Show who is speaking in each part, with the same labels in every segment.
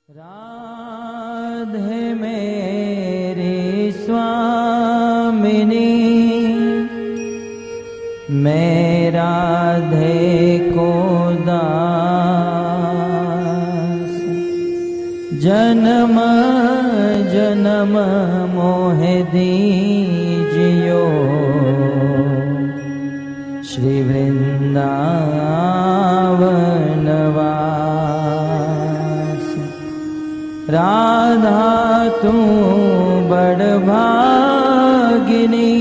Speaker 1: राधे मेरी स्वामिनी, मैं राधे को दास, जन्म जन्म मोहे दीजियो श्री वृंदावन वास। राधा तू बड़ भागिनी,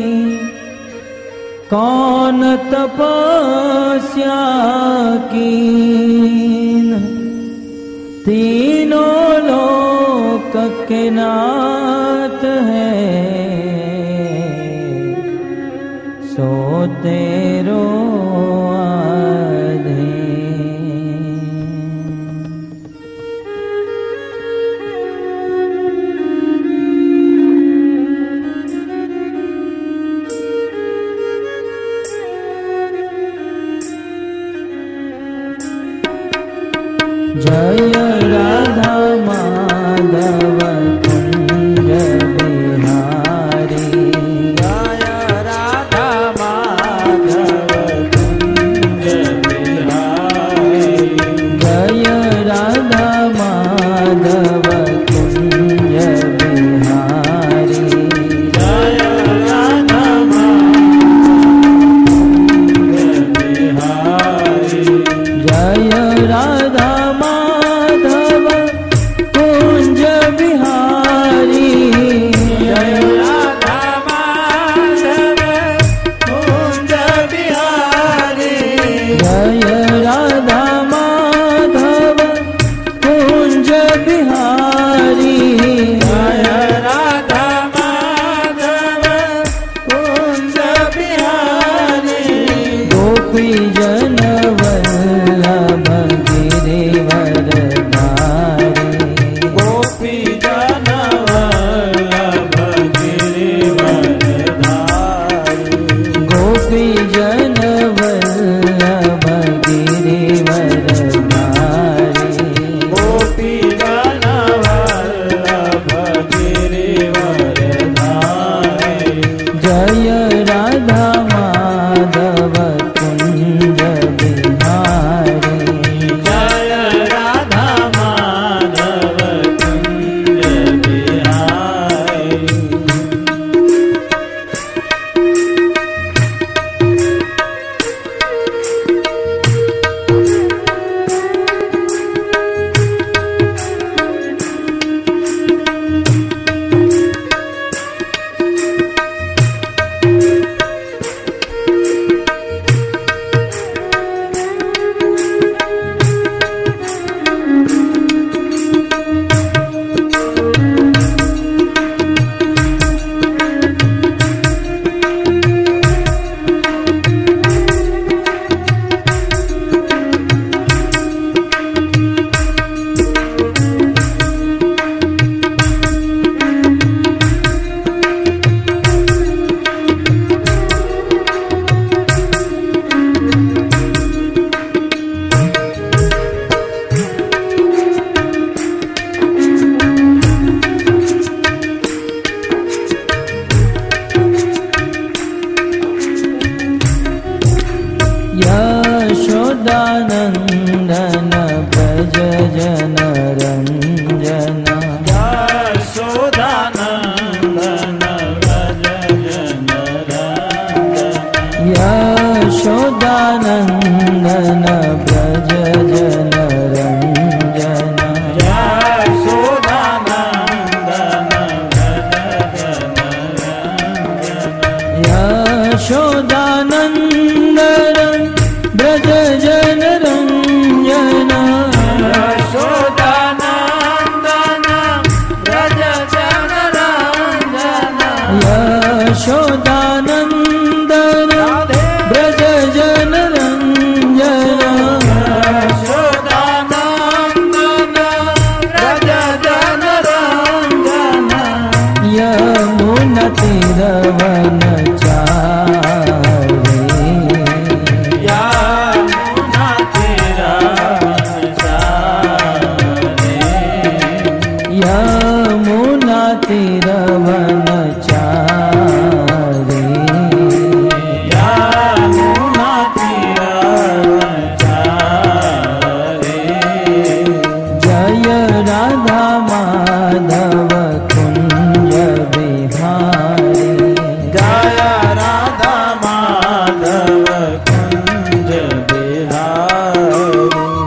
Speaker 1: कौन तपस्या कीन, तीनों लोक के नाथ है, सो तेरो जय राधा माधव कुंज बिहारी,
Speaker 2: जय राधा माधव कुंज बिहारी,
Speaker 1: जय राधा माधव कुंज बिहारी,
Speaker 2: जय राधा माधव कुंज बिहारी,
Speaker 1: जय राधा
Speaker 2: गोपी जन
Speaker 1: यमुना तीरवन चारी
Speaker 2: यमुना तीरवन चारी
Speaker 1: जय राधा माधव कुंज बिहारी
Speaker 2: जय राधा माधव कुंज बिहारी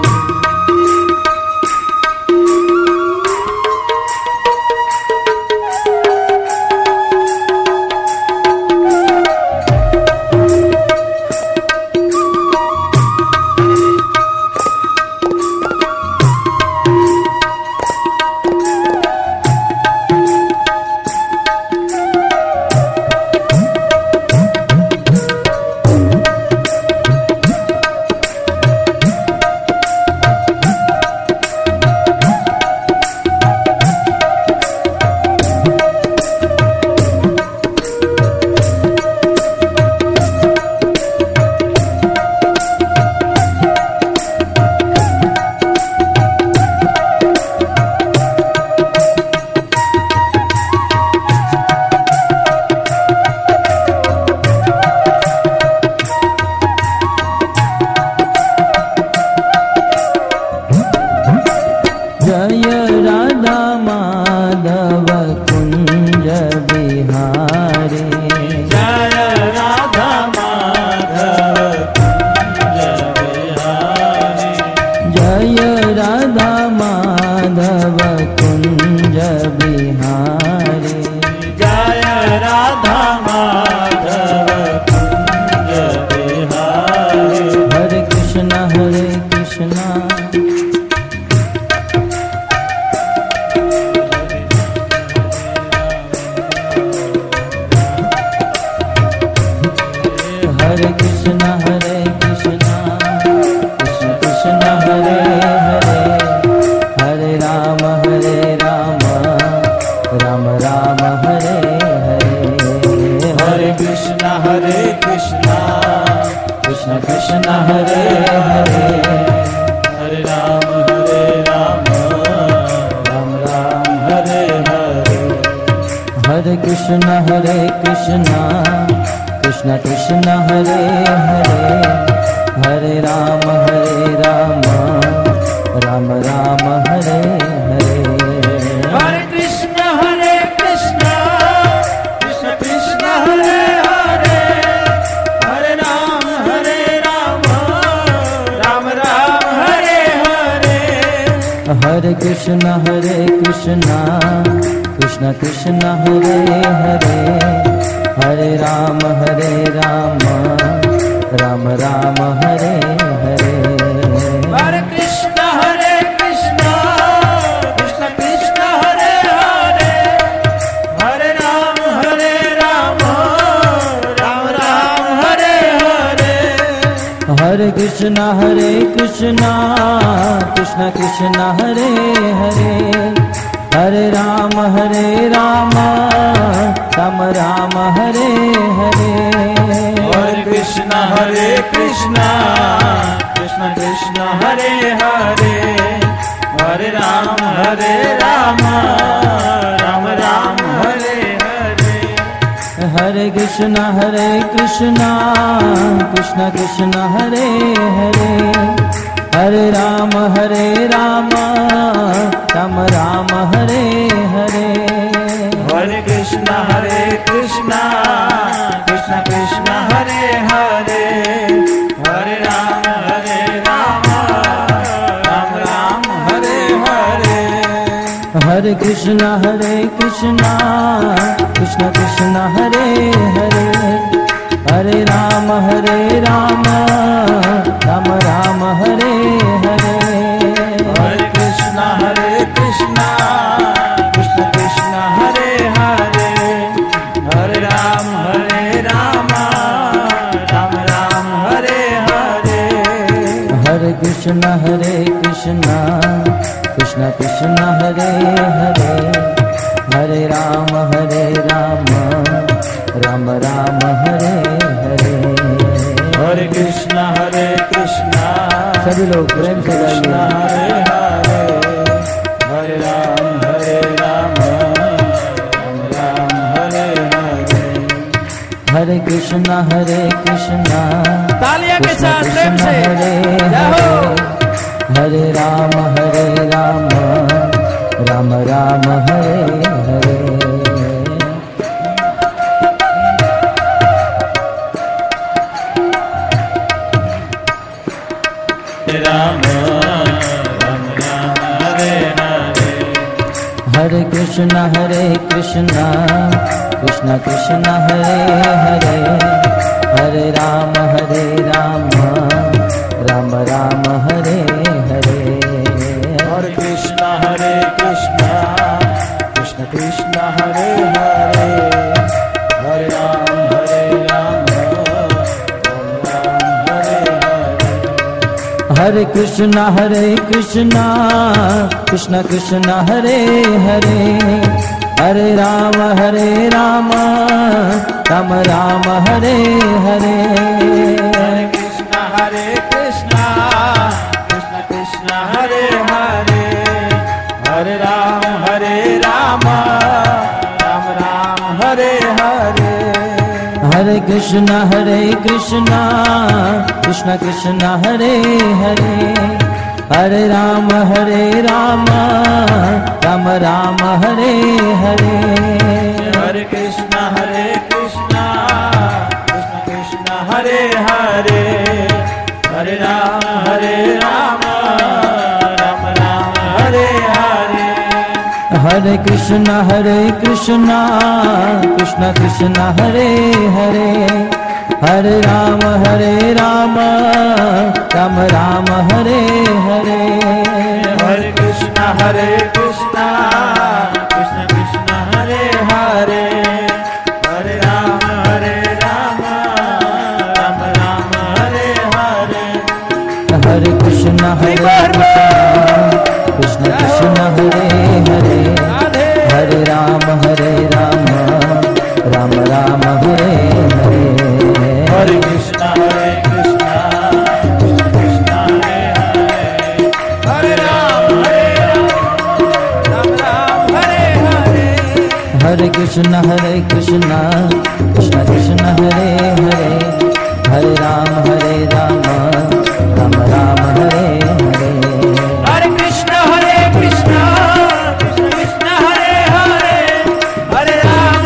Speaker 1: जय राधा माधव कुंज बिहारी
Speaker 2: जय राधा माधव कुंज बिहारी
Speaker 1: जय राधा माधव कुंज बिहारी
Speaker 2: जय राधा माधव कुंज बिहारी
Speaker 1: हरे कृष्णा हरे कृष्णा हरे कृष्णा कृष्ण कृष्ण हरे हरे हरे राम राम राम हरे हरे
Speaker 2: हरे कृष्णा कृष्ण कृष्ण हरे हरे हरे राम राम राम हरे हरे
Speaker 1: हरे कृष्ण कृष्ण कृष्ण हरे हरे हरे राम राम राम हरे हरे
Speaker 2: हरे कृष्ण कृष्ण कृष्ण हरे हरे हरे राम राम राम हरे हरे
Speaker 1: हरे कृष्ण कृष्ण कृष्ण हरे हरे हरे राम राम राम हरे हरे
Speaker 2: हरे कृष्ण कृष्ण कृष्ण हरे हरे हरे राम राम राम हरे हरे
Speaker 1: हरे कृष्ण कृष्ण कृष्ण हरे हरे हरे राम राम राम हरे हरे
Speaker 2: हरे कृष्ण कृष्ण कृष्ण हरे हरे हरे राम राम राम हरे हरे
Speaker 1: हरे कृष्ण कृष्ण कृष्ण हरे हरे हरे राम राम राम हरे हरे
Speaker 2: हरे कृष्ण कृष्ण कृष्ण हरे हरे हरे राम राम हरे हरे
Speaker 1: हरे कृष्ण कृष्ण कृष्ण हरे हरे हरे राम राम राम हरे हरे
Speaker 2: हरे कृष्ण कृष्ण कृष्ण हरे हरे हरे राम राम हरे हरे
Speaker 1: हरे कृष्ण कृष्ण कृष्ण हरे हरे हरे राम राम राम हरे हरे
Speaker 2: हरे कृष्ण
Speaker 1: सभी लोग प्रेम से
Speaker 2: कृष्ण
Speaker 1: गाइए।
Speaker 2: हरे हरे हरे राम
Speaker 1: हरे कृष्णा
Speaker 2: तालियां के
Speaker 1: कृष्ण
Speaker 2: साथ प्रेम
Speaker 1: कृष्ण
Speaker 2: से
Speaker 1: हरे
Speaker 2: जय हो।
Speaker 1: हरे राम राम राम हरे हरे।
Speaker 2: राम राम राम हरे हरे।
Speaker 1: हरे कृष्ण कृष्ण कृष्ण हरे हरे। हरे राम राम राम हरे हरे।
Speaker 2: हरे कृष्ण कृष्ण कृष्ण हरे हरे। हरे राम राम हरे हरे।
Speaker 1: हरे कृष्ण कृष्ण कृष्ण हरे हरे। हरे राम राम राम हरे हरे।
Speaker 2: हरे कृष्ण कृष्ण कृष्ण हरे हरे। हरे राम राम राम हरे हरे।
Speaker 1: हरे कृष्ण कृष्ण कृष्ण हरे हरे। हरे राम राम राम हरे हरे।
Speaker 2: हरे कृष्ण कृष्ण कृष्ण हरे हरे। हरे राम राम राम हरे हरे।
Speaker 1: हरे कृष्ण कृष्ण कृष्ण हरे हरे। हरे राम राम राम हरे हरे।
Speaker 2: हरे कृष्ण कृष्ण कृष्ण हरे हरे। हरे राम राम राम हरे हरे।
Speaker 1: हरे कृष्ण कृष्ण कृष्ण हरे हरे। हरे राम राम राम हरे हरे।
Speaker 2: हरे कृष्ण कृष्ण कृष्ण हरे हरे। हरे राम राम हरे हरे।
Speaker 1: हरे कृष्ण कृष्ण कृष्ण हरे हरे। हरे राम राम राम हरे हरे।
Speaker 2: हरे कृष्ण कृष्ण कृष्ण हरे हरे। हरे राम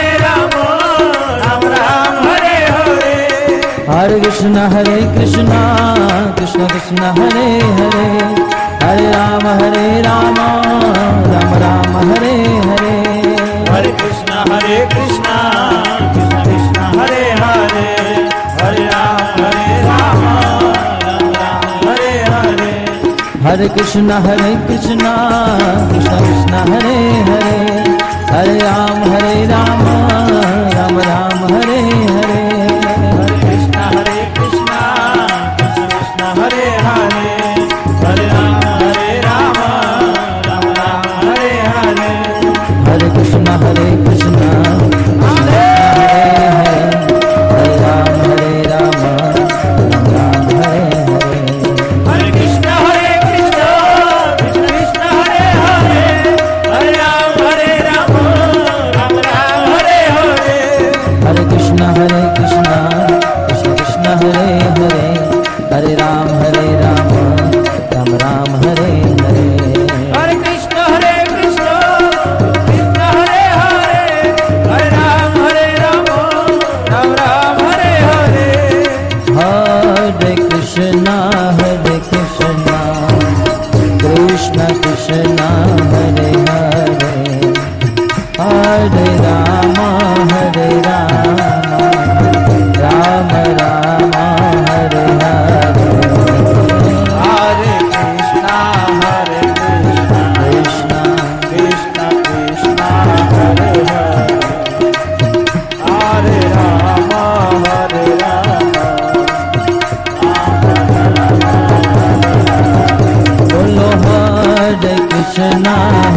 Speaker 2: राम हरे हरे।
Speaker 1: हरे कृष्ण कृष्ण कृष्ण हरे हरे। हरे राम राम राम हरे हरे।
Speaker 2: हरे कृष्ण कृष्ण कृष्ण हरे हरे। हरे राम राम हरे हरे।
Speaker 1: हरे कृष्ण कृष्ण कृष्ण हरे हरे। हरे राम राम राम हरे हरे।
Speaker 2: हरे कृष्ण कृष्ण कृष्ण हरे हरे। हरे राम राम हरे हरे।
Speaker 1: हरे कृष्ण कृष्ण कृष्ण हरे हरे। हरे राम राम राम हरे हरे।
Speaker 2: हरे कृष्ण कृष्ण कृष्ण हरे हरे। हरे राम राम हरे हरे।
Speaker 1: हरे कृष्ण कृष्ण कृष्ण हरे हरे। हरे राम राम राम हरे हरे।
Speaker 2: हरे कृष्ण कृष्ण कृष्ण हरे हरे। हरे राम राम हरे हरे।
Speaker 1: हरे कृष्ण कृष्ण कृष्ण हरे हरे। हरे राम राम राम हरे हरे।
Speaker 2: हरे कृष्ण
Speaker 1: कृष्ण
Speaker 2: कृष्ण कृष्ण हरे हरे। हरे राम
Speaker 1: बोलो हरे कृष्ण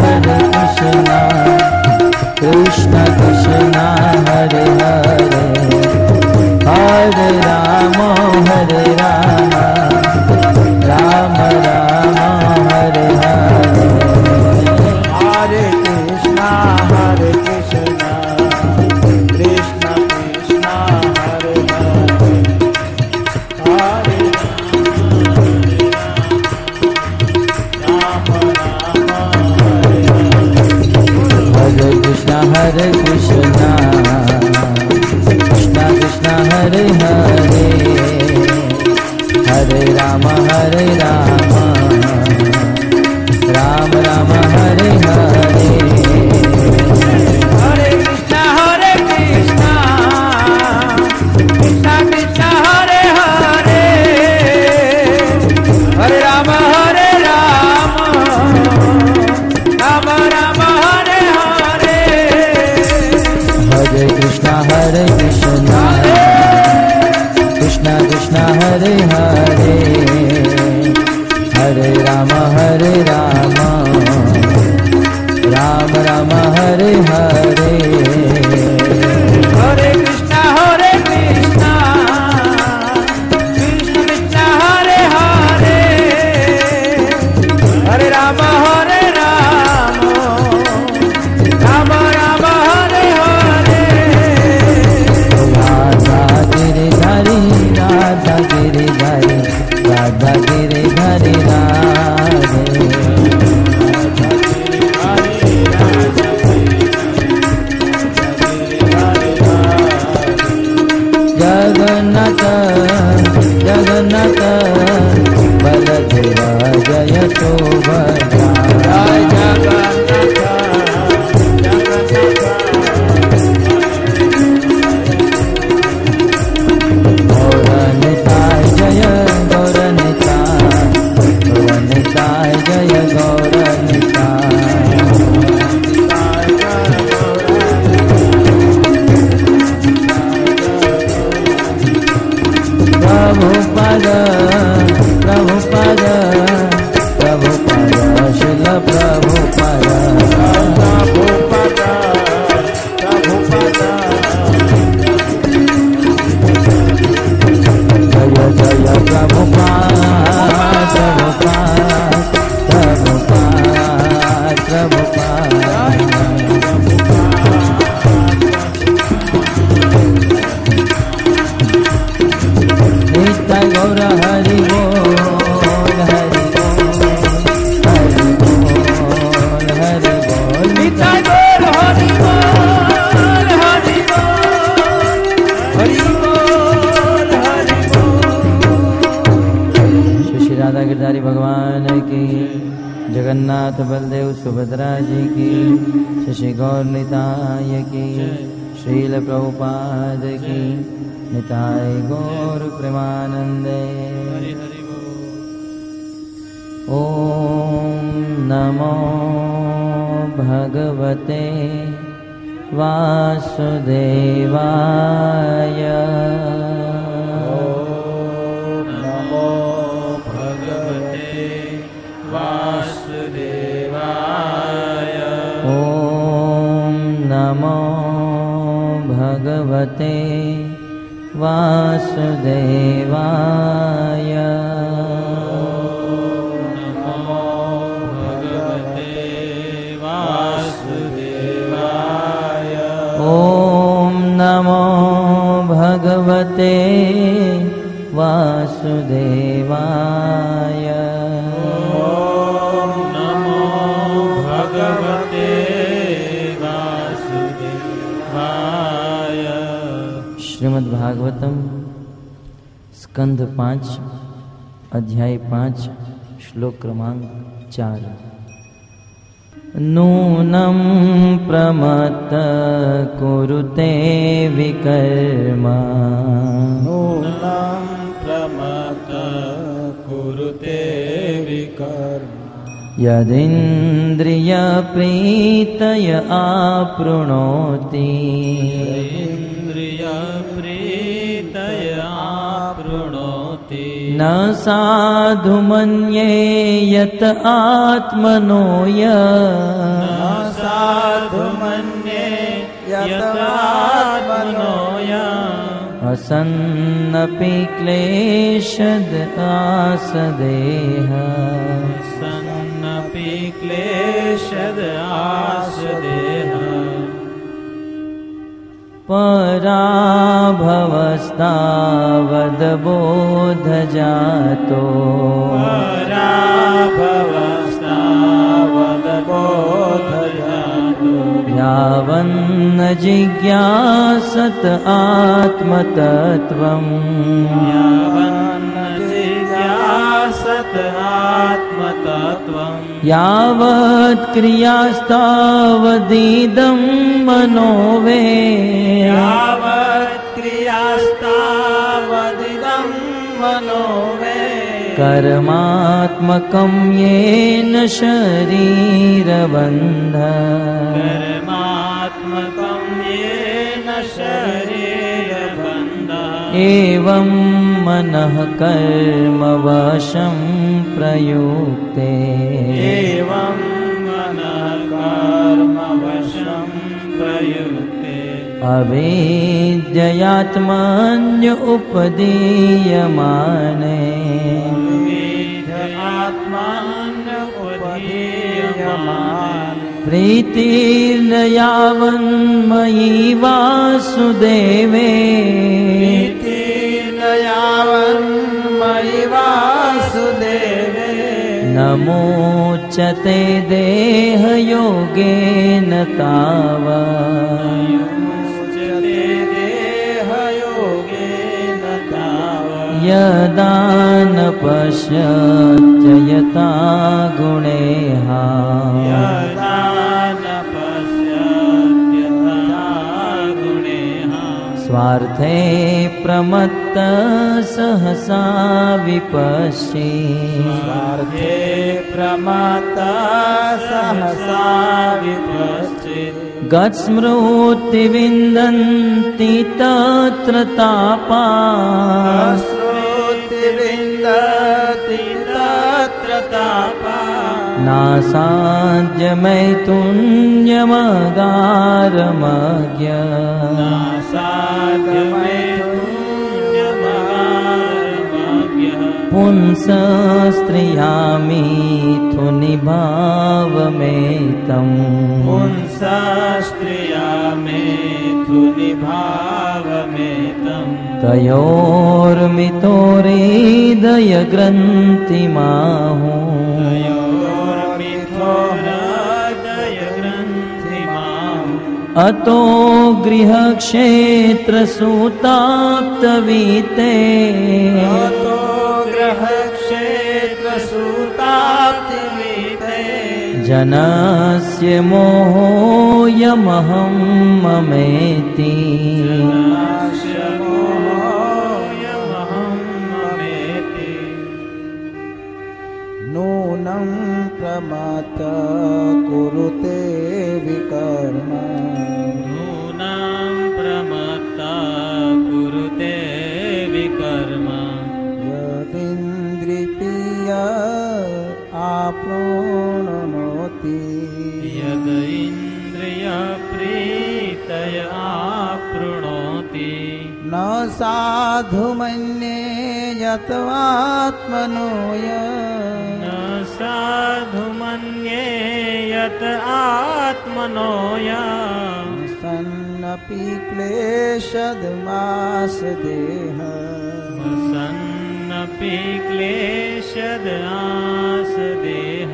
Speaker 1: कृष्ण कृष्ण हरे हरे। हरे राम राम राम हरे हरे।
Speaker 2: हरे Krishna Krishna Krishna
Speaker 1: Hare Krishna, Krishna Krishna Hare Hare, Hare Rama Hare Rama, Rama Rama Hare Hare.
Speaker 2: Hare Krishna, Krishna Krishna Hare Hare, Hare Rama Hare Rama, Rama Rama Hare Hare.
Speaker 1: Hare Krishna, Krishna Krishna Hare Hare, Hare Rama Hare Rama, Rama Rama Hare Hare.
Speaker 2: Hare Krishna, Krishna Krishna Hare Hare, Hare Rama Hare Rama, Rama Rama Hare Hare.
Speaker 1: Radha Giridhari, Radha Giridhari, Radha Giridhari Radhe. Jagannatha, Jagannatha, Baladeva Jaya Subhadra.
Speaker 2: Jai Jagannatha,
Speaker 1: Gauranitai Jaya, Gauranitai, Gauranitai Jaya, Gauranitai. Prabhupada, Prabhupada, Prabhupada, Srila Prabhupada.
Speaker 2: Prabhupada, Prabhupada.
Speaker 1: Jaya Jaya Prabhupada, Prabhupada, Prabhupada, Nitya Gaura Hari Bol, Hari Bol, Hari Bol, Hari Bol.
Speaker 2: Nitai Gaur Hari Bol, Hari Bol, Hari Bol, Hari Bol.
Speaker 1: Shri Radha Girdhari भगवान की, जगन्नाथ बलदेव सुभद्रा जी की, शशि गौर निताय की, श्रील प्रभुपाद की, निताय गौर प्रेमानंदे। ओम नमो भगवते वासुदेवाय।
Speaker 2: नमो भगवते वासुदेवाय।
Speaker 1: ओम नमो भगवते वासुदेवाय।
Speaker 2: नमो भगवते वासुदेवाय।
Speaker 1: ओम नमो भगवते वासुदेवाय।
Speaker 2: ओम नमो भगवते वासुदेवाय।
Speaker 1: श्रीमद् भागवतम स्कंध 5 अध्याय 5 श्लोक क्रमांक 4। नूनं प्रमत्त कुरुते विकर्मा।
Speaker 2: नूनं प्रमत्त कुरुते विकर्म।
Speaker 1: यदिन्द्रियप्रीतय आपृणोति।
Speaker 2: इन्द्रियप्रीतय आपृणोति।
Speaker 1: न साधु मन्येयत आत्मनो
Speaker 2: न साधु मन्ये यत आत्मनो
Speaker 1: असन्नपि क्लेशद आसदेह।
Speaker 2: सन्नपि क्लेशद आसदेह।
Speaker 1: पराभवस्तावद्बोध जातो।
Speaker 2: पराभवस्तावद्बोध जातो।
Speaker 1: यावन् जिज्ञासत आत्मतत्त्वम्
Speaker 2: यावन्न जिज्ञासत आत्मतत्त्वम्
Speaker 1: यावत् क्रियास्तावदिदं मनो वे
Speaker 2: यावत् क्रियास्तावदिदं मनो वे
Speaker 1: कर्मात्मकं येन शरीरबन्ध
Speaker 2: कर्मात्मकं येन शरीरबन्ध
Speaker 1: एवं मनः कर्मवशं प्रयुक्ते
Speaker 2: एवं मनः कर्मवशं प्रयुक्ते
Speaker 1: अविद्ययात्मन्य उपदीयमाने प्रीतिर्न यावन्मयि वासुदेवे
Speaker 2: प्रीतिर्न यावन्मयि वासुदेवे
Speaker 1: नमोच्यते देहयोगेन तावत् यदा न पश्यत्ययता गुणेः
Speaker 2: यदा न पश्यत्ययता गुणेः
Speaker 1: स्वार्थे प्रमत्तः सहसा विपश्यति
Speaker 2: स्वार्थे प्रमत्तः सहसा विपश्यति
Speaker 1: गत्स्मृतिविन्दन्ति तत्र तापा नासाद्यमैथुन्यमगारमज्ञ पुंसः स्त्रियामिथुनिभावमेतम् तयोर्मितोरेदयग्रन्थिमाहु अतो गृहक्षेत्रसूताप्तवीते जनस्य मोहोऽयमहं ममेति
Speaker 2: नूनं प्रमाता कुरुते विकर्म नूनं प्रमाता कुरुते विकर्म यदिन्द्रिय आप्नोति यद इन्द्रियप्रीतय आप्नोति न साधु मन्ये यत्वात्मनो न साधु मन्ये यत् आत्मनो सन्नपि क्लेशदमास देह सन्नपि क्लेशदमास देह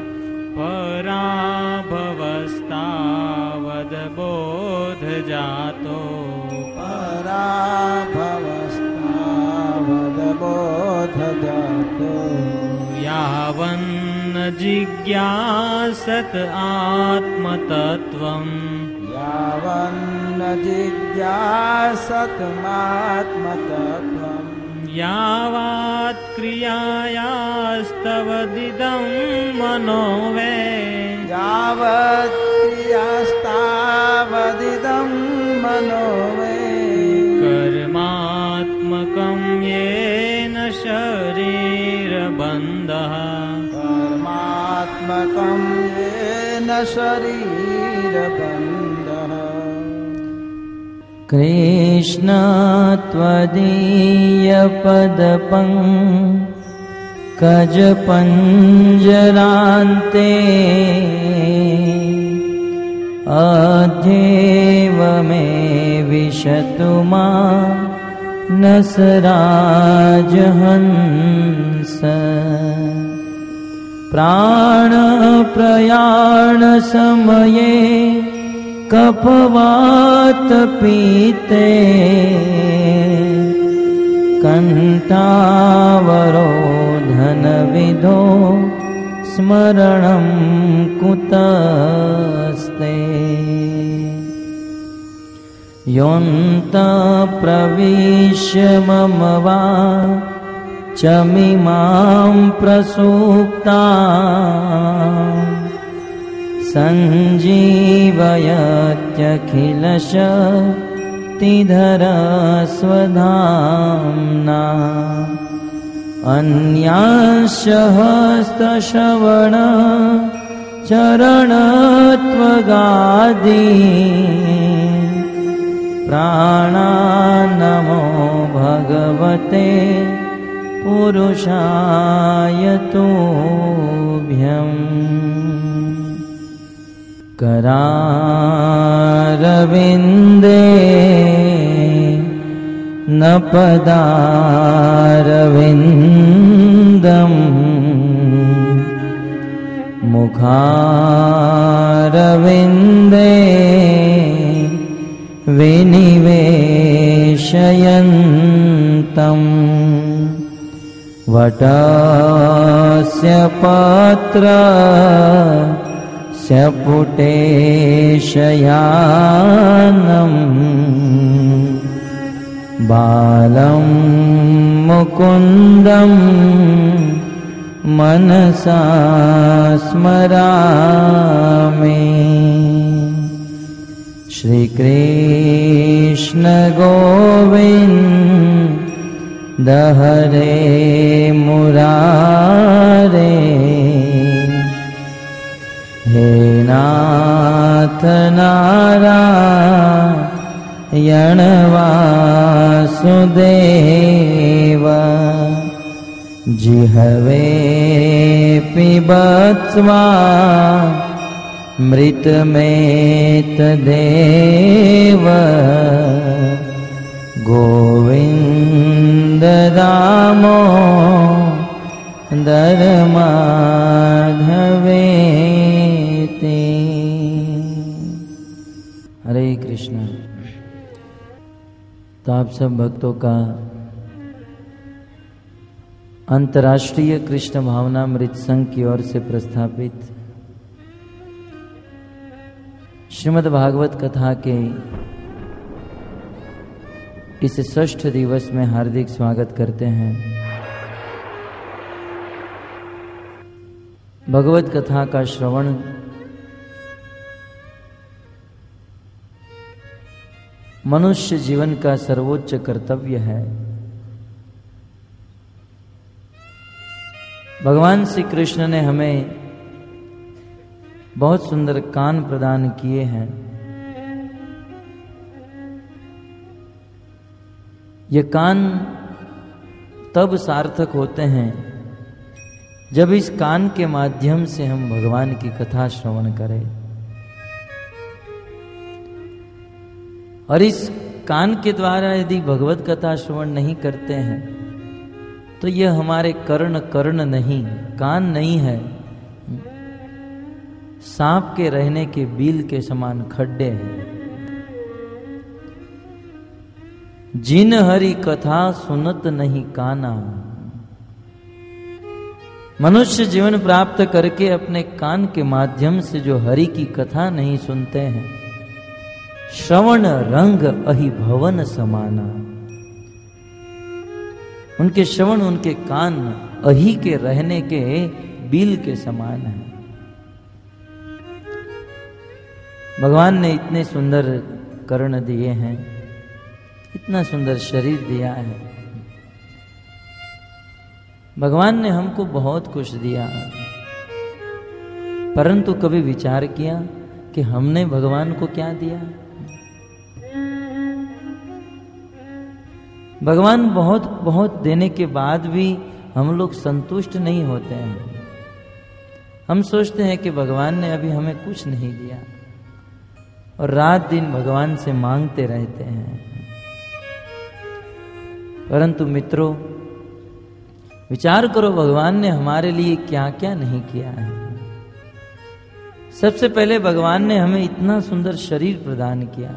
Speaker 2: पराभवस्तावद्बोध जातो पराभवस्तावद्बोध जातो यावन्न जिज्ञासत आत्मतत्त्वम् यावन्न जिज्ञासतमात्मतत्त्वम् यावत् क्रियायास्तवदिदं मनो वे यावत् क्रियास्तावदिदं मनो वे कर्मात्मकं येन शरीरबन्धः कर्मात्मकं येन शरीरबन्धः
Speaker 1: कृष्ण त्वदीयपदपङ्कजपञ्जरान्ते अध्येव मे विशतु मानसराजहंस प्राणप्रयाणसमये कफवात पीते कंठावरोधन विधो स्मरणं कुतस्ते योऽन्त प्रविश्य मम वाचमिमां प्रसुप्ता सञ्जीवयत्यखिलशक्तिधरा स्वधाम्ना अन्यासहस्रश्रवण चरणत्वगादि प्राणान्नमो भगवते पुरुषाय तुभ्यम् करारविन्दे न पदारविन्दम् मुखारविन्दे विनिवेशयन्तम् वटस्य पत्रस्य पुटेशयानम् बालं मुकुन्दं मनसा स्मरामि श्रीकृष्ण गोविन्द हरे मुरारे हे नाथ नारायण वासुदेव जिहवे पिबत्वा मृतमेतदेव गोविन्द दामोदर माधवेति। हरे कृष्ण। तो आप सब भक्तों का अंतर्राष्ट्रीय कृष्ण भावनामृत संघ की ओर से प्रस्थापित श्रीमद् भागवत कथा के इस षष्ठ दिवस में हार्दिक स्वागत करते हैं। भगवत कथा का श्रवण मनुष्य जीवन का सर्वोच्च कर्तव्य है। भगवान श्री कृष्ण ने हमें बहुत सुंदर कान प्रदान किए हैं। ये कान तब सार्थक होते हैं जब इस कान के माध्यम से हम भगवान की कथा श्रवण करें, और इस कान के द्वारा यदि भगवत कथा श्रवण नहीं करते हैं तो यह हमारे कर्ण नहीं, कान नहीं है, सांप के रहने के बील के समान खड्डे हैं। जिन हरि कथा सुनत नहीं काना। मनुष्य जीवन प्राप्त करके अपने कान के माध्यम से जो हरि की कथा नहीं सुनते हैं, श्रवण रंग अहि भवन समाना। उनके श्रवण, उनके कान अहि के रहने के बील के समान है। भगवान ने इतने सुंदर कर्ण दिए हैं, इतना सुंदर शरीर दिया है। भगवान ने हमको बहुत कुछ दिया, परंतु कभी विचार किया कि हमने भगवान को क्या दिया? भगवान बहुत बहुत देने के बाद भी हम लोग संतुष्ट नहीं होते हैं। हम सोचते हैं कि भगवान ने अभी हमें कुछ नहीं दिया, और रात दिन भगवान से मांगते रहते हैं। परंतु मित्रों, विचार करो, भगवान ने हमारे लिए क्या क्या नहीं किया है। सबसे पहले भगवान ने हमें इतना सुंदर शरीर प्रदान किया।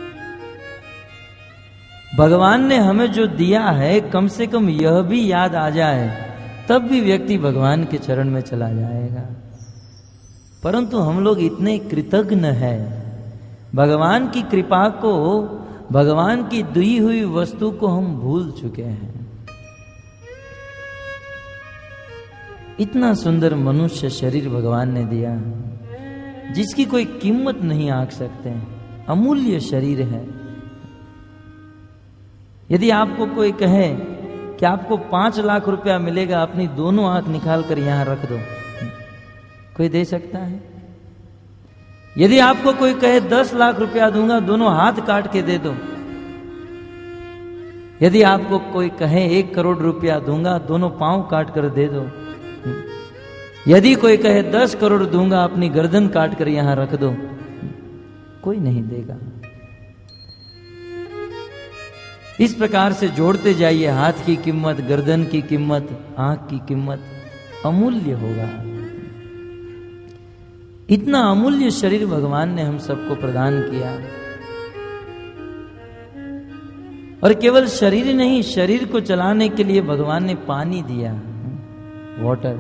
Speaker 1: भगवान ने हमें जो दिया है, कम से कम यह भी याद आ जाए, तब भी व्यक्ति भगवान के चरण में चला जाएगा। परंतु हम लोग इतने कृतज्ञ हैं, भगवान की कृपा को, भगवान की दी हुई वस्तु को हम भूल चुके हैं। इतना सुंदर मनुष्य शरीर भगवान ने दिया, जिसकी कोई कीमत नहीं आंक सकते, अमूल्य शरीर है। यदि आपको कोई कहे कि आपको 5 लाख रुपया मिलेगा, अपनी दोनों आंख निकाल कर यहां रख दो, कोई दे सकता है? यदि आपको कोई कहे 10 लाख रुपया दूंगा, दोनों हाथ काट के दे दो। यदि आपको कोई कहे 1 करोड़ रुपया दूंगा, दोनों पांव काट कर दे दो। यदि कोई कहे 10 करोड़ दूंगा, अपनी गर्दन काट कर यहां रख दो, कोई नहीं देगा। इस प्रकार से जोड़ते जाइए, हाथ की कीमत, गर्दन की कीमत, आंख की कीमत, अमूल्य होगा। इतना अमूल्य शरीर भगवान ने हम सबको प्रदान किया। और केवल शरीर नहीं, शरीर को चलाने के लिए भगवान ने पानी दिया, वाटर।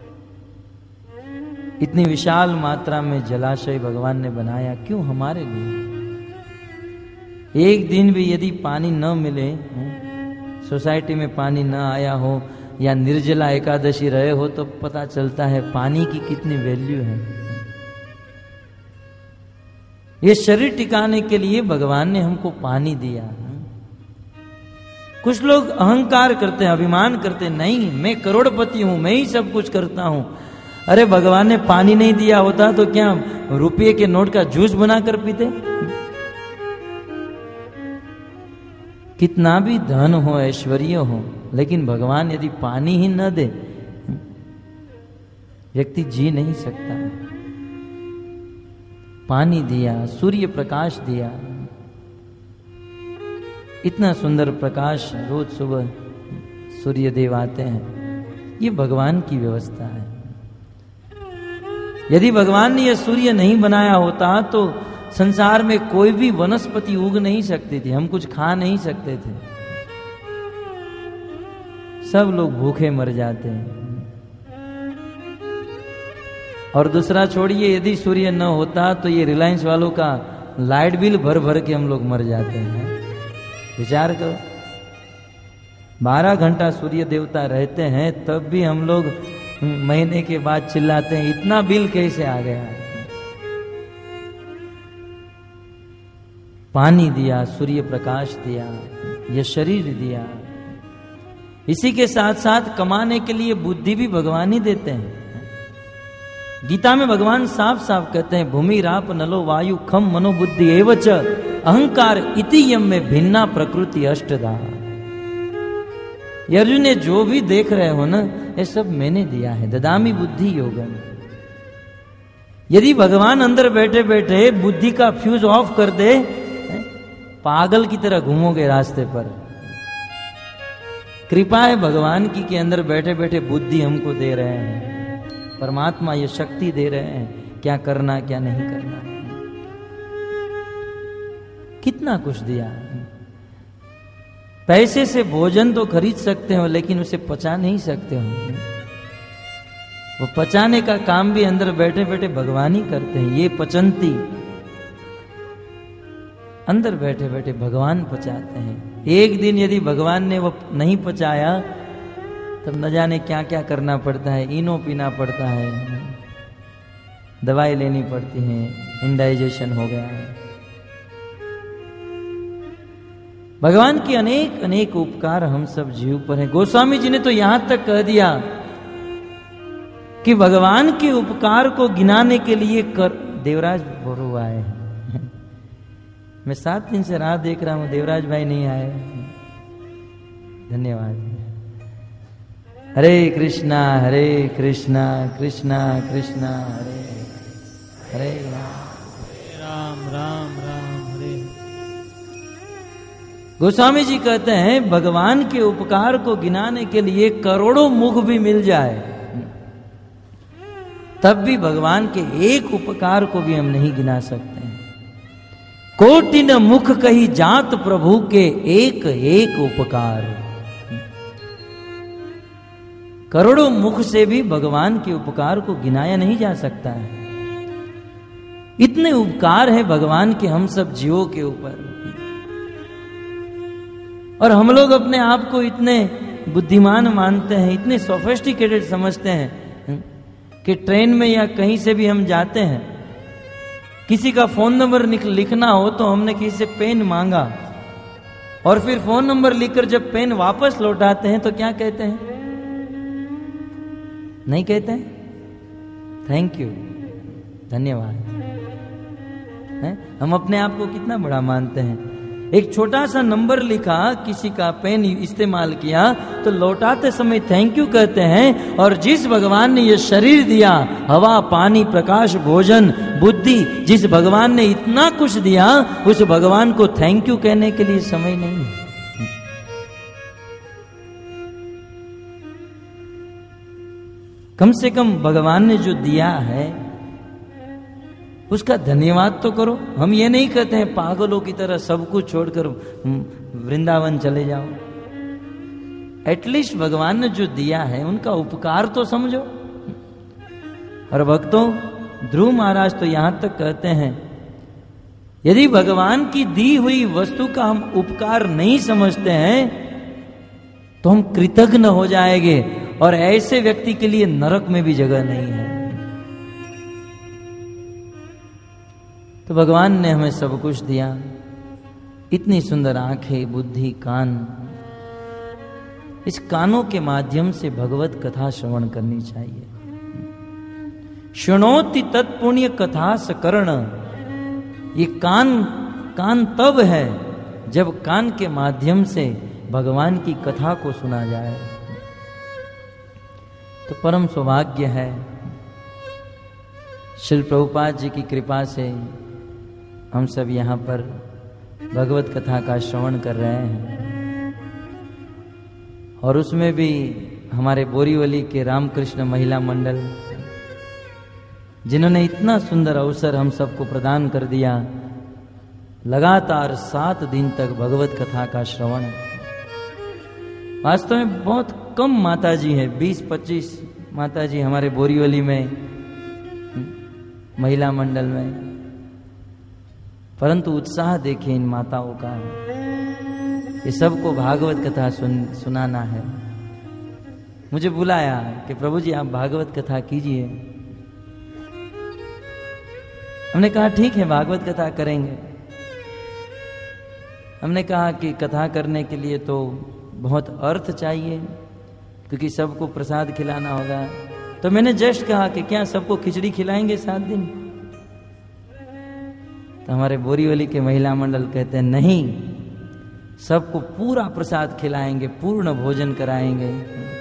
Speaker 1: इतनी विशाल मात्रा में जलाशय भगवान ने बनाया, क्यों? हमारे लिए। एक दिन भी यदि पानी न मिले, सोसाइटी में पानी न आया हो, या निर्जला एकादशी रहे हो, तो पता चलता है पानी की कितनी वैल्यू है। ये शरीर टिकाने के लिए भगवान ने हमको पानी दिया। कुछ लोग अहंकार करते हैं, अभिमान करते हैं, नहीं मैं करोड़पति हूं, मैं ही सब कुछ करता हूं। अरे भगवान ने पानी नहीं दिया होता तो क्या रुपये के नोट का जूस बनाकर पीते? कितना भी धन हो, ऐश्वर्य हो, लेकिन भगवान यदि पानी ही न दे, व्यक्ति जी नहीं सकता। पानी दिया, सूर्य प्रकाश दिया, इतना सुंदर प्रकाश, रोज सुबह सूर्य देव आते हैं। ये भगवान की व्यवस्था है। यदि भगवान ने यह सूर्य नहीं बनाया होता तो संसार में कोई भी वनस्पति उग नहीं सकती थी, हम कुछ खा नहीं सकते थे, सब लोग भूखे मर जाते हैं। और दूसरा छोड़िए, यदि सूर्य न होता तो ये रिलायंस वालों का लाइट बिल भर भर के हम लोग मर जाते हैं। विचार करो, 12 घंटा सूर्य देवता रहते हैं, तब भी हम लोग महीने के बाद चिल्लाते हैं इतना बिल कैसे आ गया। पानी दिया, सूर्य प्रकाश दिया, यह शरीर दिया। इसी के साथ साथ कमाने के लिए बुद्धि भी भगवान ही देते हैं। गीता में भगवान साफ साफ कहते हैं, भूमि राप नलो वायु खम मनोबुद्धि एवच अहंकार इति यम में भिन्ना प्रकृति अष्टधा। ये अर्जुन ने जो भी देख रहे हो ना, ये सब मैंने दिया है, ददामी बुद्धि योगम। यदि भगवान अंदर बैठे बैठे बुद्धि का फ्यूज ऑफ कर दे, पागल की तरह घूमोगे रास्ते पर। कृपा है भगवान की कि अंदर बैठे बैठे बुद्धि हमको दे रहे हैं, परमात्मा ये शक्ति दे रहे हैं, क्या करना क्या नहीं करना। कितना कुछ दिया। पैसे से भोजन तो खरीद सकते हो, लेकिन उसे पचा नहीं सकते हो। वो पचाने का काम भी अंदर बैठे बैठे भगवान ही करते हैं। ये पचंती, अंदर बैठे बैठे भगवान पचाते हैं। एक दिन यदि भगवान ने वो नहीं पचाया, तब न जाने क्या क्या करना पड़ता है। इनो पीना पड़ता है, दवाई लेनी पड़ती है, इंडाइजेशन हो गया है। भगवान के अनेक अनेक उपकार हम सब जीव पर हैं। गोस्वामी जी ने तो यहां तक कह दिया कि भगवान के उपकार को गिनाने के लिए देवराज बोरो आए हैं। मैं 7 दिन से राह देख रहा हूं, देवराज भाई नहीं आए। धन्यवाद। हरे कृष्णा कृष्णा कृष्णा हरे हरे
Speaker 2: राम राम राम हरे।
Speaker 1: गोस्वामी जी कहते हैं, भगवान के उपकार को गिनाने के लिए करोड़ों मुख भी मिल जाए, तब भी भगवान के एक उपकार को भी हम नहीं गिना सकते हैं। कोटि न मुख कही जात प्रभु के एक एक उपकार। करोड़ों मुख से भी भगवान के उपकार को गिनाया नहीं जा सकता है। इतने उपकार है भगवान के हम सब जीवों के ऊपर, और हम लोग अपने आप को इतने बुद्धिमान मानते हैं, इतने सोफिस्टिकेटेड समझते हैं कि ट्रेन में या कहीं से भी हम जाते हैं, किसी का फोन नंबर लिखना हो तो हमने किसी से पेन मांगा, और फिर फोन नंबर लिखकर जब पेन वापस लौटाते हैं तो क्या कहते हैं? नहीं कहते हैं थैंक यू, धन्यवाद। हम अपने आप को कितना बड़ा मानते हैं। एक छोटा सा नंबर लिखा, किसी का पेन इस्तेमाल किया तो लौटाते समय थैंक यू कहते हैं। और जिस भगवान ने ये शरीर दिया, हवा, पानी, प्रकाश, भोजन, बुद्धि, जिस भगवान ने इतना कुछ दिया, उस भगवान को थैंक यू कहने के लिए समय नहीं है। कम से कम भगवान ने जो दिया है उसका धन्यवाद तो करो। हम ये नहीं कहते हैं पागलों की तरह सब कुछ छोड़कर वृंदावन चले जाओ। एटलीस्ट भगवान ने जो दिया है उनका उपकार तो समझो। और भक्तों, ध्रुव महाराज तो यहां तक कहते हैं, यदि भगवान की दी हुई वस्तु का हम उपकार नहीं समझते हैं तो हम कृतज्ञ हो जाएंगे, और ऐसे व्यक्ति के लिए नरक में भी जगह नहीं है। तो भगवान ने हमें सब कुछ दिया, इतनी सुंदर आंखें, बुद्धि, कान। इस कानों के माध्यम से भगवत कथा श्रवण करनी चाहिए। शृणोति तत्पुण्य कथा सकर्ण। ये कान तब है जब कान के माध्यम से भगवान की कथा को सुना जाए। तो परम सौभाग्य है, श्री प्रभुपाद जी की कृपा से हम सब यहाँ पर भगवत कथा का श्रवण कर रहे हैं। और उसमें भी हमारे बोरीवली के रामकृष्ण महिला मंडल, जिन्होंने इतना सुंदर अवसर हम सबको प्रदान कर दिया, लगातार 7 दिन तक भगवत कथा का श्रवण। वास्तव में बहुत कम माताजी है, 20-25 माताजी हमारे बोरीवली में महिला मंडल में, परंतु उत्साह देखिए इन माताओं का। ये सबको भागवत कथा सुनाना है। मुझे बुलाया कि प्रभु जी आप भागवत कथा कीजिए। हमने कहा ठीक है, भागवत कथा करेंगे। हमने कहा कि कथा करने के लिए तो बहुत अर्थ चाहिए, क्योंकि सबको प्रसाद खिलाना होगा। तो मैंने जस्ट कहा कि क्या सबको खिचड़ी खिलाएंगे 7 दिन? तो हमारे बोरीवली के महिला मंडल कहते हैं नहीं, सबको पूरा प्रसाद खिलाएंगे, पूर्ण भोजन कराएंगे,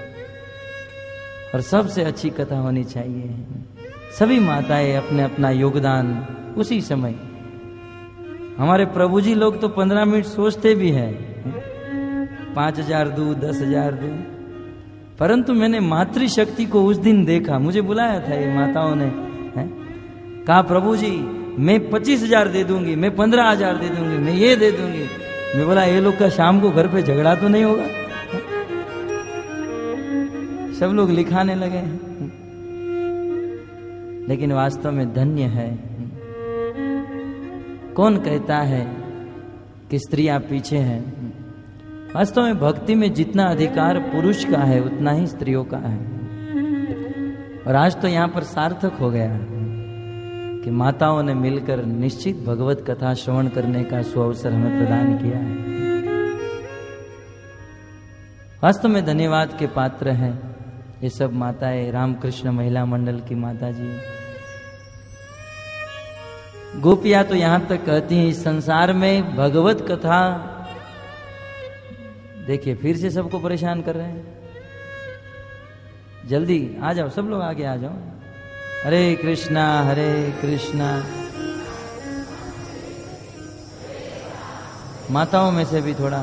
Speaker 1: और सबसे अच्छी कथा होनी चाहिए। सभी माताएं अपने अपना योगदान उसी समय। हमारे प्रभु जी लोग तो 15 मिनट सोचते भी हैं, 5,000 दूं, 10,000 दूं, परंतु मैंने मातृशक्ति को उस दिन देखा। मुझे बुलाया था ये माताओं ने, कहा प्रभु जी मैं 25,000 दे दूंगी, मैं 15,000 दे दूंगी, मैं ये दे दूंगी। मैं बोला ये लोग का शाम को घर पे झगड़ा तो नहीं होगा? सब लोग लिखाने लगे। लेकिन वास्तव में धन्य है। कौन कहता है कि स्त्रियां पीछे हैं? वास्तव में भक्ति में जितना अधिकार पुरुष का है उतना ही स्त्रियों का है। और आज तो यहाँ पर सार्थक हो गया कि माताओं ने मिलकर निश्चित भगवत कथा श्रवण करने का सुअवसर हमें प्रदान किया है। वास्तव में धन्यवाद के पात्र हैं ये सब माताएं, रामकृष्ण महिला मंडल की माता जी। गोपियां तो यहां तक कहती हैं इस संसार में भगवत कथा, देखिए फिर से सबको परेशान कर रहे हैं। जल्दी आ जाओ, सब लोग आगे आ जाओ। हरे कृष्णा हरे कृष्णा। माताओं में से भी थोड़ा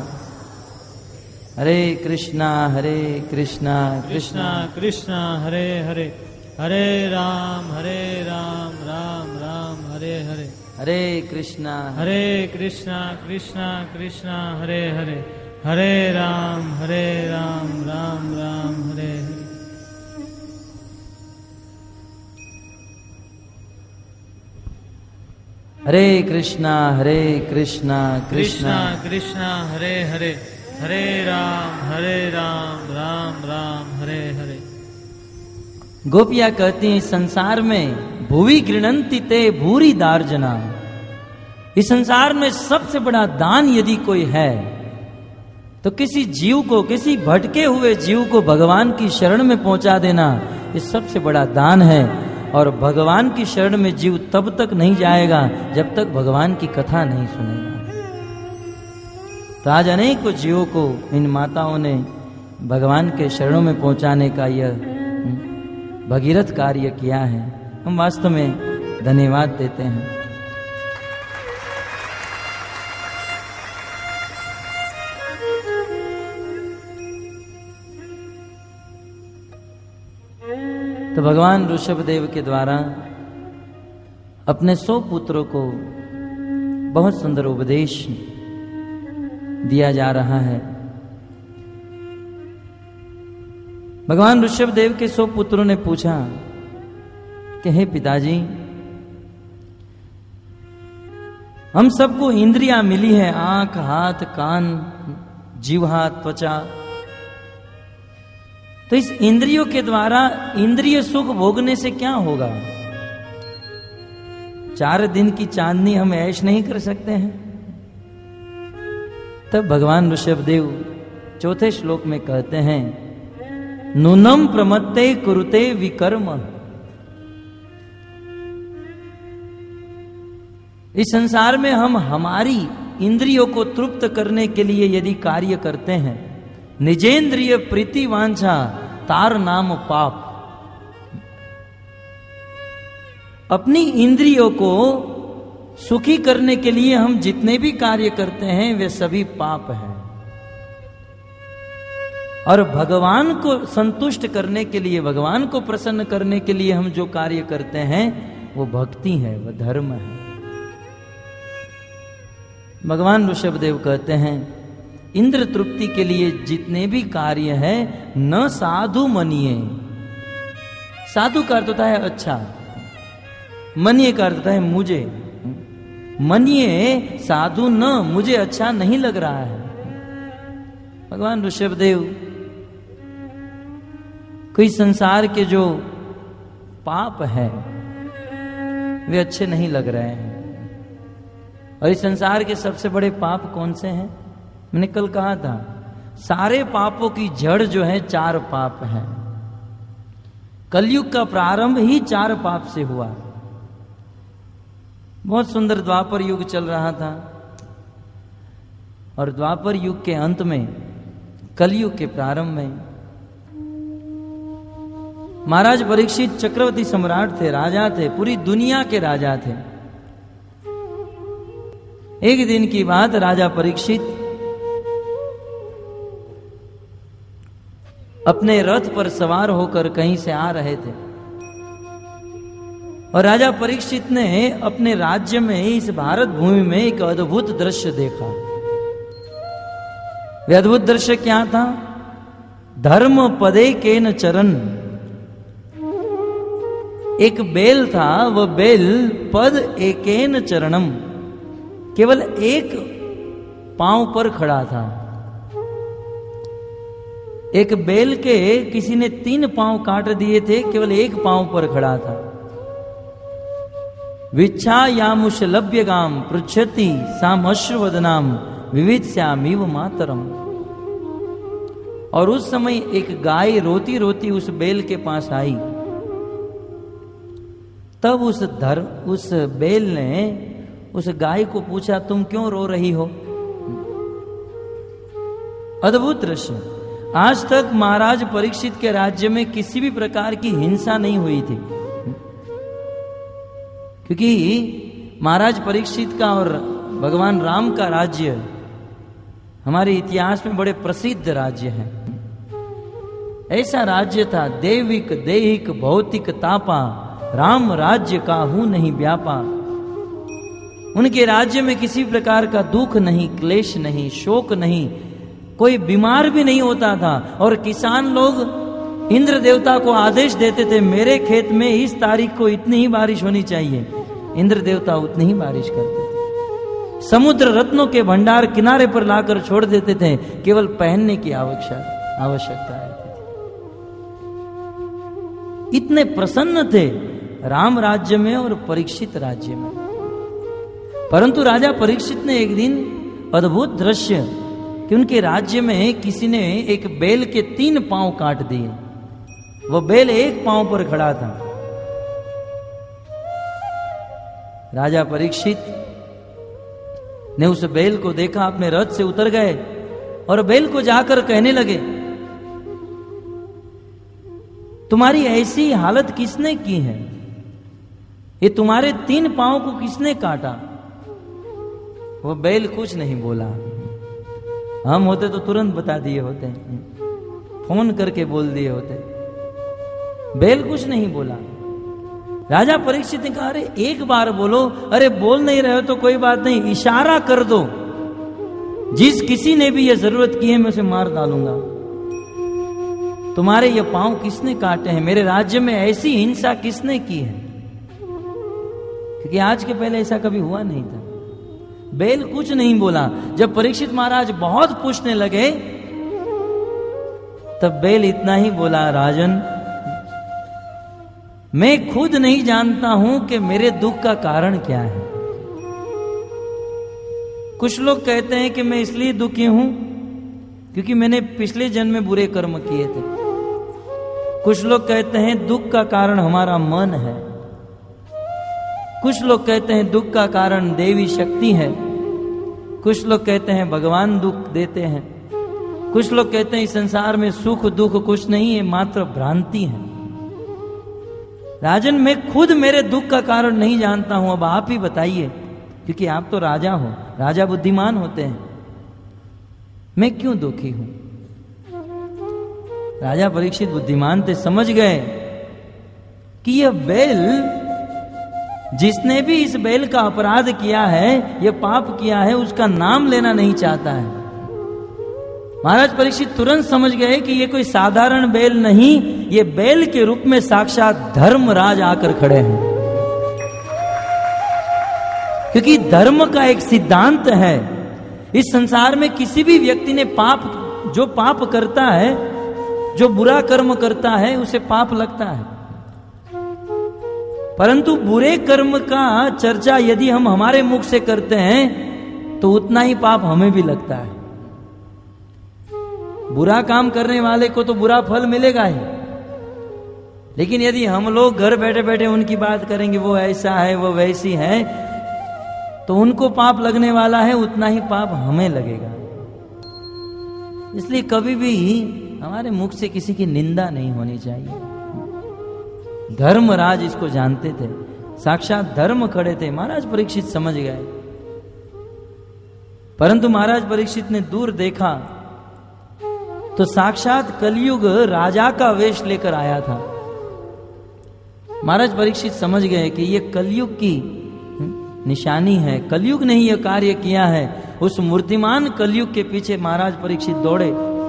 Speaker 1: हरे कृष्णा कृष्णा कृष्णा
Speaker 3: कृष्णा हरे हरे,
Speaker 2: हरे राम राम राम हरे हरे,
Speaker 1: हरे कृष्णा
Speaker 2: कृष्णा कृष्णा हरे हरे, हरे राम राम राम हरे हरे।
Speaker 1: हरे कृष्णा कृष्णा
Speaker 2: कृष्णा हरे हरे, हरे राम राम हरे हरे।
Speaker 1: गोपियां कहती हैं, संसार में भुवि गृणंति ते भूरी दार्जना, इस संसार में सबसे बड़ा दान यदि कोई है तो किसी जीव को, किसी भटके हुए जीव को भगवान की शरण में पहुंचा देना, ये सबसे बड़ा दान है। और भगवान की शरण में जीव तब तक नहीं जाएगा जब तक भगवान की कथा नहीं सुनेगा। तो आज अनेकों जीवों को इन माताओं ने भगवान के शरणों में पहुंचाने का यह भगीरथ कार्य किया है। हम वास्तव में धन्यवाद देते हैं। तो भगवान ऋषभदेव के द्वारा अपने 100 पुत्रों को बहुत सुंदर उपदेश दिया जा रहा है। भगवान ऋषभदेव के 100 पुत्रों ने पूछा कि हे पिताजी, हम सबको इंद्रियां मिली है, आंख, हाथ, कान, जीवा, त्वचा, तो इस इंद्रियों के द्वारा इंद्रिय सुख भोगने से क्या होगा? 4 दिन की चांदनी हम ऐश नहीं कर सकते हैं? तब भगवान ऋषभदेव 4थे श्लोक में कहते हैं, नूनम प्रमत्ते कुरुते विकर्म। इस संसार में हम हमारी इंद्रियों को तृप्त करने के लिए यदि कार्य करते हैं, निजेंद्रिय प्रीति वांछा तार नाम पाप, अपनी इंद्रियों को सुखी करने के लिए हम जितने भी कार्य करते हैं वे सभी पाप हैं। और भगवान को संतुष्ट करने के लिए, भगवान को प्रसन्न करने के लिए हम जो कार्य करते हैं वो भक्ति है, वह धर्म है। भगवान ऋषभदेव कहते हैं, इंद्र तृप्ति के लिए जितने भी कार्य है न साधु मनिए। साधु का अर्थ होता है अच्छा, मनिए का अर्थ होता है मुझे। मनिए साधु न, मुझे अच्छा नहीं लग रहा है। भगवान ऋषभदेव कोई संसार के जो पाप है वे अच्छे नहीं लग रहे हैं। और इस संसार के सबसे बड़े पाप कौन से हैं? मैंने कल कहा था, सारे पापों की जड़ जो है 4 पाप हैं। कलयुग का प्रारंभ ही 4 पाप से हुआ। बहुत सुंदर द्वापर युग चल रहा था और द्वापर युग के अंत में, कलयुग के प्रारंभ में महाराज परीक्षित चक्रवर्ती सम्राट थे, राजा थे, पूरी दुनिया के राजा थे। एक दिन की बात, राजा परीक्षित अपने रथ पर सवार होकर कहीं से आ रहे थे और राजा परीक्षित ने अपने राज्य में, इस भारत भूमि में एक अद्भुत दृश्य देखा। वह अद्भुत दृश्य क्या था? धर्म पदे केन चरण। एक बेल था, वह बेल पद एकेन चरणम, केवल एक पांव पर खड़ा था। एक बेल के किसी ने 3 पांव काट दिए थे, केवल एक पांव पर खड़ा था। विच्छा यामुशलभ्यगाम पृच्छति साम अश्रुवदनाम विविध्यामीव मातरम। और उस समय एक गाय रोती रोती उस बेल के पास आई। तब उस बेल ने उस गाय को पूछा, तुम क्यों रो रही हो? अद्भुत दृश्य। आज तक महाराज परीक्षित के राज्य में किसी भी प्रकार की हिंसा नहीं हुई थी, क्योंकि महाराज परीक्षित का और भगवान राम का राज्य हमारे इतिहास में बड़े प्रसिद्ध राज्य है। ऐसा राज्य था, देविक देहिक भौतिक तापा, राम राज्य काहू नहीं व्यापा। उनके राज्य में किसी प्रकार का दुख नहीं, क्लेश नहीं, शोक नहीं, कोई बीमार भी नहीं होता था। और किसान लोग इंद्र देवता को आदेश देते थे, मेरे खेत में इस तारीख को इतनी ही बारिश होनी चाहिए, इंद्र देवता उतनी ही बारिश करते थे। समुद्र रत्नों के भंडार किनारे पर लाकर छोड़ देते थे, केवल पहनने की आवश्यकता है। इतने प्रसन्न थे राम राज्य में और परीक्षित राज्य में। परंतु राजा परीक्षित ने एक दिन अद्भुत दृश्य कि उनके राज्य में किसी ने एक बैल के 3 पांव काट दिए। वो बैल एक पांव पर खड़ा था। राजा परीक्षित ने उस बैल को देखा, अपने रथ से उतर गए और बैल को जाकर कहने लगे, तुम्हारी ऐसी हालत किसने की है? ये तुम्हारे 3 पांव को किसने काटा? वो बैल कुछ नहीं बोला। हम होते तो तुरंत बता दिए होते, फोन करके बोल दिए होते। बैल कुछ नहीं बोला। राजा परीक्षित ने कहा, अरे एक बार बोलो। अरे बोल नहीं रहे हो तो कोई बात नहीं, इशारा कर दो। जिस किसी ने भी ये जरूरत की है मैं उसे मार डालूंगा। तुम्हारे ये पांव किसने काटे हैं? मेरे राज्य में ऐसी हिंसा किसने की है? क्योंकि आज के पहले ऐसा कभी हुआ नहीं था। बैल कुछ नहीं बोला। जब परीक्षित महाराज बहुत पूछने लगे तब बैल इतना ही बोला, राजन मैं खुद नहीं जानता हूं कि मेरे दुख का कारण क्या है। कुछ लोग कहते हैं कि मैं इसलिए दुखी हूं क्योंकि मैंने पिछले जन्म में बुरे कर्म किए थे। कुछ लोग कहते हैं दुख का कारण हमारा मन है। कुछ लोग कहते हैं दुख का कारण देवी शक्ति है। कुछ लोग कहते हैं भगवान दुख देते हैं। कुछ लोग कहते हैं इस संसार में सुख दुख कुछ नहीं है, मात्र भ्रांति है। राजन मैं खुद मेरे दुख का कारण नहीं जानता हूं, अब आप ही बताइए, क्योंकि आप तो राजा हो, राजा बुद्धिमान होते हैं। मैं क्यों दुखी हूं? राजा परीक्षित बुद्धिमान थे, समझ गए कि यह बैल, जिसने भी इस बैल का अपराध किया है, यह पाप किया है, उसका नाम लेना नहीं चाहता है। महाराज परीक्षित तुरंत समझ गए कि यह कोई साधारण बैल नहीं, ये बैल के रूप में साक्षात धर्मराज आकर खड़े हैं। क्योंकि धर्म का एक सिद्धांत है, इस संसार में किसी भी व्यक्ति ने जो पाप करता है, जो बुरा कर्म करता है, उसे पाप लगता है। परंतु बुरे कर्म का चर्चा यदि हम हमारे मुख से करते हैं तो उतना ही पाप हमें भी लगता है। बुरा काम करने वाले को तो बुरा फल मिलेगा ही, लेकिन यदि हम लोग घर बैठे बैठे उनकी बात करेंगे, वो ऐसा है, वो वैसी है, तो उनको पाप लगने वाला है, उतना ही पाप हमें लगेगा। इसलिए कभी भी हमारे मुख से किसी की निंदा नहीं होनी चाहिए। धर्मराज इसको जानते थे, साक्षात धर्म खड़े थे। महाराज परीक्षित समझ गए। परंतु महाराज परीक्षित ने दूर देखा तो साक्षात कलयुग राजा का वेश लेकर आया था। महाराज परीक्षित समझ गए कि यह कलयुग की निशानी है, कलयुग ने ही यह कार्य किया है। उस मूर्तिमान कलयुग के पीछे महाराज परीक्षित दौड़े।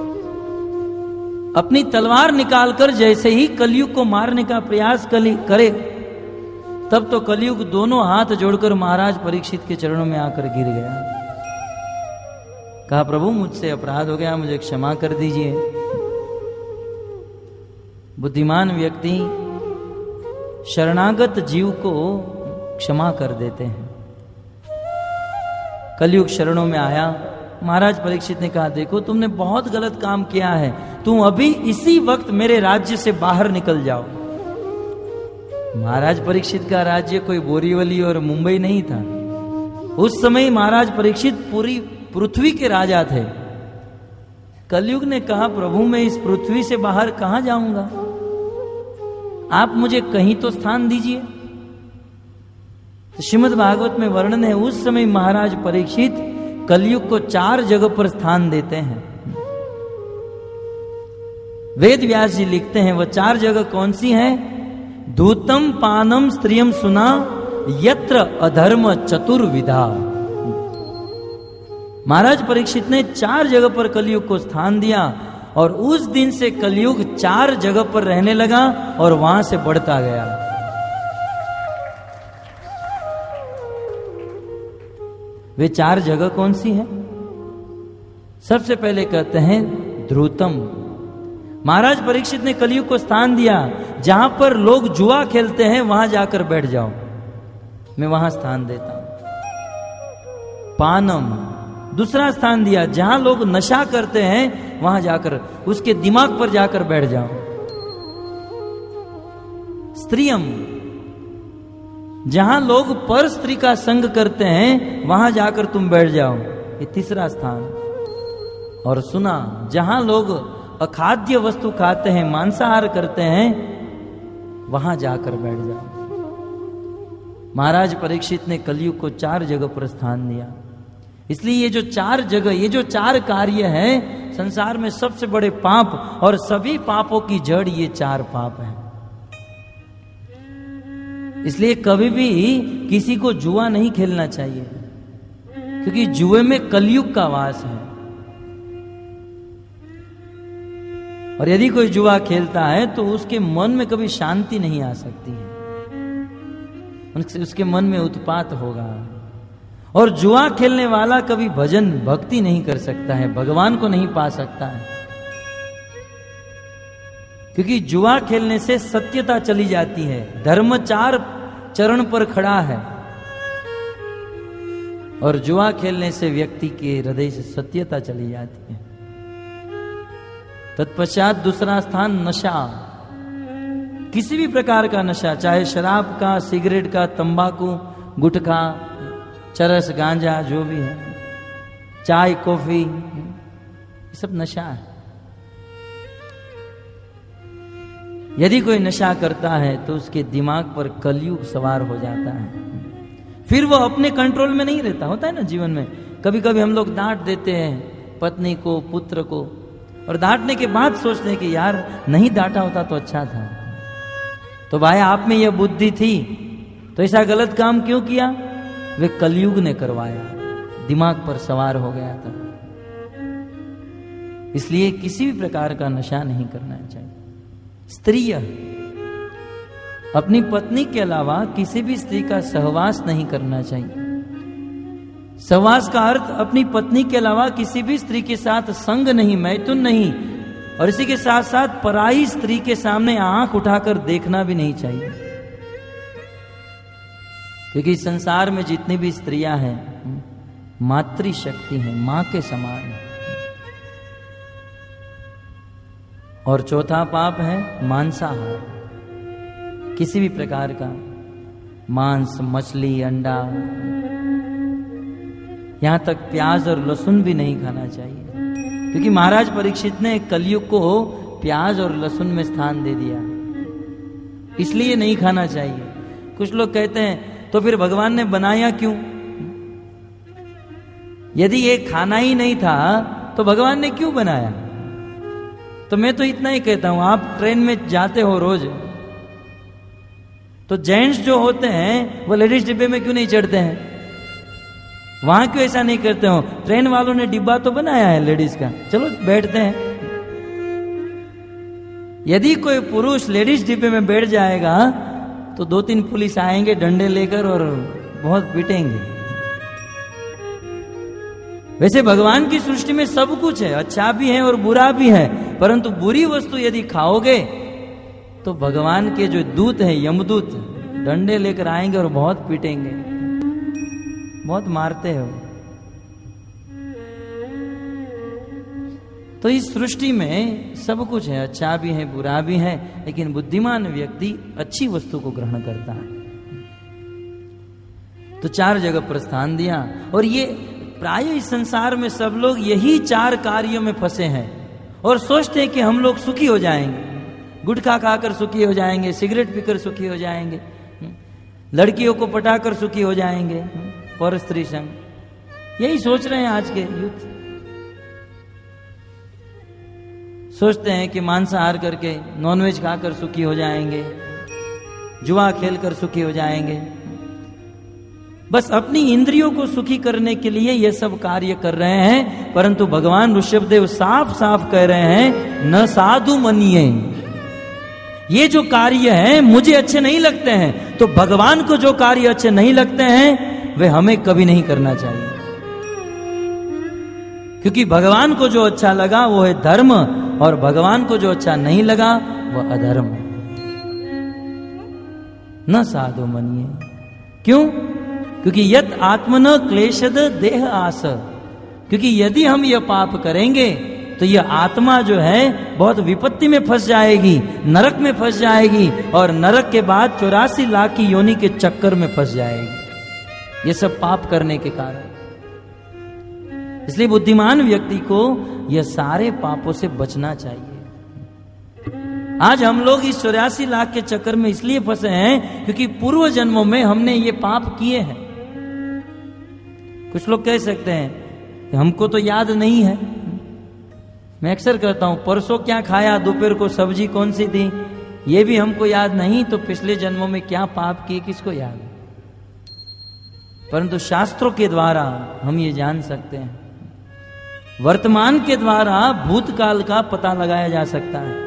Speaker 1: अपनी तलवार निकालकर जैसे ही कलयुग को मारने का प्रयास करे, तब तो कलयुग दोनों हाथ जोड़कर महाराज परीक्षित के चरणों में आकर गिर गया। कहा, प्रभु मुझसे अपराध हो गया, मुझे क्षमा कर दीजिए। बुद्धिमान व्यक्ति शरणागत जीव को क्षमा कर देते हैं। कलयुग शरणों में आया। महाराज परीक्षित ने कहा, देखो तुमने बहुत गलत काम किया है, तुम अभी इसी वक्त मेरे राज्य से बाहर निकल जाओ। महाराज परीक्षित का राज्य कोई बोरीवली और मुंबई नहीं था। उस समय महाराज परीक्षित पूरी पृथ्वी के राजा थे। कलयुग ने कहा, प्रभु मैं इस पृथ्वी से बाहर कहां जाऊंगा, आप मुझे कहीं तो स्थान दीजिए। तो श्रीमद् भागवत में वर्णन है, उस समय महाराज परीक्षित कलयुग को 4 जगह पर स्थान देते हैं। वेद व्यास जी लिखते हैं वह 4 जगह कौन सी है? धूतम पानम स्त्रियम सुना यत्र अधर्म चतुर्विधा। महाराज परीक्षित ने 4 जगह पर कलयुग को स्थान दिया और उस दिन से कलयुग 4 जगह पर रहने लगा और वहां से बढ़ता गया। वे 4 जगह कौन सी है? सबसे पहले कहते हैं ध्रुतम। महाराज परीक्षित ने कलयुग को स्थान दिया, जहां पर लोग जुआ खेलते हैं वहां जाकर बैठ जाओ, मैं वहां स्थान देता हूं। पानम, दूसरा स्थान दिया, जहां लोग नशा करते हैं वहां जाकर उसके दिमाग पर जाकर बैठ जाओ। स्त्रियम, जहां लोग पर स्त्री का संग करते हैं वहां जाकर तुम बैठ जाओ, ये तीसरा स्थान। और सुना, जहां लोग अखाद्य वस्तु खाते हैं, मांसाहार करते हैं, वहां जाकर बैठ जाओ। महाराज परीक्षित ने कलयुग को 4 जगह पर स्थान दिया। इसलिए ये जो 4 जगह, ये जो 4 कार्य है, संसार में सबसे बड़े पाप और सभी पापों की जड़ ये 4 पाप हैं। इसलिए कभी भी किसी को जुआ नहीं खेलना चाहिए, क्योंकि जुए में कलयुग का वास है। और यदि कोई जुआ खेलता है तो उसके मन में कभी शांति नहीं आ सकती है, उसके मन में उत्पात होगा। और जुआ खेलने वाला कभी भजन भक्ति नहीं कर सकता है, भगवान को नहीं पा सकता है, क्योंकि जुआ खेलने से सत्यता चली जाती है। धर्म 4 चरण पर खड़ा है और जुआ खेलने से व्यक्ति के हृदय से सत्यता चली जाती है। तत्पश्चात दूसरा स्थान नशा, किसी भी प्रकार का नशा, चाहे शराब का, सिगरेट का, तंबाकू, गुटखा, चरस, गांजा, जो भी है, चाय, कॉफी, ये सब नशा है। यदि कोई नशा करता है तो उसके दिमाग पर कलयुग सवार हो जाता है, फिर वो अपने कंट्रोल में नहीं रहता। होता है ना जीवन में, कभी कभी हम लोग डांट देते हैं पत्नी को, पुत्र को, और डांटने के बाद सोचते हैं कि यार नहीं डांटा होता तो अच्छा था, तो भाई आप में यह बुद्धि थी तो ऐसा गलत काम क्यों किया? वे कलयुग ने करवाया, दिमाग पर सवार हो गया था। इसलिए किसी भी प्रकार का नशा नहीं करना चाहिए। स्त्रीय, अपनी पत्नी के अलावा किसी भी स्त्री का सहवास नहीं करना चाहिए। सहवास का अर्थ अपनी पत्नी के अलावा किसी भी स्त्री के साथ संग नहीं, मैथुन नहीं, और इसी के साथ साथ पराई स्त्री के सामने आंख उठाकर देखना भी नहीं चाहिए। क्योंकि संसार में जितनी भी स्त्रियां हैं मातृशक्ति हैं, मां के समान है। और चौथा पाप है मांसाहार, किसी भी प्रकार का मांस, मछली, अंडा, यहां तक प्याज और लहसुन भी नहीं खाना चाहिए, क्योंकि महाराज परीक्षित ने कलयुग को प्याज और लहसुन में स्थान दे दिया, इसलिए नहीं खाना चाहिए। कुछ लोग कहते हैं तो फिर भगवान ने बनाया क्यों? यदि ये खाना ही नहीं था तो भगवान ने क्यों बनाया? तो मैं तो इतना ही कहता हूं, आप ट्रेन में जाते हो रोज, तो जेंट्स जो होते हैं वो लेडीज डिब्बे में क्यों नहीं चढ़ते हैं? वहां क्यों ऐसा नहीं करते हो? ट्रेन वालों ने डिब्बा तो बनाया है लेडीज का, चलो बैठते हैं। यदि कोई पुरुष लेडीज डिब्बे में बैठ जाएगा तो 2-3 पुलिस आएंगे डंडे लेकर और बहुत पीटेंगे। वैसे भगवान की सृष्टि में सब कुछ है, अच्छा भी है और बुरा भी है, परंतु बुरी वस्तु यदि खाओगे तो भगवान के जो दूत हैं, यमदूत, डंडे लेकर आएंगे और बहुत पीटेंगे, बहुत मारते हो। तो इस सृष्टि में सब कुछ है, अच्छा भी है, बुरा भी है, लेकिन बुद्धिमान व्यक्ति अच्छी वस्तु को ग्रहण करता है। तो 4 जगह पर स्थान दिया, और ये प्राय इस संसार में सब लोग यही 4 कार्यों में फंसे हैं और सोचते हैं कि हम लोग सुखी हो जाएंगे, गुटखा खाकर सुखी हो जाएंगे, सिगरेट पीकर सुखी हो जाएंगे, लड़कियों को पटाकर सुखी हो जाएंगे, पर स्त्री संग, यही सोच रहे हैं आज के यूथ। सोचते हैं कि मांसाहार करके, नॉनवेज खाकर सुखी हो जाएंगे, जुआ खेलकर सुखी हो जाएंगे। बस अपनी इंद्रियों को सुखी करने के लिए ये सब कार्य कर रहे हैं, परंतु भगवान ऋषभदेव साफ साफ कह रहे हैं, न साधु मनिए, ये जो कार्य है मुझे अच्छे नहीं लगते हैं, तो भगवान को जो कार्य अच्छे नहीं लगते हैं वे हमें कभी नहीं करना चाहिए। क्योंकि भगवान को जो अच्छा लगा वो है धर्म, और भगवान को जो अच्छा नहीं लगा वह अधर्म। न साधु मनिए, क्यों? क्योंकि यत आत्मन क्लेशद देह आस, क्योंकि यदि हम यह पाप करेंगे तो यह आत्मा जो है बहुत विपत्ति में फंस जाएगी, नरक में फंस जाएगी, और नरक के बाद 84 लाख की योनि के चक्कर में फंस जाएगी, ये सब पाप करने के कारण। इसलिए बुद्धिमान व्यक्ति को यह सारे पापों से बचना चाहिए। आज हम लोग इस 84 लाख के चक्कर में इसलिए फंसे हैं क्योंकि पूर्व जन्मों में हमने ये पाप किए हैं। कुछ लोग कह सकते हैं कि हमको तो याद नहीं है। मैं अक्सर कहता हूं, परसों क्या खाया, दोपहर को सब्जी कौन सी थी, ये भी हमको याद नहीं, तो पिछले जन्मों में क्या पाप किए किसको याद है? परंतु शास्त्रों के द्वारा हम ये जान सकते हैं, वर्तमान के द्वारा भूतकाल का पता लगाया जा सकता है।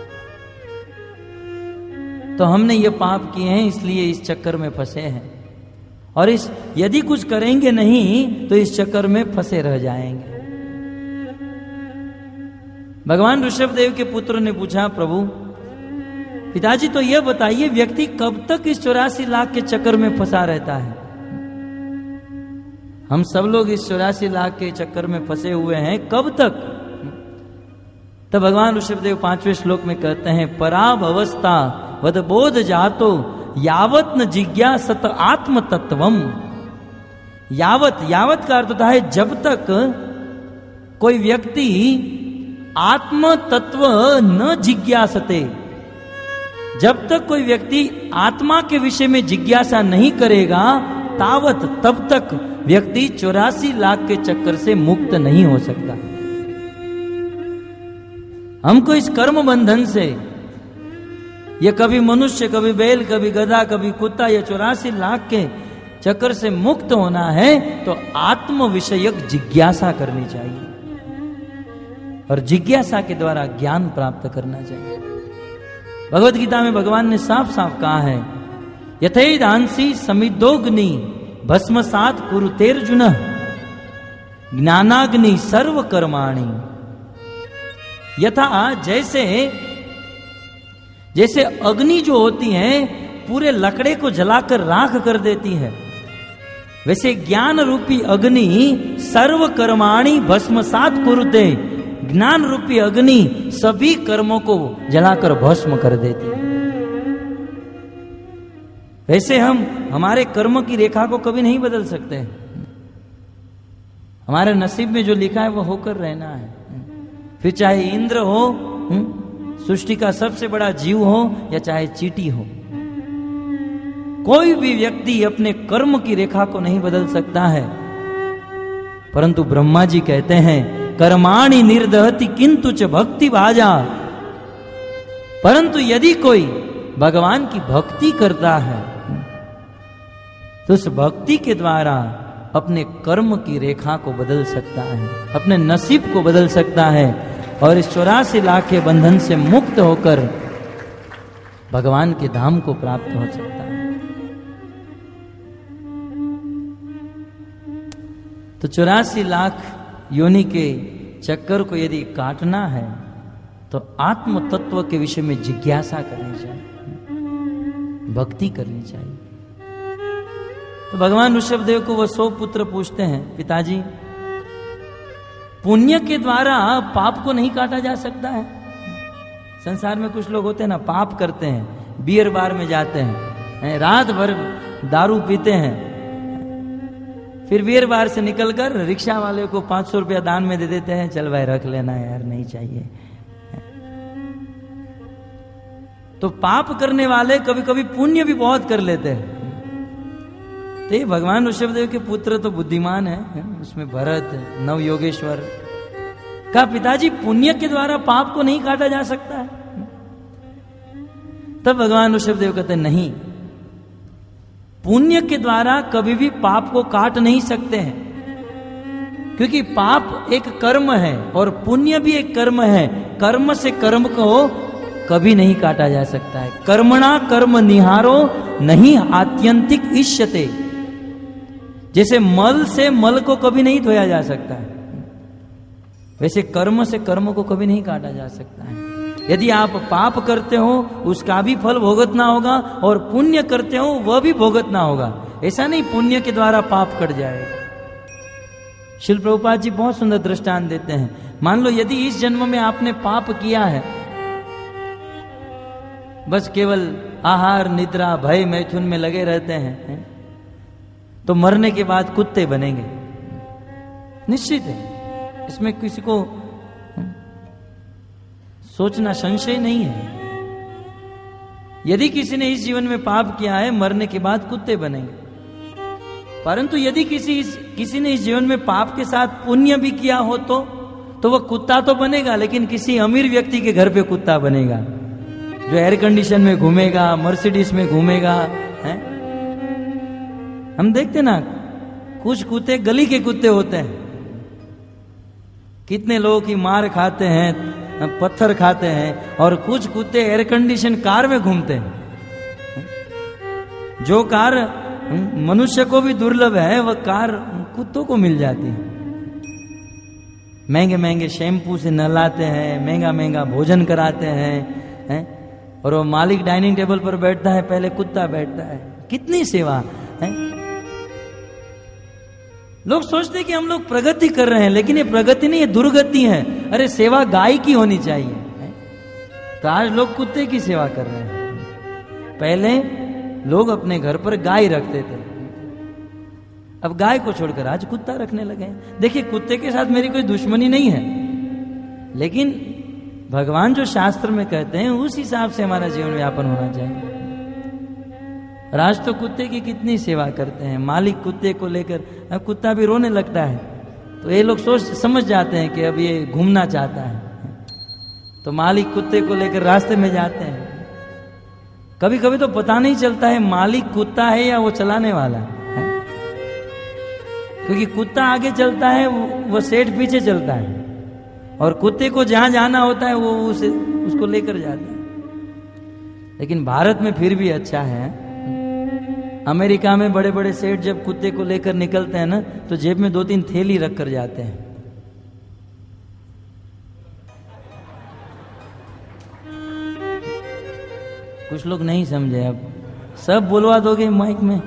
Speaker 1: तो हमने ये पाप किए हैं, इसलिए इस चक्कर में फंसे हैं, और इस यदि कुछ करेंगे नहीं तो इस चक्कर में फंसे रह जाएंगे। भगवान ऋषभदेव के पुत्र ने पूछा, प्रभु पिताजी तो यह बताइए, व्यक्ति कब तक इस 84 लाख के चक्कर में फंसा रहता है? हम सब लोग इस 84 लाख के चक्कर में फंसे हुए हैं, कब तक? तब भगवान ऋषभदेव 5वें श्लोक में कहते हैं, पराभवस्था वद बोध जातो यावत न जिज्ञासत आत्म तत्वम। यावत, यावत का अर्थ होता है जब तक कोई व्यक्ति आत्म तत्व न जिज्ञासते, जब तक कोई व्यक्ति आत्मा के विषय में जिज्ञासा नहीं करेगा, तावत, तब तक व्यक्ति 84 लाख के चक्कर से मुक्त नहीं हो सकता। हमको इस कर्म बंधन से, ये कभी मनुष्य, कभी बैल, कभी गधा, कभी कुत्ता, ये 84 लाख के चक्कर से मुक्त होना है तो आत्म विषयक जिज्ञासा करनी चाहिए, और जिज्ञासा के द्वारा ज्ञान प्राप्त करना चाहिए। भगवत गीता में भगवान ने साफ साफ कहा है, यथैदांसी समिद्धोग्नि भस्मसात कुरुतेर्जुन ज्ञानाग्नि सर्व कर्माणि। यथा, जैसे अग्नि जो होती है पूरे लकड़े को जलाकर राख कर देती है, वैसे ज्ञान रूपी अग्नि सर्व कर्माणि भस्मसात कुरुते, ज्ञान रूपी अग्नि सभी कर्मों को जलाकर भस्म कर देती है। वैसे हम हमारे कर्म की रेखा को कभी नहीं बदल सकते। हमारे नसीब में जो लिखा है वो होकर रहना है। फिर चाहे इंद्र हो, सृष्टि का सबसे बड़ा जीव हो, या चाहे चींटी हो, कोई भी व्यक्ति अपने कर्म की रेखा को नहीं बदल सकता है। परंतु ब्रह्मा जी कहते हैं, कर्माणि निर्दहति किंतु च भक्ति भाजा। परंतु यदि कोई भगवान की भक्ति करता है तो उस भक्ति के द्वारा अपने कर्म की रेखा को बदल सकता है, अपने नसीब को बदल सकता है, और इस 84 लाख के बंधन से मुक्त होकर भगवान के धाम को प्राप्त हो सकता है। तो 84 लाख योनि के चक्कर को यदि काटना है तो आत्म तत्व के विषय में जिज्ञासा करनी चाहिए, भक्ति करनी चाहिए। तो भगवान ऋषभदेव को वह 100 पुत्र पूछते हैं, पिताजी पुण्य के द्वारा पाप को नहीं काटा जा सकता है? संसार में कुछ लोग होते हैं ना, पाप करते हैं, बियर बार में जाते हैं, रात भर दारू पीते हैं, फिर बियर बार से निकलकर रिक्शा वाले को 500 रुपया दान में दे देते हैं, चल भाई रख लेना यार, नहीं चाहिए। तो पाप करने वाले कभी कभी पुण्य भी बहुत कर लेते हैं। तो ये भगवान ऋषभदेव के पुत्र तो बुद्धिमान है, उसमें भरत, नव योगेश्वर, कहा पिताजी पुण्य के द्वारा पाप को नहीं काटा जा सकता है? तब भगवान ऋषभदेव कहते नहीं, पुण्य के द्वारा कभी भी पाप को काट नहीं सकते हैं, क्योंकि पाप एक कर्म है और पुण्य भी एक कर्म है। कर्म से कर्म को कभी नहीं काटा जा सकता है। कर्मणा कर्म निहारो नहीं आत्यंतिक इष्यते। जैसे मल से मल को कभी नहीं धोया जा सकता है, वैसे कर्म से कर्म को कभी नहीं काटा जा सकता है। यदि आप पाप करते हो उसका भी फल भोगतना होगा और पुण्य करते हो वह भी भोगतना होगा। ऐसा नहीं पुण्य के द्वारा पाप कट जाएगा। श्रील प्रभुपाद जी बहुत सुंदर दृष्टांत देते हैं। मान लो यदि इस जन्म में आपने पाप किया है, बस केवल आहार निद्रा भय मैथुन में लगे रहते हैं, तो मरने के बाद कुत्ते बनेंगे, निश्चित है। इसमें किसी को सोचना संशय नहीं है। यदि किसी ने इस जीवन में पाप किया है, मरने के बाद कुत्ते बनेंगे। परंतु यदि किसी ने इस जीवन में पाप के साथ पुण्य भी किया हो तो वह कुत्ता तो बनेगा, लेकिन किसी अमीर व्यक्ति के घर पे कुत्ता बनेगा, जो एयर कंडीशन में घूमेगा, मर्सिडीज में घूमेगा। हैं? हम देखते ना, कुछ कुत्ते गली के कुत्ते होते हैं, कितने लोगों की मार खाते हैं, पत्थर खाते हैं, और कुछ कुत्ते एयर कंडीशन कार में घूमते हैं। जो कार मनुष्य को भी दुर्लभ है, वह कार कुत्तों को मिल जाती है। महंगे महंगे शैम्पू से नहलाते हैं, महंगा महंगा भोजन कराते हैं, और वो मालिक डाइनिंग टेबल पर बैठता है, पहले कुत्ता बैठता है। कितनी सेवा है। लोग सोचते हैं कि हम लोग प्रगति कर रहे हैं, लेकिन ये प्रगति नहीं, ये दुर्गति है। अरे सेवा गाय की होनी चाहिए, तो आज लोग कुत्ते की सेवा कर रहे हैं। पहले लोग अपने घर पर गाय रखते थे, अब गाय को छोड़कर आज कुत्ता रखने लगे। देखिए, कुत्ते के साथ मेरी कोई दुश्मनी नहीं है, लेकिन भगवान जो शास्त्र में कहते हैं उस हिसाब से हमारा जीवन यापन होना चाहिए। और आज तो कुत्ते की कितनी सेवा करते हैं। मालिक कुत्ते को लेकर, अब कुत्ता भी रोने लगता है तो ये लोग समझ जाते हैं कि अब ये घूमना चाहता है, तो मालिक कुत्ते को लेकर रास्ते में जाते हैं। कभी कभी तो पता नहीं चलता है मालिक कुत्ता है या वो चलाने वाला है, क्योंकि कुत्ता आगे चलता है, वो सेठ पीछे चलता है, और कुत्ते को जहां जाना होता है वो उसको लेकर जाता है। लेकिन भारत में फिर भी अच्छा है। अमेरिका में बड़े बड़े सेठ जब कुत्ते को लेकर निकलते हैं ना, तो जेब में 2-3 थैली रख कर जाते हैं। कुछ लोग नहीं समझे, अब सब बुलवा दोगे माइक में।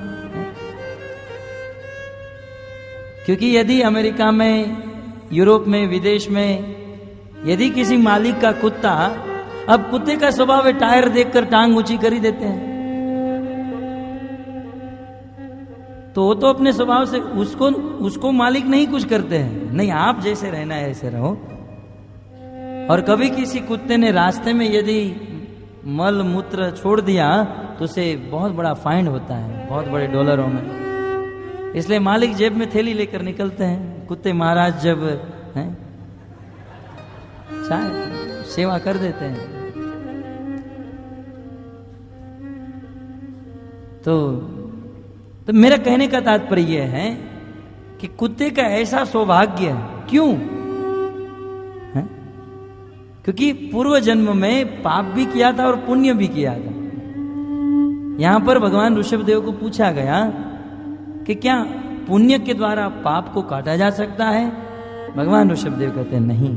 Speaker 1: क्योंकि यदि अमेरिका में, यूरोप में, विदेश में यदि किसी मालिक का कुत्ता, अब कुत्ते का स्वभाव है टायर देखकर टांग ऊंची कर ही देते हैं, तो वो तो अपने स्वभाव से उसको मालिक नहीं कुछ करते हैं। नहीं, आप जैसे रहना है ऐसे रहो। और कभी किसी कुत्ते ने रास्ते में यदि मल मूत्र छोड़ दिया तो उसे बहुत बड़ा फाइन होता है, बहुत बड़े डॉलरों में। इसलिए मालिक जेब में थैली लेकर निकलते हैं। कुत्ते महाराज जब हैं चाहे सेवा कर देते हैं। तो मेरा कहने का तात्पर्य यह है कि कुत्ते का ऐसा सौभाग्य है। क्यों? है? क्योंकि पूर्व जन्म में पाप भी किया था और पुण्य भी किया था। यहां पर भगवान ऋषभदेव को पूछा गया कि क्या पुण्य के द्वारा पाप को काटा जा सकता है? भगवान ऋषभदेव कहते हैं नहीं।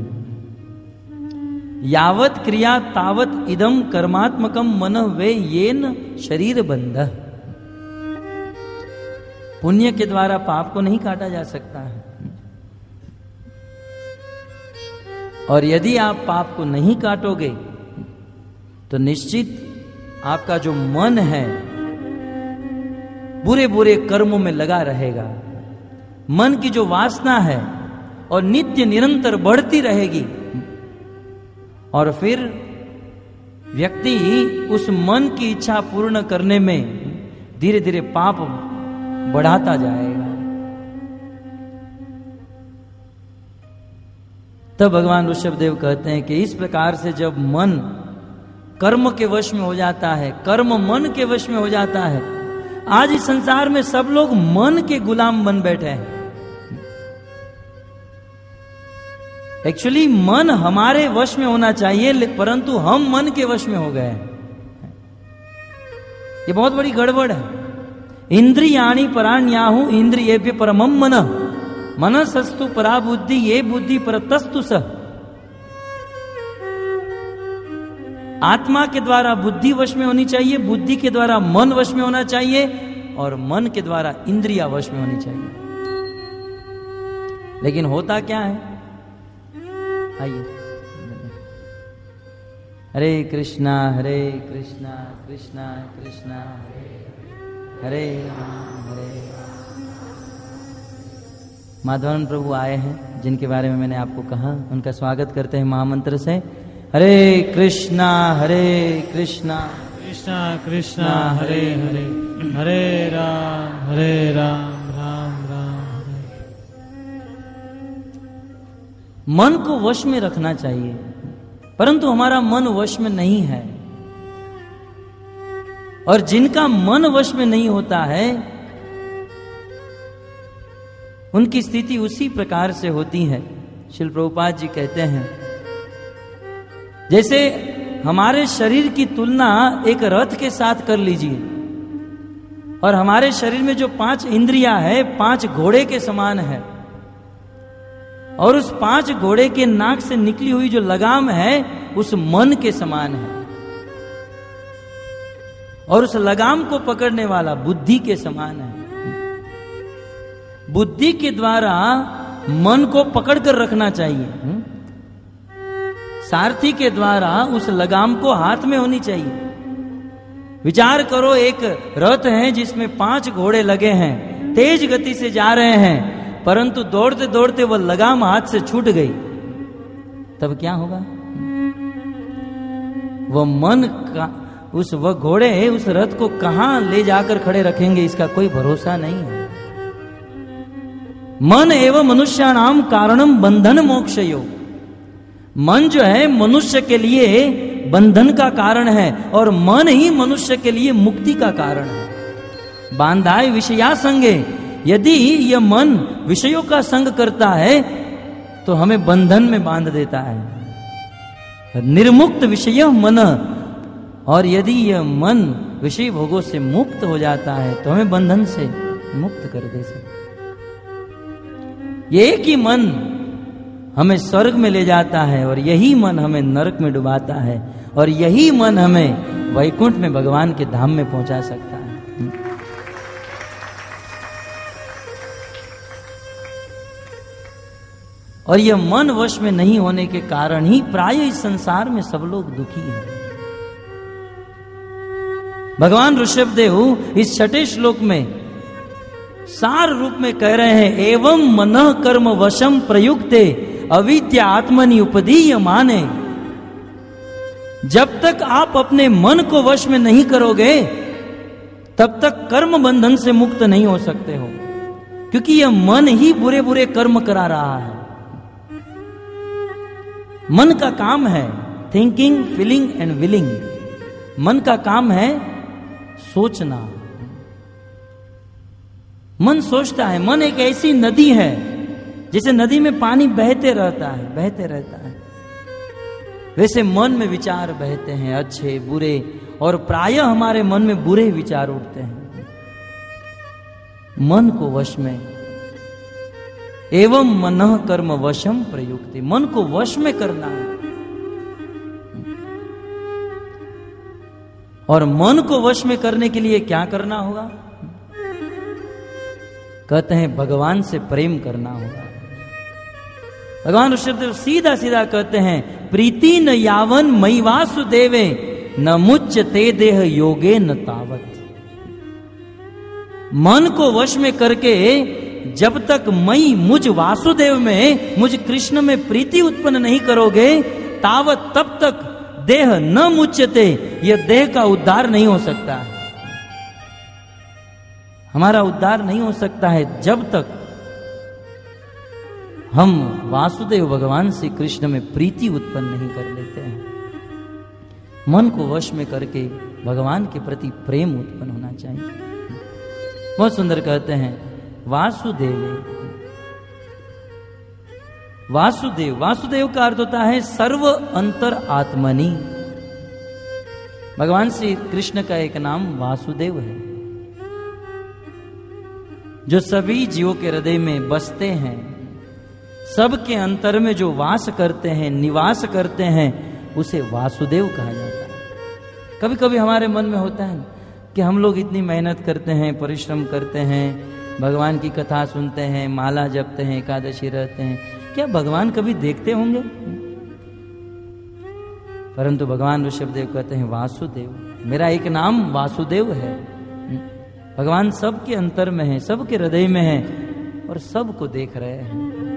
Speaker 1: यावत क्रिया तावत इदम कर्मात्मकम मन वे येन शरीर बंध। पुण्य के द्वारा पाप को नहीं काटा जा सकता है। और यदि आप पाप को नहीं काटोगे तो निश्चित आपका जो मन है बुरे बुरे कर्मों में लगा रहेगा। मन की जो वासना है और नित्य निरंतर बढ़ती रहेगी, और फिर व्यक्ति उस मन की इच्छा पूर्ण करने में धीरे धीरे पाप बढ़ाता जाएगा। तब भगवान ऋषभदेव कहते हैं कि इस प्रकार से जब मन कर्म के वश में हो जाता है, कर्म मन के वश में हो जाता है। आज इस संसार में सब लोग मन के गुलाम बन बैठे हैं। एक्चुअली मन हमारे वश में होना चाहिए, परंतु हम मन के वश में हो गए हैं। ये बहुत बड़ी गड़बड़ है। इंद्रियाणि पराण्याहु इंद्रियेभ्य परमं मनः मनसस्तु परा बुद्धि ये बुद्धि परतस्तु सः। आत्मा के द्वारा बुद्धि वश में होनी चाहिए, बुद्धि के द्वारा मन वश में होना चाहिए, और मन के द्वारा इंद्रिया वश में होनी चाहिए। लेकिन होता क्या है? आइए। हरे कृष्णा कृष्णा कृष्णा हरे राम हरे राम। माधवानंद प्रभु आए हैं, जिनके बारे में मैंने आपको कहा, उनका स्वागत करते हैं महामंत्र से। हरे कृष्णा कृष्णा
Speaker 2: कृष्णा हरे हरे, हरे राम राम राम हरे।
Speaker 1: मन को वश में रखना चाहिए, परंतु हमारा मन वश में नहीं है। और जिनका मन वश में नहीं होता है, उनकी स्थिति उसी प्रकार से होती है। श्रील प्रभुपाद जी कहते हैं, जैसे हमारे शरीर की तुलना एक रथ के साथ कर लीजिए, और हमारे शरीर में जो 5 इंद्रियां है 5 घोड़े के समान है, और उस 5 घोड़े के नाक से निकली हुई जो लगाम है उस मन के समान है, और उस लगाम को पकड़ने वाला बुद्धि के समान है। बुद्धि के द्वारा मन को पकड़ कर रखना चाहिए, सारथी के द्वारा उस लगाम को हाथ में होनी चाहिए। विचार करो, एक रथ है जिसमें 5 घोड़े लगे हैं, तेज गति से जा रहे हैं, परंतु दौड़ते दौड़ते वह लगाम हाथ से छूट गई, तब क्या होगा? वह मन का वह घोड़े उस रथ को कहां ले जाकर खड़े रखेंगे, इसका कोई भरोसा नहीं है। मन एवं मनुष्याणाम कारणम बंधन मोक्षयो। मन जो है मनुष्य के लिए बंधन का कारण है, और मन ही मनुष्य के लिए मुक्ति का कारण है। बांधाय विषया संगे, यदि यह मन विषयों का संग करता है तो हमें बंधन में बांध देता है। निर्मुक्त विषय मन, और यदि यह मन विषय भोगों से मुक्त हो जाता है तो हमें बंधन से मुक्त कर दे सकता। ये एक ही मन हमें स्वर्ग में ले जाता है, और यही मन हमें नरक में डुबाता है, और यही मन हमें वैकुंठ में भगवान के धाम में पहुंचा सकता है। और यह मन वश में नहीं होने के कारण ही प्राय इस संसार में सब लोग दुखी हैं। भगवान ऋषभदेव इस 6ठे श्लोक में सार रूप में कह रहे हैं, एवं मनः कर्म वशम प्रयुक्ते अविद्या आत्मनि उपदीय माने। जब तक आप अपने मन को वश में नहीं करोगे, तब तक कर्म बंधन से मुक्त नहीं हो सकते हो, क्योंकि यह मन ही बुरे बुरे कर्म करा रहा है। मन का काम है थिंकिंग, फीलिंग एंड विलिंग। मन का काम है सोचना। मन सोचता है। मन एक ऐसी नदी है, जैसे नदी में पानी बहते रहता है, वैसे मन में विचार बहते हैं, अच्छे बुरे, और प्रायः हमारे मन में बुरे विचार उठते हैं। मन को वश में, एवं मनः कर्म वशम प्रयुक्ते, मन को वश में करना है। और मन को वश में करने के लिए क्या करना होगा? कहते हैं भगवान से प्रेम करना होगा। भगवान ऋषभदेव सीधा सीधा कहते हैं, प्रीति न यावन मयि वासुदेवे न मुच्यते देह योगे न तावत। मन को वश में करके जब तक मई मुझ वासुदेव में, मुझ कृष्ण में प्रीति उत्पन्न नहीं करोगे, तावत तब तक देह न मुच्यते, यह देह का उद्धार नहीं हो सकता है। हमारा उद्धार नहीं हो सकता है जब तक हम वासुदेव भगवान श्री कृष्ण में प्रीति उत्पन्न नहीं कर लेते हैं। मन को वश में करके भगवान के प्रति प्रेम उत्पन्न होना चाहिए। बहुत सुंदर कहते हैं वासुदेव। वासुदेव, वासुदेव का अर्थ होता है सर्व अंतर आत्मनि। भगवान श्री कृष्ण का एक नाम वासुदेव है, जो सभी जीवों के हृदय में बसते हैं, सबके अंतर में जो वास करते हैं, निवास करते हैं, उसे वासुदेव कहा जाता है। कभी कभी हमारे मन में होता है कि हम लोग इतनी मेहनत करते हैं, परिश्रम करते हैं, भगवान की कथा सुनते हैं, माला जपते हैं, एकादशी रहते हैं, क्या भगवान कभी देखते होंगे? परंतु भगवान ऋषभदेव कहते हैं वासुदेव, मेरा एक नाम वासुदेव है। भगवान सबके अंतर में है, सबके हृदय में है और सबको देख रहे हैं।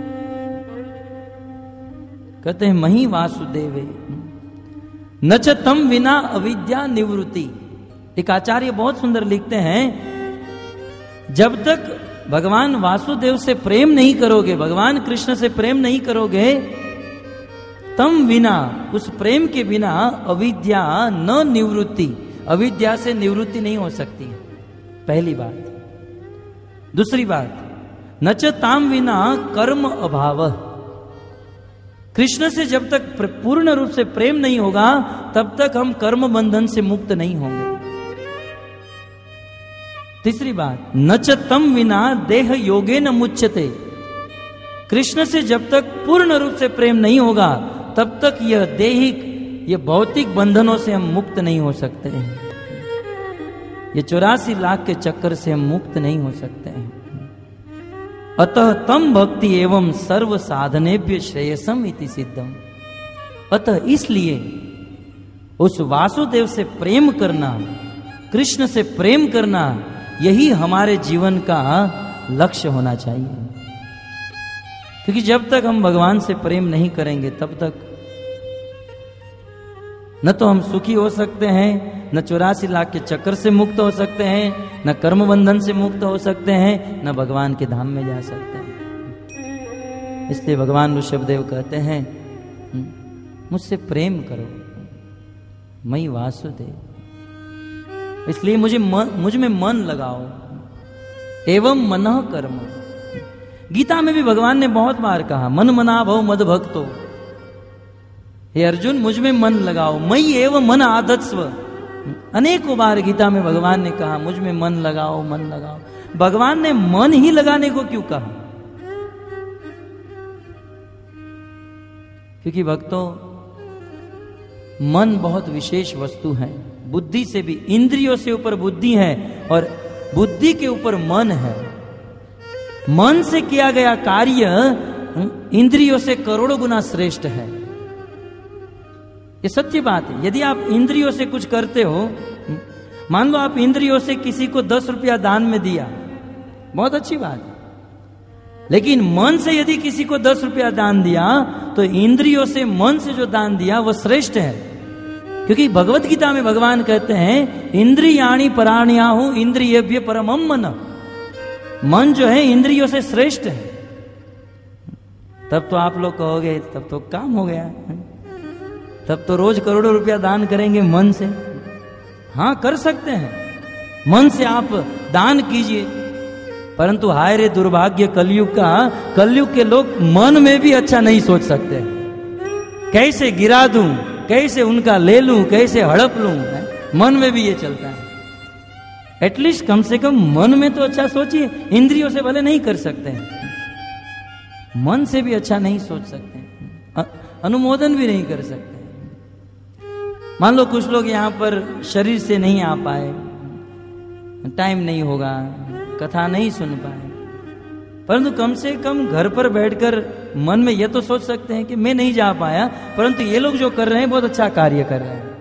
Speaker 1: कहते हैं मही वासुदेवे न च तम विना अविद्या निवृत्ति। एक आचार्य बहुत सुंदर लिखते हैं, जब तक भगवान वासुदेव से प्रेम नहीं करोगे, भगवान कृष्ण से प्रेम नहीं करोगे, तम विना, उस प्रेम के बिना अविद्या न निवृत्ति, अविद्या से निवृत्ति नहीं हो सकती। पहली बात। दूसरी बात, न च ताम विना कर्म अभाव। कृष्ण से जब तक पूर्ण रूप से प्रेम नहीं होगा, तब तक हम कर्म बंधन से मुक्त नहीं होंगे। तीसरी बात, न च तम विना देह योगे न मुच्यते। कृष्ण से जब तक पूर्ण रूप से प्रेम नहीं होगा, तब तक यह देहिक, ये भौतिक बंधनों से हम मुक्त नहीं हो सकते हैं। ये 84 लाख के चक्कर से हम मुक्त नहीं हो सकते हैं। अतः तम भक्ति एवं सर्व साधनेभ्य श्रेयसम इति सिद्धम। अतः इसलिए उस वासुदेव से प्रेम करना, कृष्ण से प्रेम करना, यही हमारे जीवन का लक्ष्य होना चाहिए। क्योंकि जब तक हम भगवान से प्रेम नहीं करेंगे, तब तक न तो हम सुखी हो सकते हैं, न 84 लाख के चक्कर से मुक्त हो सकते हैं, न कर्म बंधन से मुक्त हो सकते हैं, न भगवान के धाम में जा सकते हैं। इसलिए भगवान ऋषभदेव कहते हैं मुझसे प्रेम करो, मैं वासुदेव, इसलिए मुझ में मन लगाओ। एवं मनः कर्म। गीता में भी भगवान ने बहुत बार कहा मन मना भव मद भक्तो। हे अर्जुन, मुझ में मन लगाओ। मयि एव मन आदत्स्व। अनेकों बार गीता में भगवान ने कहा मुझ में मन लगाओ, मन लगाओ। भगवान ने मन ही लगाने को क्यों कहा? क्योंकि भक्तों, मन बहुत विशेष वस्तु है। बुद्धि से भी, इंद्रियों से ऊपर बुद्धि है और बुद्धि के ऊपर मन है। मन से किया गया कार्य इंद्रियों से करोड़ों गुना श्रेष्ठ है। ये सत्य बात है। यदि आप इंद्रियों से कुछ करते हो, मान लो आप इंद्रियों से किसी को 10 रुपया दान में दिया, बहुत अच्छी बात है। लेकिन मन से यदि किसी को 10 रुपया दान दिया, तो इंद्रियों से, मन से जो दान दिया वह श्रेष्ठ है। क्योंकि भगवत गीता में भगवान कहते हैं इंद्रियाणि पराण्याहु इंद्रियेभ्य परमम मन। मन जो है इंद्रियों से श्रेष्ठ है। तब तो आप लोग कहोगे तब तो काम हो गया, तब तो रोज करोड़ों रुपया दान करेंगे मन से। हाँ, कर सकते हैं, मन से आप दान कीजिए। परंतु हाय रे दुर्भाग्य कलयुग का, कलयुग के लोग मन में भी अच्छा नहीं सोच सकते। कैसे गिरा दूं, कैसे उनका ले लूं, कैसे हड़प लूं, मन में भी ये चलता है। एटलीस्ट कम से कम मन में तो अच्छा सोचिए। इंद्रियों से भले नहीं कर सकते हैं, मन से भी अच्छा नहीं सोच सकते, अनुमोदन भी नहीं कर सकते। मान लो कुछ लोग यहाँ पर शरीर से नहीं आ पाए, टाइम नहीं होगा, कथा नहीं सुन पाए, परंतु कम से कम घर पर बैठकर मन में यह तो सोच सकते हैं कि मैं नहीं जा पाया, परंतु ये लोग जो कर रहे हैं बहुत अच्छा कार्य कर रहे हैं।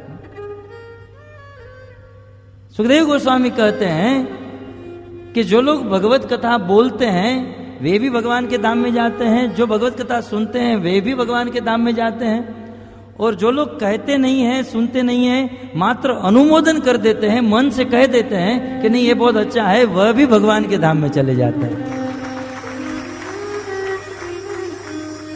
Speaker 1: सुखदेव गोस्वामी कहते हैं कि जो लोग भगवत कथा बोलते हैं वे भी भगवान के धाम में जाते हैं, जो भगवत कथा सुनते हैं वे भी भगवान के धाम में जाते हैं, और जो लोग कहते नहीं हैं, सुनते नहीं हैं, मात्र अनुमोदन कर देते हैं, मन से कह देते हैं कि नहीं ये बहुत अच्छा है, वह भी भगवान के धाम में चले जाते हैं।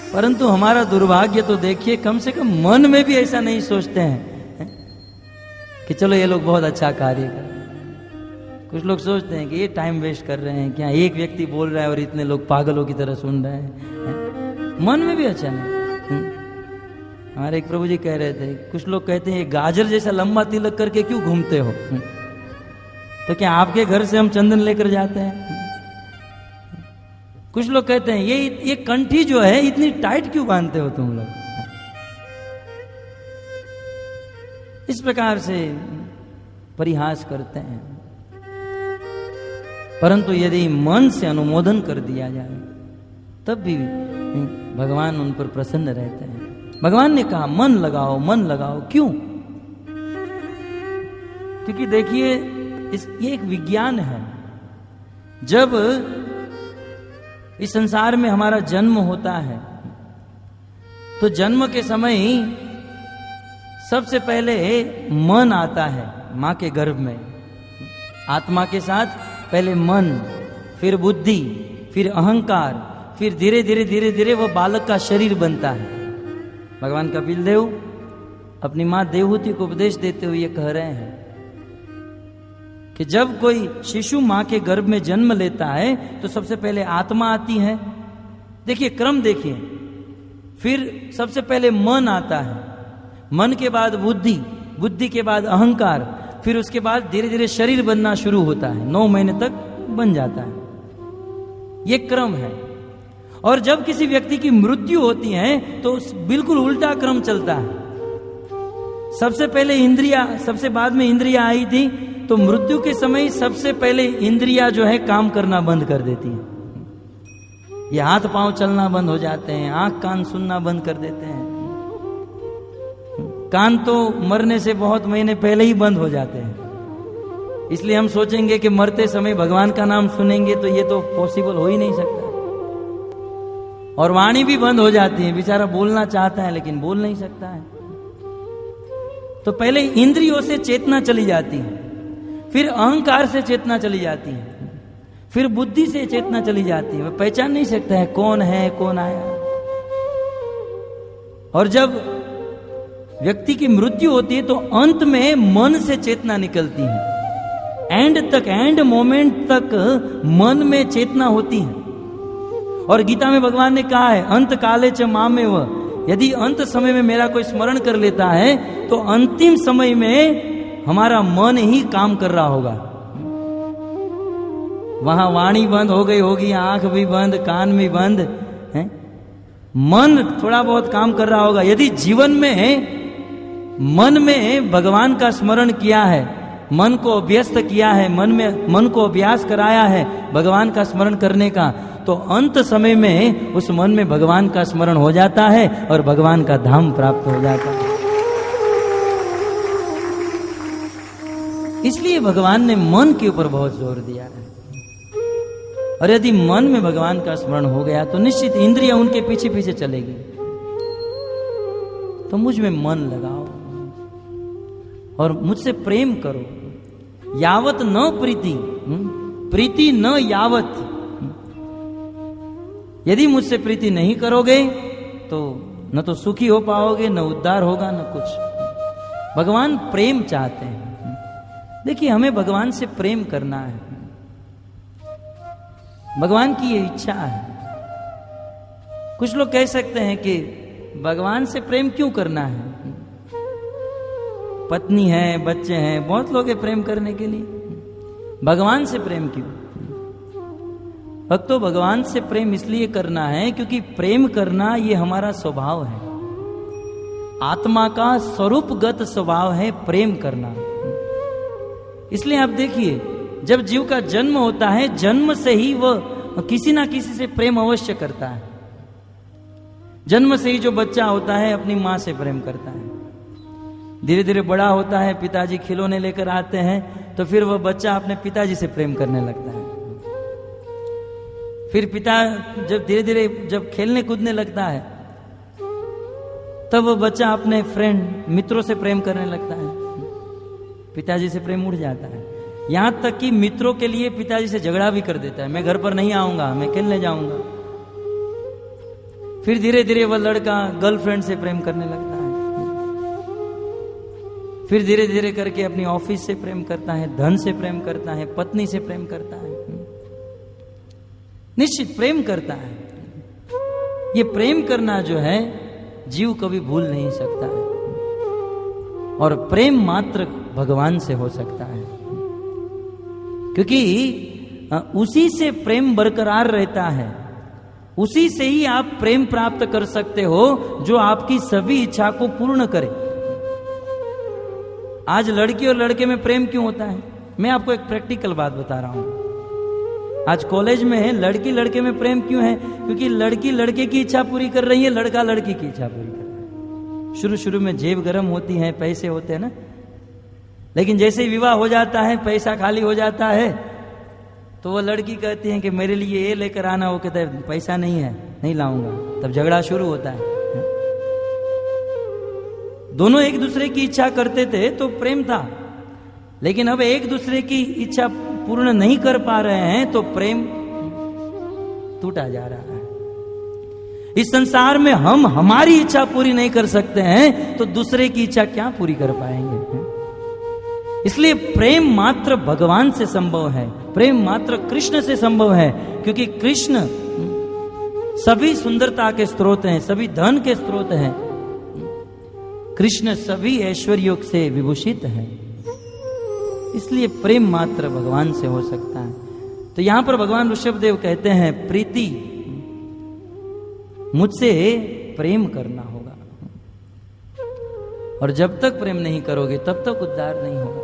Speaker 1: परंतु हमारा दुर्भाग्य तो देखिए, कम से कम मन में भी ऐसा नहीं सोचते हैं कि चलो ये लोग बहुत अच्छा कार्य कर रहे हैं। कुछ लोग सोचते हैं कि ये टाइम वेस्ट कर रहे हैं, क्या एक व्यक्ति बोल रहा है और इतने लोग पागलों की तरह सुन रहे हैं। मन में भी अच्छा नहीं। हमारे एक प्रभु जी कह रहे थे, कुछ लोग कहते हैं ये गाजर जैसा लंबा तिलक करके क्यों घूमते हो? तो क्या आपके घर से हम चंदन लेकर जाते हैं? कुछ लोग कहते हैं ये कंठी जो है इतनी टाइट क्यों बांधते हो तुम लोग? इस प्रकार से परिहास करते हैं। परंतु यदि मन से अनुमोदन कर दिया जाए तब भी भगवान उन पर प्रसन्न रहते हैं। भगवान ने कहा मन लगाओ, मन लगाओ। क्यों? क्योंकि देखिए ये एक विज्ञान है। जब इस संसार में हमारा जन्म होता है तो जन्म के समय ही सबसे पहले मन आता है मां के गर्भ में। आत्मा के साथ पहले मन, फिर बुद्धि, फिर अहंकार, फिर धीरे धीरे धीरे धीरे वो बालक का शरीर बनता है। भगवान कपिल देव अपनी मां देवहूति को उपदेश देते हुए ये कह रहे हैं कि जब कोई शिशु मां के गर्भ में जन्म लेता है तो सबसे पहले आत्मा आती है। देखिए क्रम देखिए, फिर सबसे पहले मन आता है, मन के बाद बुद्धि, बुद्धि के बाद अहंकार, फिर उसके बाद धीरे धीरे शरीर बनना शुरू होता है। 9 महीने तक बन जाता है। ये क्रम है। और जब किसी व्यक्ति की मृत्यु होती है तो बिल्कुल उल्टा क्रम चलता है। सबसे पहले इंद्रिया, सबसे बाद में इंद्रिया आई थी, तो मृत्यु के समय सबसे पहले इंद्रिया जो है काम करना बंद कर देती है। ये हाथ पांव चलना बंद हो जाते हैं, आंख कान सुनना बंद कर देते हैं। कान तो मरने से बहुत महीने पहले ही बंद हो जाते हैं। इसलिए हम सोचेंगे कि मरते समय भगवान का नाम सुनेंगे, तो ये तो पॉसिबल हो ही नहीं सकता। और वाणी भी बंद हो जाती है, बेचारा बोलना चाहता है लेकिन बोल नहीं सकता है। तो पहले इंद्रियों से चेतना चली जाती है, फिर अहंकार से चेतना चली जाती है, फिर बुद्धि से चेतना चली जाती है। वह पहचान नहीं सकता है कौन है कौन आया। और जब व्यक्ति की मृत्यु होती है तो अंत में मन से चेतना निकलती है। एंड मोमेंट तक मन में चेतना होती है। और गीता में भगवान ने कहा है अंत काले च मामेव, यदि अंत समय में मेरा कोई स्मरण कर लेता है तो अंतिम समय में हमारा मन ही काम कर रहा होगा। वहां वाणी बंद हो गई होगी, आंख भी बंद, कान भी बंद है, मन थोड़ा बहुत काम कर रहा होगा। यदि जीवन में मन में भगवान का स्मरण किया है, मन को अभ्यस्त किया है, मन को अभ्यास कराया है भगवान का स्मरण करने का, तो अंत समय में उस मन में भगवान का स्मरण हो जाता है और भगवान का धाम प्राप्त हो जाता है। इसलिए भगवान ने मन के ऊपर बहुत जोर दिया है। और यदि मन में भगवान का स्मरण हो गया तो निश्चित इंद्रियां उनके पीछे पीछे चलेगी। तो मुझ में मन लगाओ और मुझसे प्रेम करो। यावत न प्रीति, प्रीति न यावत। यदि मुझसे प्रीति नहीं करोगे तो न तो सुखी हो पाओगे, न उद्धार होगा, न कुछ। भगवान प्रेम चाहते हैं। देखिए हमें भगवान से प्रेम करना है, भगवान की ये इच्छा है। कुछ लोग कह सकते हैं कि भगवान से प्रेम क्यों करना है? पत्नी है, बच्चे हैं, बहुत लोग हैं प्रेम करने के लिए। भगवान से प्रेम क्यों? भक्तों, भगवान से प्रेम इसलिए करना है क्योंकि प्रेम करना ये हमारा स्वभाव है। आत्मा का स्वरूपगत स्वभाव है प्रेम करना। इसलिए आप देखिए जब जीव का जन्म होता है, जन्म से ही वह किसी ना किसी से प्रेम अवश्य करता है। जन्म से ही जो बच्चा होता है अपनी मां से प्रेम करता है। धीरे धीरे बड़ा होता है, पिताजी खिलौने लेकर आते हैं तो फिर वह बच्चा अपने पिताजी से प्रेम करने लगता है। फिर पिता जब धीरे धीरे जब खेलने कूदने लगता है तब वह बच्चा अपने फ्रेंड मित्रों से प्रेम करने लगता है। पिताजी से प्रेम उड़ जाता है। यहां तक कि मित्रों के लिए पिताजी से झगड़ा भी कर देता है, मैं घर पर नहीं आऊंगा, मैं खेलने जाऊंगा। फिर धीरे धीरे वह लड़का गर्लफ्रेंड से प्रेम करने लगता है, फिर धीरे धीरे करके अपनी ऑफिस से प्रेम करता है, धन से प्रेम करता है, पत्नी से प्रेम करता है, निश्चित प्रेम करता है। ये प्रेम करना जो है जीव कभी भूल नहीं सकता है, और प्रेम मात्र भगवान से हो सकता है, क्योंकि उसी से प्रेम बरकरार रहता है, उसी से ही आप प्रेम प्राप्त कर सकते हो जो आपकी सभी इच्छा को पूर्ण करे। आज लड़की और लड़के में प्रेम क्यों होता है? मैं आपको एक प्रैक्टिकल बात बता रहा हूं। आज कॉलेज में है, लड़की लड़के में प्रेम क्यों है? क्योंकि लड़की लड़के की इच्छा पूरी कर रही है, लड़का लड़की की इच्छा पूरी कर रहा है। शुरू शुरू में जेब गर्म होती है, पैसे होते हैं ना, लेकिन जैसे ही विवाह हो जाता है, पैसा खाली हो जाता है, तो वो लड़की कहती है कि मेरे लिए ये लेकर आना, वो कहता है पैसा नहीं है, नहीं लाऊंगा। तब झगड़ा शुरू होता है। दोनों एक दूसरे की इच्छा करते थे तो प्रेम था, लेकिन अब एक दूसरे की इच्छा पूर्ण नहीं कर पा रहे हैं तो प्रेम टूटा जा रहा है। इस संसार में हम हमारी इच्छा पूरी नहीं कर सकते हैं तो दूसरे की इच्छा क्या पूरी कर पाएंगे? इसलिए प्रेम मात्र भगवान से संभव है, प्रेम मात्र कृष्ण से संभव है, क्योंकि कृष्ण सभी सुंदरता के स्रोत हैं, सभी धन के स्रोत हैं। कृष्ण सभी ऐश्वर्यों से विभूषित है, इसलिए प्रेम मात्र भगवान से हो सकता है। तो यहां पर भगवान ऋषभदेव कहते हैं, प्रीति, मुझसे प्रेम करना होगा, और जब तक प्रेम नहीं करोगे तब तक उद्धार नहीं होगा।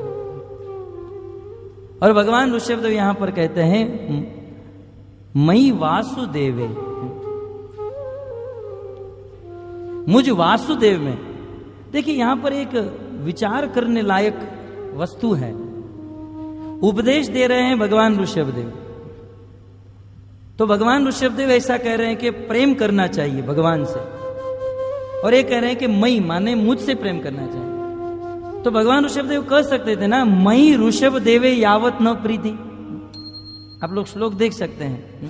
Speaker 1: और भगवान ऋषभदेव यहां पर कहते हैं, मई वासुदेवे, मुझ वासुदेव में। देखिए यहां पर एक विचार करने लायक वस्तु है। उपदेश दे रहे हैं भगवान ऋषभदेव, तो भगवान ऋषभदेव ऐसा कह रहे हैं कि प्रेम करना चाहिए भगवान से, और ये कह रहे हैं कि मई माने मुझसे प्रेम करना चाहिए। तो भगवान ऋषभदेव कह सकते थे ना, मई ऋषभदेवे यावत न प्रीति। आप लोग श्लोक देख सकते हैं।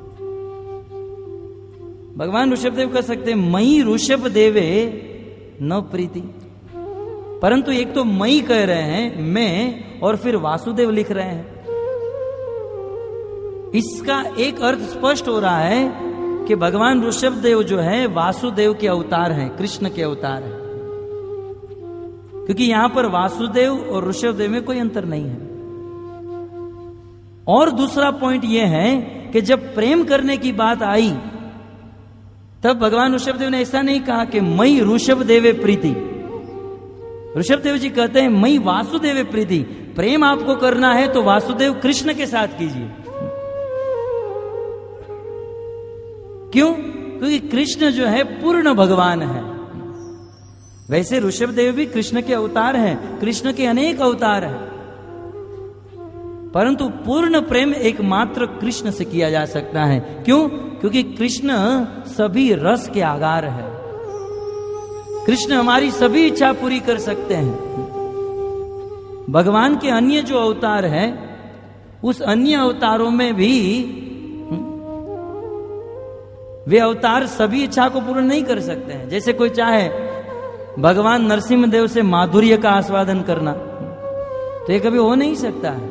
Speaker 1: भगवान ऋषभदेव कह सकते हैं, मई ऋषभदेवे न प्रीति, परंतु एक तो मई कह रहे हैं, मैं, और फिर वासुदेव लिख रहे हैं। इसका एक अर्थ स्पष्ट हो रहा है कि भगवान ऋषभदेव जो है वासुदेव के अवतार हैं, कृष्ण के अवतार हैं, क्योंकि यहां पर वासुदेव और ऋषभदेव में कोई अंतर नहीं है। और दूसरा पॉइंट यह है कि जब प्रेम करने की बात आई तब भगवान ऋषभदेव ने ऐसा नहीं कहा कि मई ऋषभदेवे प्रीति। ऋषभदेव जी कहते हैं, मई वासुदेवे प्रीति। प्रेम आपको करना है तो वासुदेव कृष्ण के साथ कीजिए। क्यों? क्योंकि कृष्ण जो है पूर्ण भगवान है। वैसे ऋषभदेव भी कृष्ण के अवतार हैं, कृष्ण के अनेक अवतार हैं, परंतु पूर्ण प्रेम एकमात्र कृष्ण से किया जा सकता है। क्यों? क्योंकि कृष्ण सभी रस के आगार है। कृष्ण हमारी सभी इच्छा पूरी कर सकते हैं। भगवान के अन्य जो अवतार है, उस अन्य अवतारों में भी वे अवतार सभी इच्छा को पूर्ण नहीं कर सकते हैं। जैसे कोई चाहे भगवान नरसिंहदेव से माधुर्य का आस्वादन करना, तो ये कभी हो नहीं सकता है।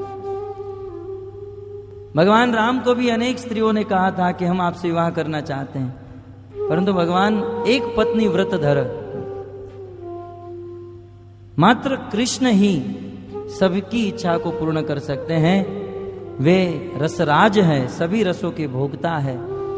Speaker 1: भगवान राम को भी अनेक स्त्रियों ने कहा था कि हम आपसे विवाह करना चाहते हैं, परंतु भगवान एक पत्नी व्रतधर, मात्र कृष्ण ही सबकी इच्छा को पूर्ण कर सकते हैं। वे रसराज है, सभी रसों के भोक्ता है,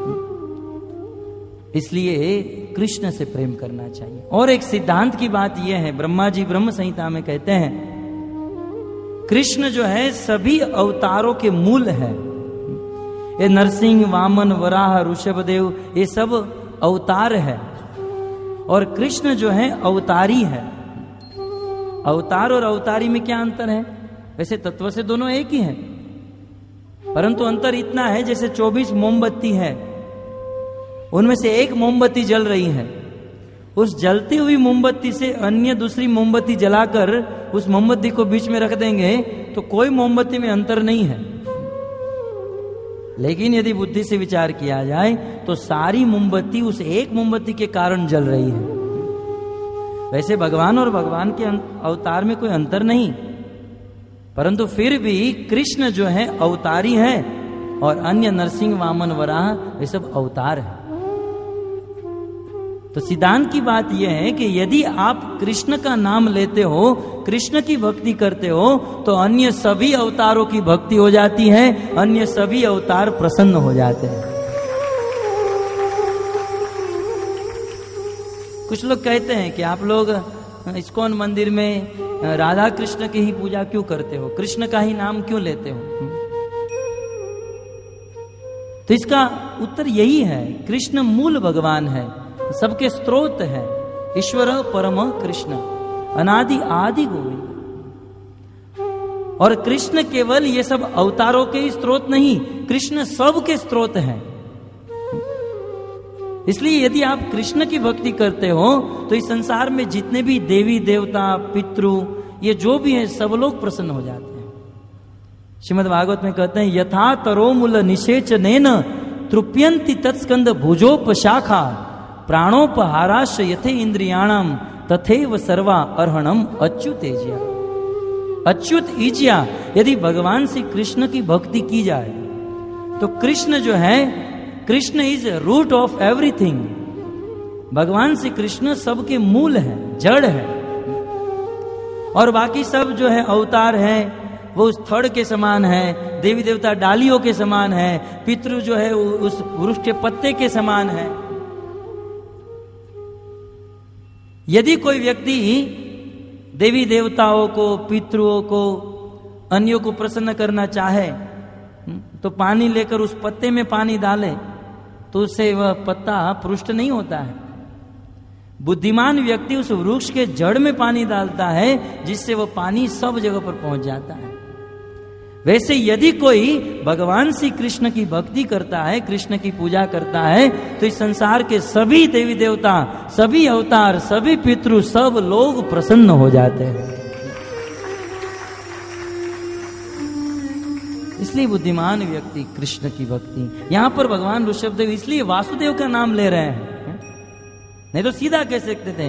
Speaker 1: इसलिए कृष्ण से प्रेम करना चाहिए। और एक सिद्धांत की बात यह है, ब्रह्मा जी ब्रह्म संहिता में कहते हैं, कृष्ण जो है सभी अवतारों के मूल है। ये नरसिंह, वामन, वराह, ऋषभदेव, ये सब अवतार है, और कृष्ण जो है अवतारी है। अवतार और अवतारी में क्या अंतर है? वैसे तत्व से दोनों एक ही हैं, परंतु अंतर इतना है, जैसे 24 मोमबत्ती है, उनमें से एक मोमबत्ती जल रही है, उस जलती हुई मोमबत्ती से अन्य दूसरी मोमबत्ती जलाकर उस मोमबत्ती को बीच में रख देंगे तो कोई मोमबत्ती में अंतर नहीं है। लेकिन यदि बुद्धि से विचार किया जाए तो सारी मोमबत्ती उस एक मोमबत्ती के कारण जल रही है। वैसे भगवान और भगवान के अवतार में कोई अंतर नहीं, परंतु फिर भी कृष्ण जो है अवतारी है और अन्य नरसिंह वामन वराह वे सब अवतार है। तो सिद्धांत की बात यह है कि यदि आप कृष्ण का नाम लेते हो, कृष्ण की भक्ति करते हो, तो अन्य सभी अवतारों की भक्ति हो जाती है, अन्य सभी अवतार प्रसन्न हो जाते हैं। कुछ लोग कहते हैं कि आप लोग इस्कॉन मंदिर में राधा कृष्ण की ही पूजा क्यों करते हो, कृष्ण का ही नाम क्यों लेते हो? तो इसका उत्तर यही है, कृष्ण मूल भगवान है, सबके स्रोत है, ईश्वर परम कृष्ण, अनादि आदि गोविंद। और कृष्ण केवल ये सब अवतारों के ही स्रोत नहीं, कृष्ण सबके स्रोत हैं। इसलिए यदि आप कृष्ण की भक्ति करते हो तो इस संसार में जितने भी देवी देवता पितृ ये जो भी हैं सब लोग प्रसन्न हो जाते हैं। श्रीमद् भागवत में कहते हैं यथा तरोमूल निषेचनेन तृप्यन्ति तत्स्कंद भुजोपशाखा प्राणोपहाराश यथे इंद्रियाणाम तथैव सर्वा अर्हणम अच्युतेज्या। अच्युत ईज्या, यदि भगवान श्री कृष्ण की भक्ति की जाए तो कृष्ण जो है, Krishna is root of everything. भगवान श्री कृष्ण सबके मूल है, जड़ है, और बाकी सब जो है अवतार है वो उस थड़ के समान है, देवी देवता डालियों के समान है, पितृ जो है उस वृक्ष के पत्ते के समान है। यदि कोई व्यक्ति देवी देवताओं को, पितृओं को, अन्यों को प्रसन्न करना चाहे तो पानी लेकर उस पत्ते में पानी डाले तो उससे वह पत्ता पुष्ट नहीं होता है। बुद्धिमान व्यक्ति उस वृक्ष के जड़ में पानी डालता है जिससे वह पानी सब जगह पर पहुंच जाता है। वैसे यदि कोई भगवान श्री कृष्ण की भक्ति करता है, कृष्ण की पूजा करता है, तो इस संसार के सभी देवी देवता, सभी अवतार, सभी पितृ, सब लोग प्रसन्न हो जाते हैं। इसलिए बुद्धिमान व्यक्ति कृष्ण की भक्ति, यहां पर भगवान ऋषभदेव इसलिए वासुदेव का नाम ले रहे हैं, नहीं तो सीधा कह सकते थे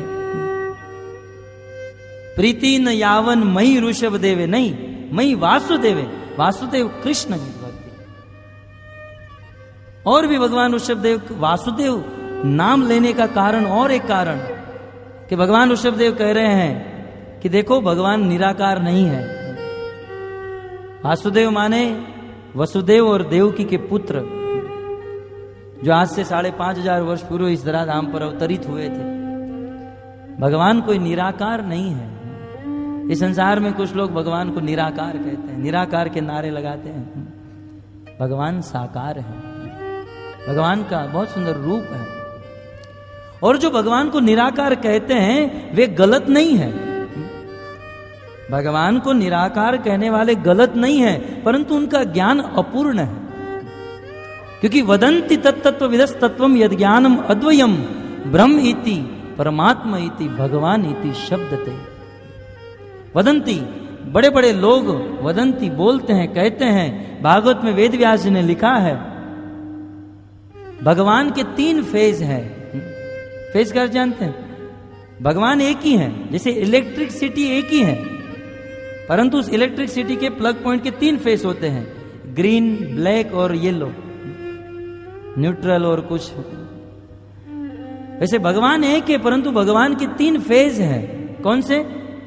Speaker 1: प्रीति न यावन मई ऋषभदेव, नहीं मई वासुदेव, वासुदेव कृष्ण की भक्ति। और भी भगवान ऋषभदेव वासुदेव नाम लेने का कारण और एक कारण कि भगवान ऋषभदेव कह रहे हैं कि देखो भगवान निराकार नहीं है। वासुदेव माने वसुदेव और देवकी के पुत्र, जो आज से 5,500 वर्ष पूर्व इस धराधाम पर अवतरित हुए थे। भगवान कोई निराकार नहीं है। इस संसार में कुछ लोग भगवान को निराकार कहते हैं, निराकार के नारे लगाते हैं। भगवान साकार है, भगवान का बहुत सुंदर रूप है। और जो भगवान को निराकार कहते हैं वे गलत नहीं है। भगवान को निराकार कहने वाले गलत नहीं है, परंतु उनका ज्ञान अपूर्ण है। क्योंकि वदंति तत्तत्वविदस् तत्वम यद ज्ञानम अद्वयम ब्रह्म इति परमात्मा इति भगवान इति शब्दते। वदंती, बड़े बड़े लोग वदंती बोलते हैं, कहते हैं। भागवत में वेद व्यास जी ने लिखा है भगवान के 3 फेज हैं। फेज क्या जानते हैं? भगवान एक ही है, जैसे इलेक्ट्रिसिटी एक ही है, परंतु उस इलेक्ट्रिसिटी के प्लग पॉइंट के 3 फेस होते हैं, ग्रीन, ब्लैक और येलो, न्यूट्रल और कुछ। वैसे भगवान एक है, परंतु भगवान के 3 फेज हैं। कौन से?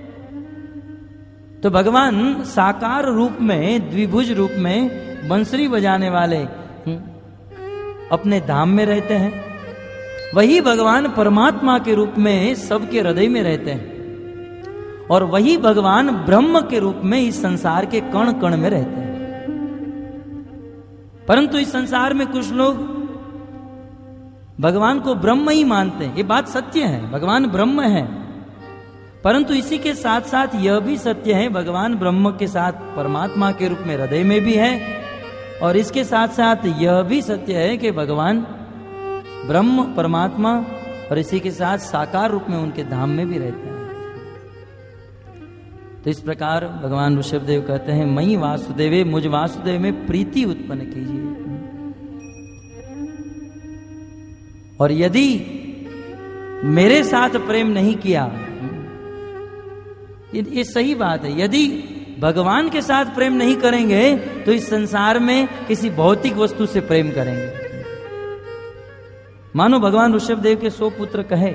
Speaker 1: तो भगवान साकार रूप में, द्विभुज रूप में बंसरी बजाने वाले अपने धाम में रहते हैं। वही भगवान परमात्मा के रूप में सबके हृदय में रहते हैं, और वही भगवान ब्रह्म के रूप में इस संसार के कण कण में रहते हैं। परंतु इस संसार में कुछ लोग भगवान को ब्रह्म ही मानते हैं। ये बात सत्य है, भगवान ब्रह्म है, परंतु इसी के साथ साथ यह भी सत्य है भगवान ब्रह्म के साथ परमात्मा के रूप में हृदय में भी है, और इसके साथ साथ यह भी सत्य है कि भगवान ब्रह्म परमात्मा और इसी के साथ साकार रूप में उनके धाम में भी रहते हैं। तो इस प्रकार भगवान ऋषभदेव कहते हैं मई वासुदेवे, मुझ वासुदेव में प्रीति उत्पन्न कीजिए। और यदि मेरे साथ प्रेम नहीं किया, ये सही बात है, यदि भगवान के साथ प्रेम नहीं करेंगे तो इस संसार में किसी भौतिक वस्तु से प्रेम करेंगे। मानो भगवान ऋषभदेव के 100 पुत्र कहे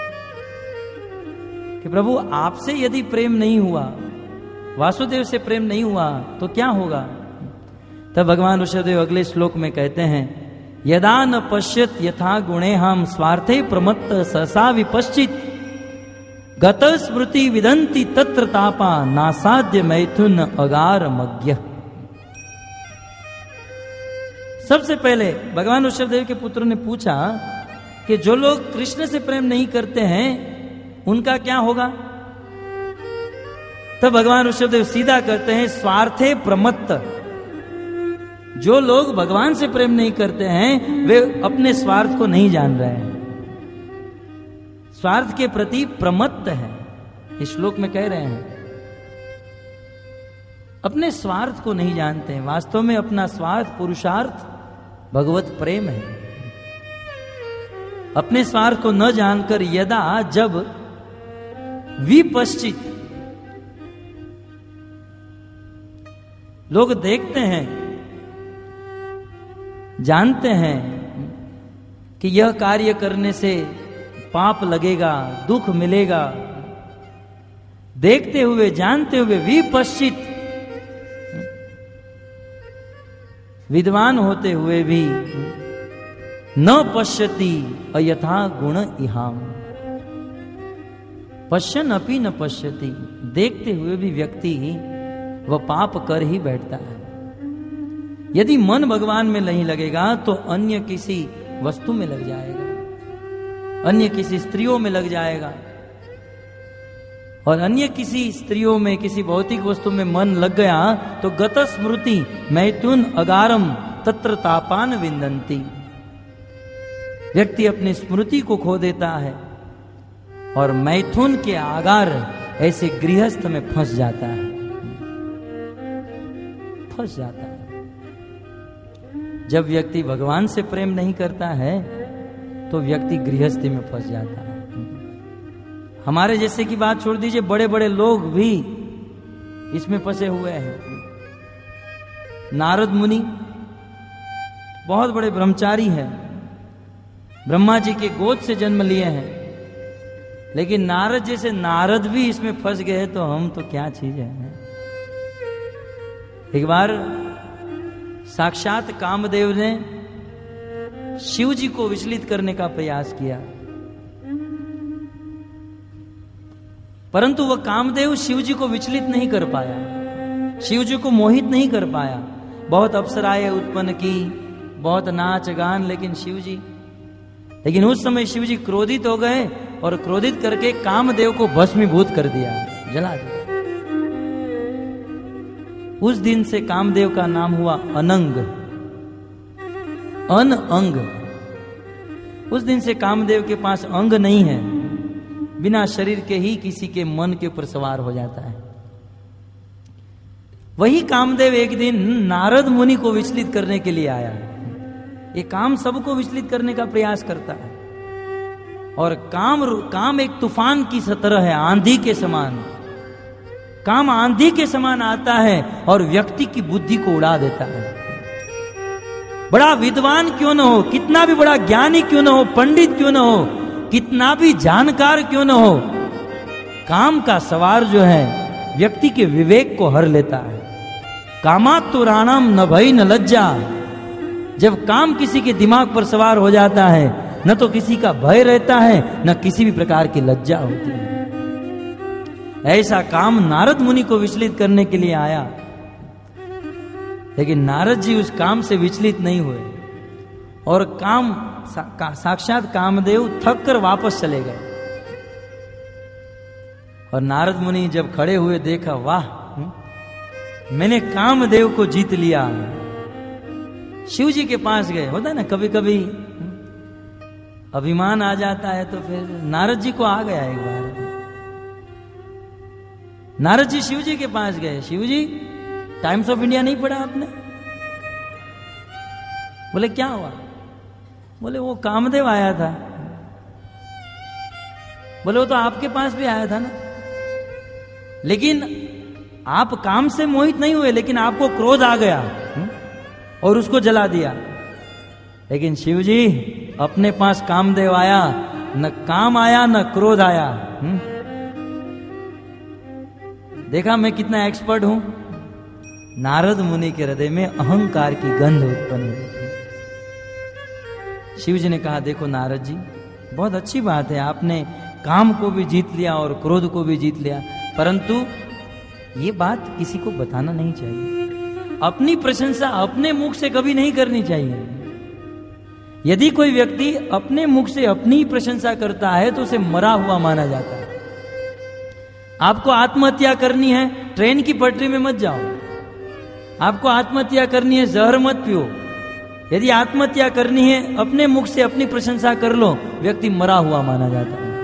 Speaker 1: कि प्रभु आपसे यदि प्रेम नहीं हुआ, वासुदेव से प्रेम नहीं हुआ तो क्या होगा? तब भगवान ऋषभदेव अगले श्लोक में कहते हैं, यदा न पश्यत यथा गुणे हम स्वार्थे प्रमत्त सहसा विपश्चित गत स्मृति विदंती तत्र तापा नासाध्य मैथुन अगार मज्ञ। सबसे पहले भगवान ऋषभदेव के पुत्र ने पूछा कि जो लोग कृष्ण से प्रेम नहीं करते हैं उनका क्या होगा? तब भगवान ऋषभदेव सीधा कहते हैं, स्वार्थे प्रमत्त। जो लोग भगवान से प्रेम नहीं करते हैं वे अपने स्वार्थ को नहीं जान रहे हैं, स्वार्थ के प्रति प्रमत्त है। इस श्लोक में कह रहे हैं अपने स्वार्थ को नहीं जानते हैं। वास्तव में अपना स्वार्थ पुरुषार्थ भगवत प्रेम है। अपने स्वार्थ को न जानकर यदा जब विपश्चित लोग देखते हैं, जानते हैं कि यह कार्य करने से पाप लगेगा, दुख मिलेगा, देखते हुए जानते हुए विपश्चित, विद्वान होते हुए भी न पश्यति अयथा गुण इहाम, पश्यन अपि न पश्यति, देखते हुए भी व्यक्ति वह पाप कर ही बैठता है। यदि मन भगवान में नहीं लगेगा तो अन्य किसी वस्तु में लग जाएगा, अन्य किसी स्त्रियों में लग जाएगा, और अन्य किसी स्त्रियों में किसी भौतिक वस्तु में मन लग गया तो गत स्मृति मैथुन अगारम तत्र तापान विंदंती, व्यक्ति अपनी स्मृति को खो देता है और मैथुन के आगार ऐसे गृहस्थ में फंस जाता है, फंस जाता है। जब व्यक्ति भगवान से प्रेम नहीं करता है तो व्यक्ति गृहस्थी में फंस जाता है। हमारे जैसे की बात छोड़ दीजिए, बड़े बड़े लोग भी इसमें फंसे हुए हैं। नारद मुनि बहुत बड़े ब्रह्मचारी हैं, ब्रह्मा जी के गोद से जन्म लिए हैं, लेकिन नारद जैसे नारद भी इसमें फंस गए तो हम तो क्या चीज है। एक बार साक्षात कामदेव ने शिव जी को विचलित करने का प्रयास किया, परंतु वह कामदेव शिव जी को विचलित नहीं कर पाया, शिव जी को मोहित नहीं कर पाया। बहुत अप्सराएं उत्पन्न की, बहुत नाच गान, लेकिन उस समय शिव जी क्रोधित हो गए और क्रोधित करके कामदेव को भस्मीभूत कर दिया, जला दिया। उस दिन से कामदेव का नाम हुआ अनंग, अन-अंग। उस दिन से कामदेव के पास अंग नहीं है, बिना शरीर के ही किसी के मन के ऊपर सवार हो जाता है। वही कामदेव एक दिन नारद मुनि को विचलित करने के लिए आया। ये काम सबको विचलित करने का प्रयास करता है, और काम एक तूफान की तरह है, आंधी के समान। काम आंधी के समान आता है और व्यक्ति की बुद्धि को उड़ा देता है। बड़ा विद्वान क्यों न हो, कितना भी बड़ा ज्ञानी क्यों न हो, पंडित क्यों न हो, कितना भी जानकार क्यों न हो, काम का सवार जो है व्यक्ति के विवेक को हर लेता है। कामातुराणम न भय न लज्जा। जब काम किसी के दिमाग पर सवार हो जाता है, न तो किसी का भय रहता है न किसी भी प्रकार की लज्जा होती है। ऐसा काम नारद मुनि को विचलित करने के लिए आया, लेकिन नारद जी उस काम से विचलित नहीं हुए और साक्षात कामदेव थक कर वापस चले गए। और नारद मुनि जब खड़े हुए देखा, वाह, मैंने कामदेव को जीत लिया। शिव जी के पास गए। होता है ना कभी कभी अभिमान आ जाता है, तो फिर नारद जी को आ गया एक बार। नारद जी शिव जी के पास गए। Shiv ji, Times of India नहीं पढ़ा आपने? बोले क्या हुआ? बोले वो कामदेव आया था। बोले वो तो आपके पास भी आया था ना, लेकिन आप काम से मोहित नहीं हुए, लेकिन आपको क्रोध आ गया और उसको जला दिया। लेकिन शिव जी अपने पास कामदेव आया, न काम आया न क्रोध आया। देखा मैं कितना एक्सपर्ट हूं। नारद मुनि के हृदय में अहंकार की गंध उत्पन्न हुई थी। शिव जी ने कहा देखो नारद जी, बहुत अच्छी बात है, आपने काम को भी जीत लिया और क्रोध को भी जीत लिया, परंतु ये बात किसी को बताना नहीं चाहिए। अपनी प्रशंसा अपने मुख से कभी नहीं करनी चाहिए। यदि कोई व्यक्ति अपने मुख से अपनी ही प्रशंसा करता है तो उसे मरा हुआ माना जाता है। आपको आत्महत्या करनी है, ट्रेन की पटरी में मत जाओ। आपको आत्महत्या करनी है, जहर मत पियो। यदि आत्महत्या करनी है, अपने मुख से अपनी प्रशंसा कर लो, व्यक्ति मरा हुआ माना जाता है।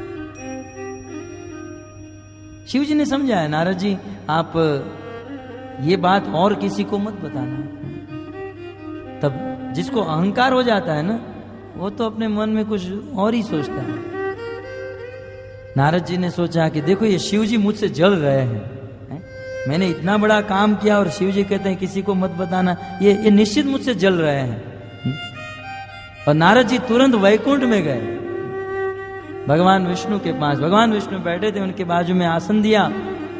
Speaker 1: शिव जी ने समझाया नारद जी आप ये बात और किसी को मत बताना। तब जिसको अहंकार हो जाता है ना, वो तो अपने मन में कुछ और ही सोचता है। नारद जी ने सोचा कि देखो ये शिव जी मुझसे जल रहे हैं, मैंने इतना बड़ा काम किया और शिव जी कहते हैं किसी को मत बताना, ये निश्चित मुझसे जल रहे हैं। और नारद जी तुरंत वैकुंठ में गए, भगवान विष्णु के पास। भगवान विष्णु बैठे थे, उनके बाजू में आसन दिया।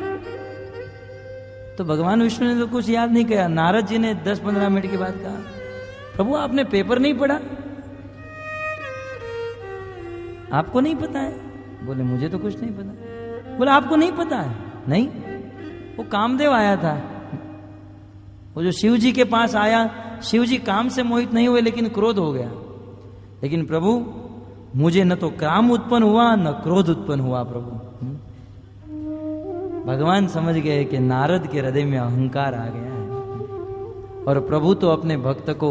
Speaker 1: तो भगवान विष्णु ने तो कुछ याद नहीं किया। नारद जी ने 10-15 मिनट के बाद कहा प्रभु आपने पेपर नहीं पढ़ा, आपको नहीं पता है? बोले मुझे तो कुछ नहीं पता। बोले आपको नहीं पता है? नहीं, वो कामदेव आया था, वो जो शिव जी के पास आया। शिव जी काम से मोहित नहीं हुए, लेकिन क्रोध हो गया। लेकिन प्रभु मुझे न तो काम उत्पन्न हुआ न क्रोध उत्पन्न हुआ। प्रभु भगवान समझ गए कि नारद के हृदय में अहंकार आ गया है, और प्रभु तो अपने भक्त को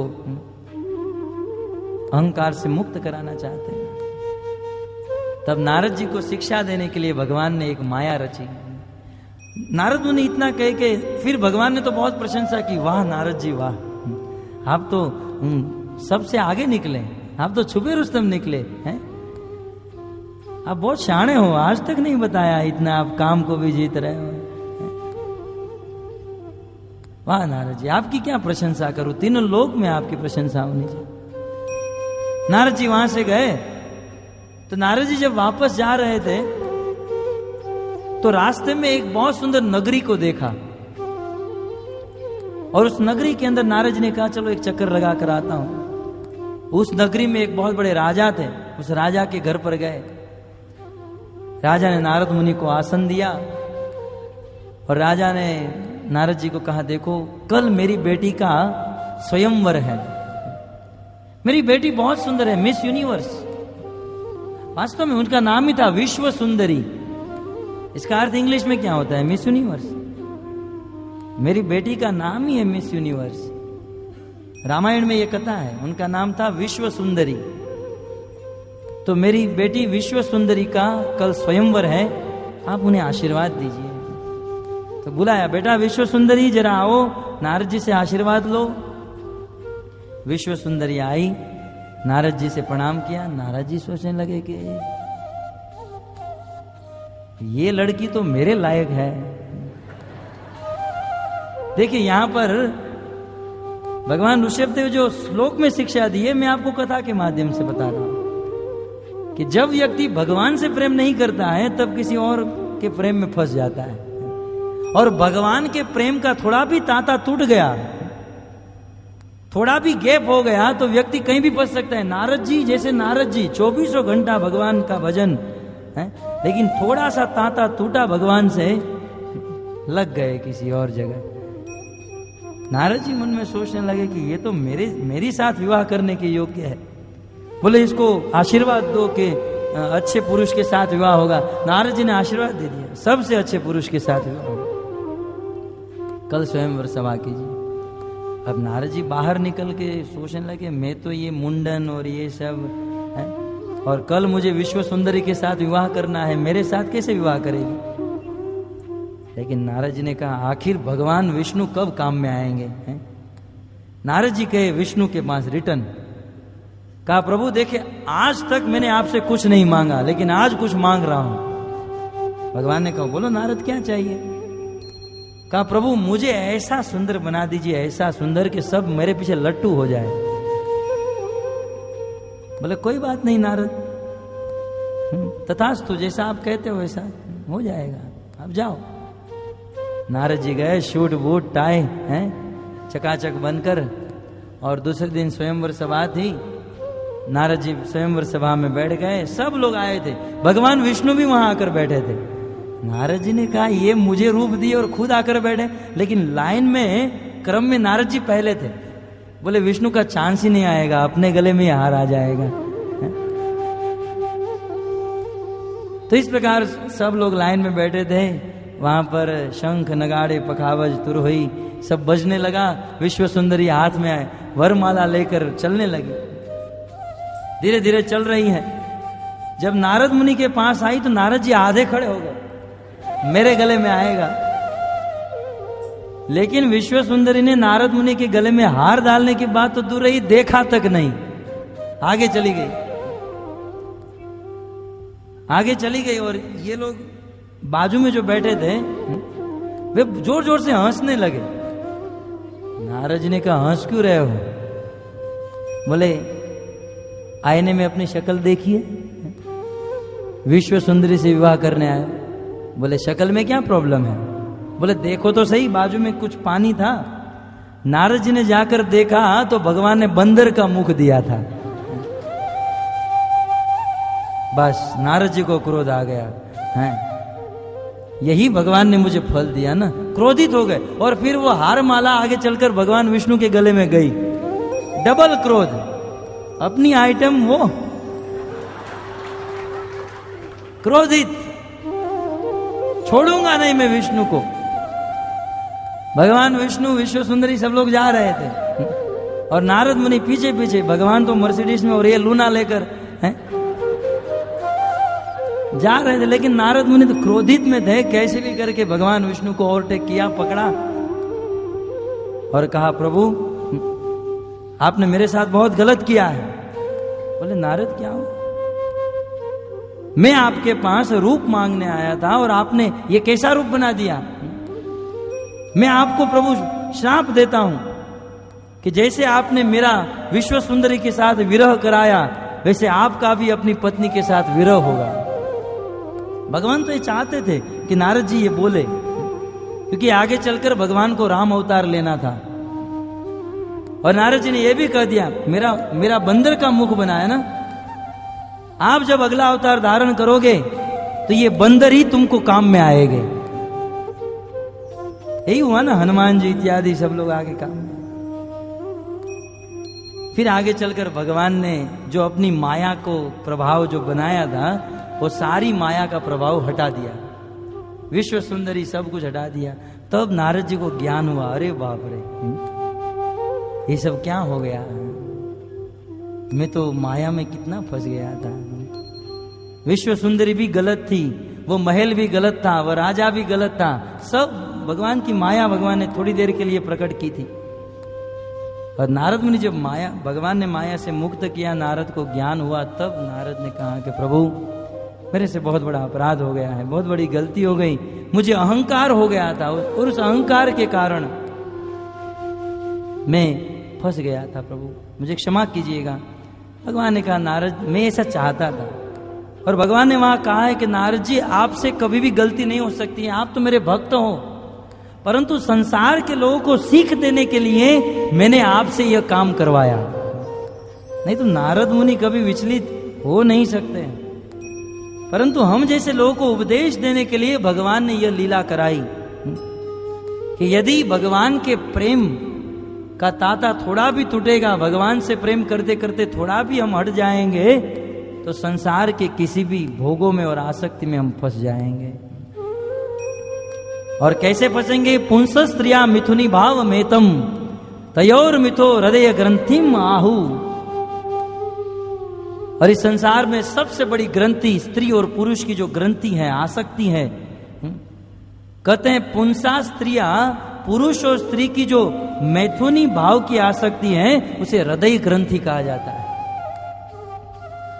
Speaker 1: अहंकार से मुक्त कराना चाहते हैं। तब नारद जी को शिक्षा देने के लिए भगवान ने एक माया रची। नारद मुनि इतना कह के फिर भगवान ने तो बहुत प्रशंसा की, वाह नारद जी वाह, आप तो सबसे आगे निकले, आप तो छुपे रुस्तम निकले हैं, आप बहुत शाणे हो, आज तक नहीं बताया इतना आप काम को भी जीत रहे हो। वाह नारद जी, आपकी क्या प्रशंसा करूं, तीनों लोक में आपकी प्रशंसा होनी चाहिए। नारद जी वहां से गए। तो नारद जी जब वापस जा रहे थे तो रास्ते में एक बहुत सुंदर नगरी को देखा, और उस नगरी के अंदर नारद जी ने कहा चलो एक चक्कर लगा कर आता हूं। उस नगरी में एक बहुत बड़े राजा थे, उस राजा के घर पर गए। राजा ने नारद मुनि को आसन दिया, और राजा ने नारद जी को कहा देखो कल मेरी बेटी का स्वयंवर है। मेरी बेटी बहुत सुंदर है, मिस यूनिवर्स। वास्तव में उनका नाम ही था विश्व सुंदरी। इसका अर्थ इंग्लिश में क्या होता है? Miss Universe. मेरी बेटी का नाम ही है मिस यूनिवर्स। रामायण में यह कथा है, उनका नाम था विश्व सुंदरी। तो मेरी बेटी विश्व सुंदरी का कल स्वयंवर है, आप उन्हें आशीर्वाद दीजिए। तो बुलाया, बेटा विश्व सुंदरी जरा आओ, नारद जी से आशीर्वाद लो। विश्व सुंदरी आई, नारद जी से प्रणाम किया। नारद जी सोचने लगे कि ये लड़की तो मेरे लायक है। देखिए यहां पर भगवान ऋषभदेव जो श्लोक में शिक्षा दी है, मैं आपको कथा के माध्यम से बता रहा हूं कि जब व्यक्ति भगवान से प्रेम नहीं करता है तब किसी और के प्रेम में फंस जाता है, और भगवान के प्रेम का थोड़ा भी तांता टूट गया, थोड़ा भी गैप हो गया तो व्यक्ति कहीं भी फंस सकता है। नारद जी जैसे नारद जी 24 घंटा भगवान का भजन है, लेकिन थोड़ा सा तांता टूटा भगवान से, लग गए किसी और जगह। नारद जी मन में सोचने लगे कि ये तो मेरी साथ विवाह करने के योग्य है। बोले इसको आशीर्वाद दो कि अच्छे पुरुष के साथ विवाह होगा। नारद जी ने आशीर्वाद दे दिया, सबसे अच्छे पुरुष के साथ विवाह होगा, कल स्वयंवर सभा कीजिए। अब नारद जी बाहर निकल के सोचने लगे मैं तो ये मुंडन और ये सब है, और कल मुझे विश्व सुंदरी के साथ विवाह करना है, मेरे साथ कैसे विवाह करेगी? लेकिन नारद जी ने कहा आखिर भगवान विष्णु कब काम में आएंगे हैं? नारद जी गए विष्णु के पास रिटर्न, कहा प्रभु देखे आज तक मैंने आपसे कुछ नहीं मांगा, लेकिन आज कुछ मांग रहा हूं। भगवान ने कहा बोलो नारद क्या चाहिए? कहा प्रभु मुझे ऐसा सुंदर बना दीजिए, ऐसा सुंदर कि सब मेरे पीछे लट्टू हो जाए। बोले कोई बात नहीं नारद, तथास्तु जैसा आप कहते हो वैसा हो जाएगा, आप जाओ। नारद जी गए, शूट बूट टाई हैं चकाचक बनकर, और दूसरे दिन स्वयंवर सभा थी। नारद जी स्वयंवर सभा में बैठ गए, सब लोग आए थे, भगवान विष्णु भी वहां आकर बैठे थे। नारद जी ने कहा ये मुझे रूप दिए और खुद आकर बैठे, लेकिन लाइन में क्रम में नारद जी पहले थे। बोले विष्णु का चांस ही नहीं आएगा, अपने गले में हार आ जाएगा। तो इस प्रकार सब लोग लाइन में बैठे थे, वहां पर शंख नगाड़े पखावज तुरहुई सब बजने लगा। विश्व सुंदरी हाथ में आए, वरमाला लेकर चलने लगी, धीरे धीरे चल रही है। जब नारद मुनि के पास आई तो नारद जी आधे खड़े हो गए, मेरे गले में आएगा। लेकिन विश्व सुंदरी ने नारद मुनि के गले में हार डालने के बाद तो दूर रही, देखा तक नहीं, आगे चली गई, आगे चली गई। और ये लोग बाजू में जो बैठे थे वे जोर जोर से हंसने लगे। नारद जी ने कहा हंस क्यों रहे हो? बोले आईने में अपनी शक्ल देखिए, विश्व सुंदरी से विवाह करने आए। बोले शक्ल में क्या प्रॉब्लम है? बोले देखो तो सही, बाजू में कुछ पानी था। नारद जी ने जाकर देखा तो भगवान ने बंदर का मुख दिया था। बस नारद जी को क्रोध आ गया है, यही भगवान ने मुझे फल दिया ना, क्रोधित हो गए। और फिर वो हार माला आगे चलकर भगवान विष्णु के गले में गई। डबल क्रोध, अपनी आइटम वो क्रोधित, छोड़ूंगा नहीं मैं विष्णु को। भगवान विष्णु विश्व सुंदरी सब लोग जा रहे थे और नारद मुनि पीछे पीछे, भगवान तो मर्सिडीज में और ये लूना लेकर हैं जा रहे थे। लेकिन नारद मुनि तो क्रोधित में थे, कैसे भी करके भगवान विष्णु को ओवरटेक किया, पकड़ा और कहा प्रभु आपने मेरे साथ बहुत गलत किया है। बोले नारद क्या हो? मैं आपके पास रूप मांगने आया था और आपने ये कैसा रूप बना दिया? मैं आपको प्रभु श्राप देता हूं कि जैसे आपने मेरा विश्व सुंदरी के साथ विरह कराया, वैसे आपका भी अपनी पत्नी के साथ विरह होगा। भगवान तो ये चाहते थे कि नारद जी ये बोले, क्योंकि आगे चलकर भगवान को राम अवतार लेना था। और नारद जी ने यह भी कह दिया मेरा बंदर का मुख बनाया ना, आप जब अगला अवतार धारण करोगे तो ये बंदर ही तुमको काम में आएंगे। यही हुआ ना, हनुमान जी इत्यादि सब लोग आगे काम में। फिर आगे चलकर भगवान ने जो अपनी माया को प्रभाव जो बनाया था, वो सारी माया का प्रभाव हटा दिया, विश्व सुंदरी सब कुछ हटा दिया। तब नारद जी को ज्ञान हुआ, अरे बाप रे ये सब क्या हो गया, मैं तो माया में कितना फंस गया था। विश्व सुंदरी भी गलत थी, वो महल भी गलत था, वो राजा भी गलत था, सब भगवान की माया भगवान ने थोड़ी देर के लिए प्रकट की थी। और नारद मुनि जब भगवान ने माया से मुक्त किया, नारद को ज्ञान हुआ, तब नारद ने कहा कि प्रभु मेरे से बहुत बड़ा अपराध हो गया है, बहुत बड़ी गलती हो गई, मुझे अहंकार हो गया था और उस अहंकार के कारण मैं फंस गया था, प्रभु मुझे क्षमा कीजिएगा। भगवान ने कहा नारद मैं ऐसा चाहता था। और भगवान ने वहां कहा है कि नारद जी आपसे कभी भी गलती नहीं हो सकती है, आप तो मेरे भक्त हो, परंतु संसार के लोगों को सीख देने के लिए मैंने आपसे यह काम करवाया, नहीं तो नारद मुनि कभी विचलित हो नहीं सकते। परंतु हम जैसे लोगों को उपदेश देने के लिए भगवान ने यह लीला कराई कि यदि भगवान के प्रेम का ताता थोड़ा भी टूटेगा, भगवान से प्रेम करते करते थोड़ा भी हम हट जाएंगे, तो संसार के किसी भी भोगों में और आसक्ति में हम फंस जाएंगे। और कैसे फंसेंगे? पुंस स्त्रिया मिथुनी भाव मेतम तयोर मिथो हृदय ग्रंथिम आहु। और इस संसार में सबसे बड़ी ग्रंथि स्त्री और पुरुष की जो ग्रंथि है, आसक्ति है, कहते हैं पुंसा स्त्रिया, पुरुष और स्त्री की जो मैथुनी भाव की आसक्ति है, उसे हृदय ग्रंथि कहा जाता है।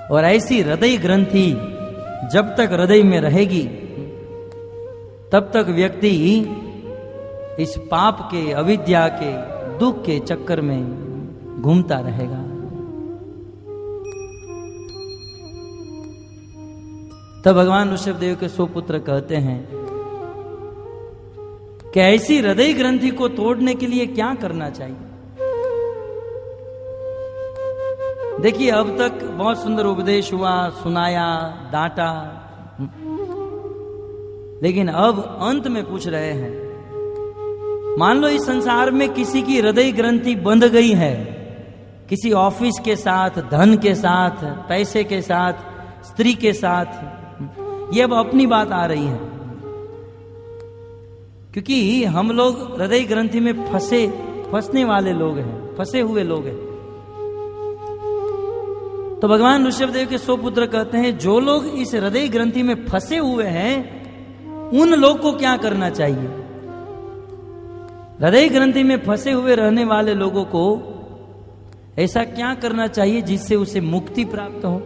Speaker 1: और ऐसी हृदय ग्रंथि जब तक हृदय में रहेगी तब तक व्यक्ति इस पाप के, अविद्या के, दुख के चक्कर में घूमता रहेगा। तब भगवान ऋषभदेव के 100 पुत्र कहते हैं कि ऐसी हृदय ग्रंथि को तोड़ने के लिए क्या करना चाहिए। देखिए, अब तक बहुत सुंदर उपदेश हुआ, सुनाया, डांटा, लेकिन अब अंत में पूछ रहे हैं, मान लो इस संसार में किसी की हृदय ग्रंथि बंध गई है, किसी ऑफिस के साथ, धन के साथ, पैसे के साथ, स्त्री के साथ, ये अब अपनी बात आ रही है, क्योंकि हम लोग हृदय ग्रंथि में फंसने वाले लोग हैं, फंसे हुए लोग हैं। तो भगवान ऋषभदेव के 100 पुत्र कहते हैं, जो लोग इस हृदय ग्रंथि में फंसे हुए हैं उन लोग को क्या करना चाहिए। हृदय ग्रंथि में फंसे हुए रहने वाले लोगों को ऐसा क्या करना चाहिए जिससे उसे मुक्ति प्राप्त हो।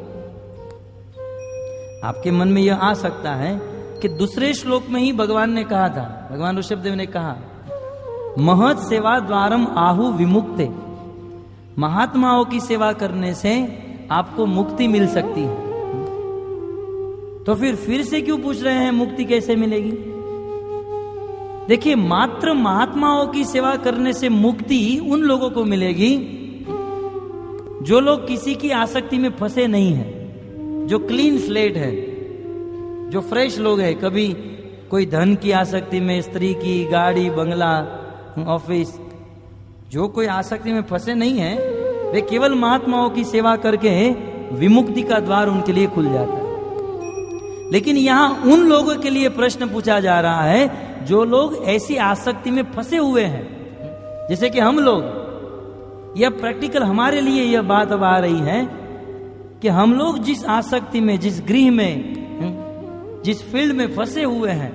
Speaker 1: आपके मन में यह आ सकता है कि दूसरे श्लोक में ही भगवान ने कहा था, भगवान ऋषभदेव ने कहा, महत् सेवा द्वारम आहु विमुक्ते, महात्माओं की सेवा करने से आपको मुक्ति मिल सकती है। तो फिर से क्यों पूछ रहे हैं मुक्ति कैसे मिलेगी। देखिए, मात्र महात्माओं की सेवा करने से मुक्ति उन लोगों को मिलेगी जो लोग किसी की आसक्ति में फंसे नहीं हैं, जो क्लीन स्लेट है, जो फ्रेश लोग हैं। कभी कोई धन की आसक्ति में, स्त्री की, गाड़ी, बंगला, ऑफिस, जो कोई आसक्ति में फंसे नहीं है, वे केवल महात्माओं की सेवा करके विमुक्ति का द्वार उनके लिए खुल जाता है। लेकिन यहां उन लोगों के लिए प्रश्न पूछा जा रहा है जो लोग ऐसी आसक्ति में फंसे हुए हैं, जैसे कि हम लोग। यह प्रैक्टिकल हमारे लिए यह बात अब आ रही है कि हम लोग जिस आसक्ति में, जिस गृह में, जिस फील्ड में फंसे हुए हैं,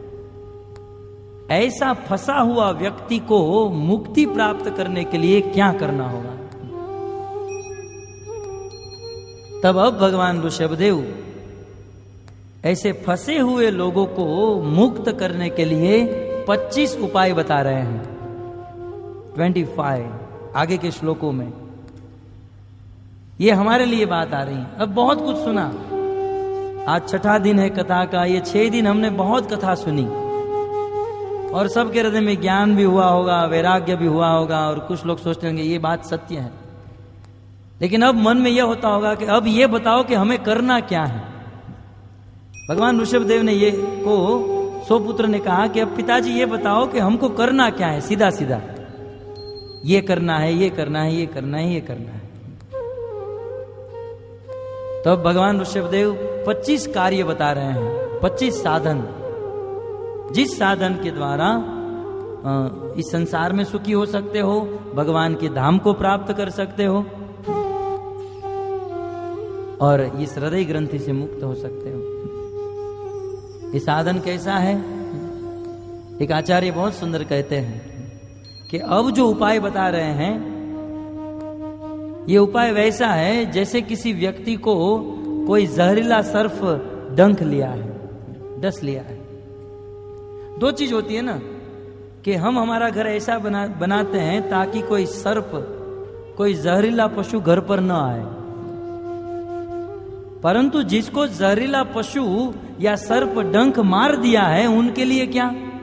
Speaker 1: ऐसा फंसा हुआ व्यक्ति को मुक्ति प्राप्त करने के लिए क्या करना होगा। तब अब भगवान ऋषभदेव ऐसे फंसे हुए लोगों को मुक्त करने के लिए 25 उपाय बता रहे हैं। 25 आगे के श्लोकों में ये हमारे लिए बात आ रही है। अब बहुत कुछ सुना, आज 6ठा दिन है कथा का। ये 6 दिन हमने बहुत कथा सुनी और सबके हृदय में ज्ञान भी हुआ होगा, वैराग्य भी हुआ होगा, और कुछ लोग सोचते होंगे ये बात सत्य है। लेकिन अब मन में यह होता होगा कि अब ये बताओ कि हमें करना क्या है। भगवान ऋषभदेव ने ये को 100 पुत्र ने कहा कि अब पिताजी ये बताओ कि हमको करना क्या है, सीधा सीधा ये करना है, ये करना है, ये करना है, ये करना है। तो अब भगवान ऋषभदेव 25 कार्य बता रहे हैं, 25 साधन, जिस साधन के द्वारा इस संसार में सुखी हो सकते हो, भगवान के धाम को प्राप्त कर सकते हो और इस हृदय ग्रंथि से मुक्त हो सकते हो। ये साधन कैसा है? एक आचार्य बहुत सुंदर कहते हैं कि अब जो उपाय बता रहे हैं, ये उपाय वैसा है जैसे किसी व्यक्ति को कोई जहरीला सर्प डंक लिया है, डस लिया है। 2 चीज होती है ना, कि हम हमारा घर ऐसा बनाते हैं ताकि कोई सर्प, कोई जहरीला पशु घर पर न आए, परंतु जिसको जहरीला पशु या सर्प डंक मार दिया है उनके लिए क्या?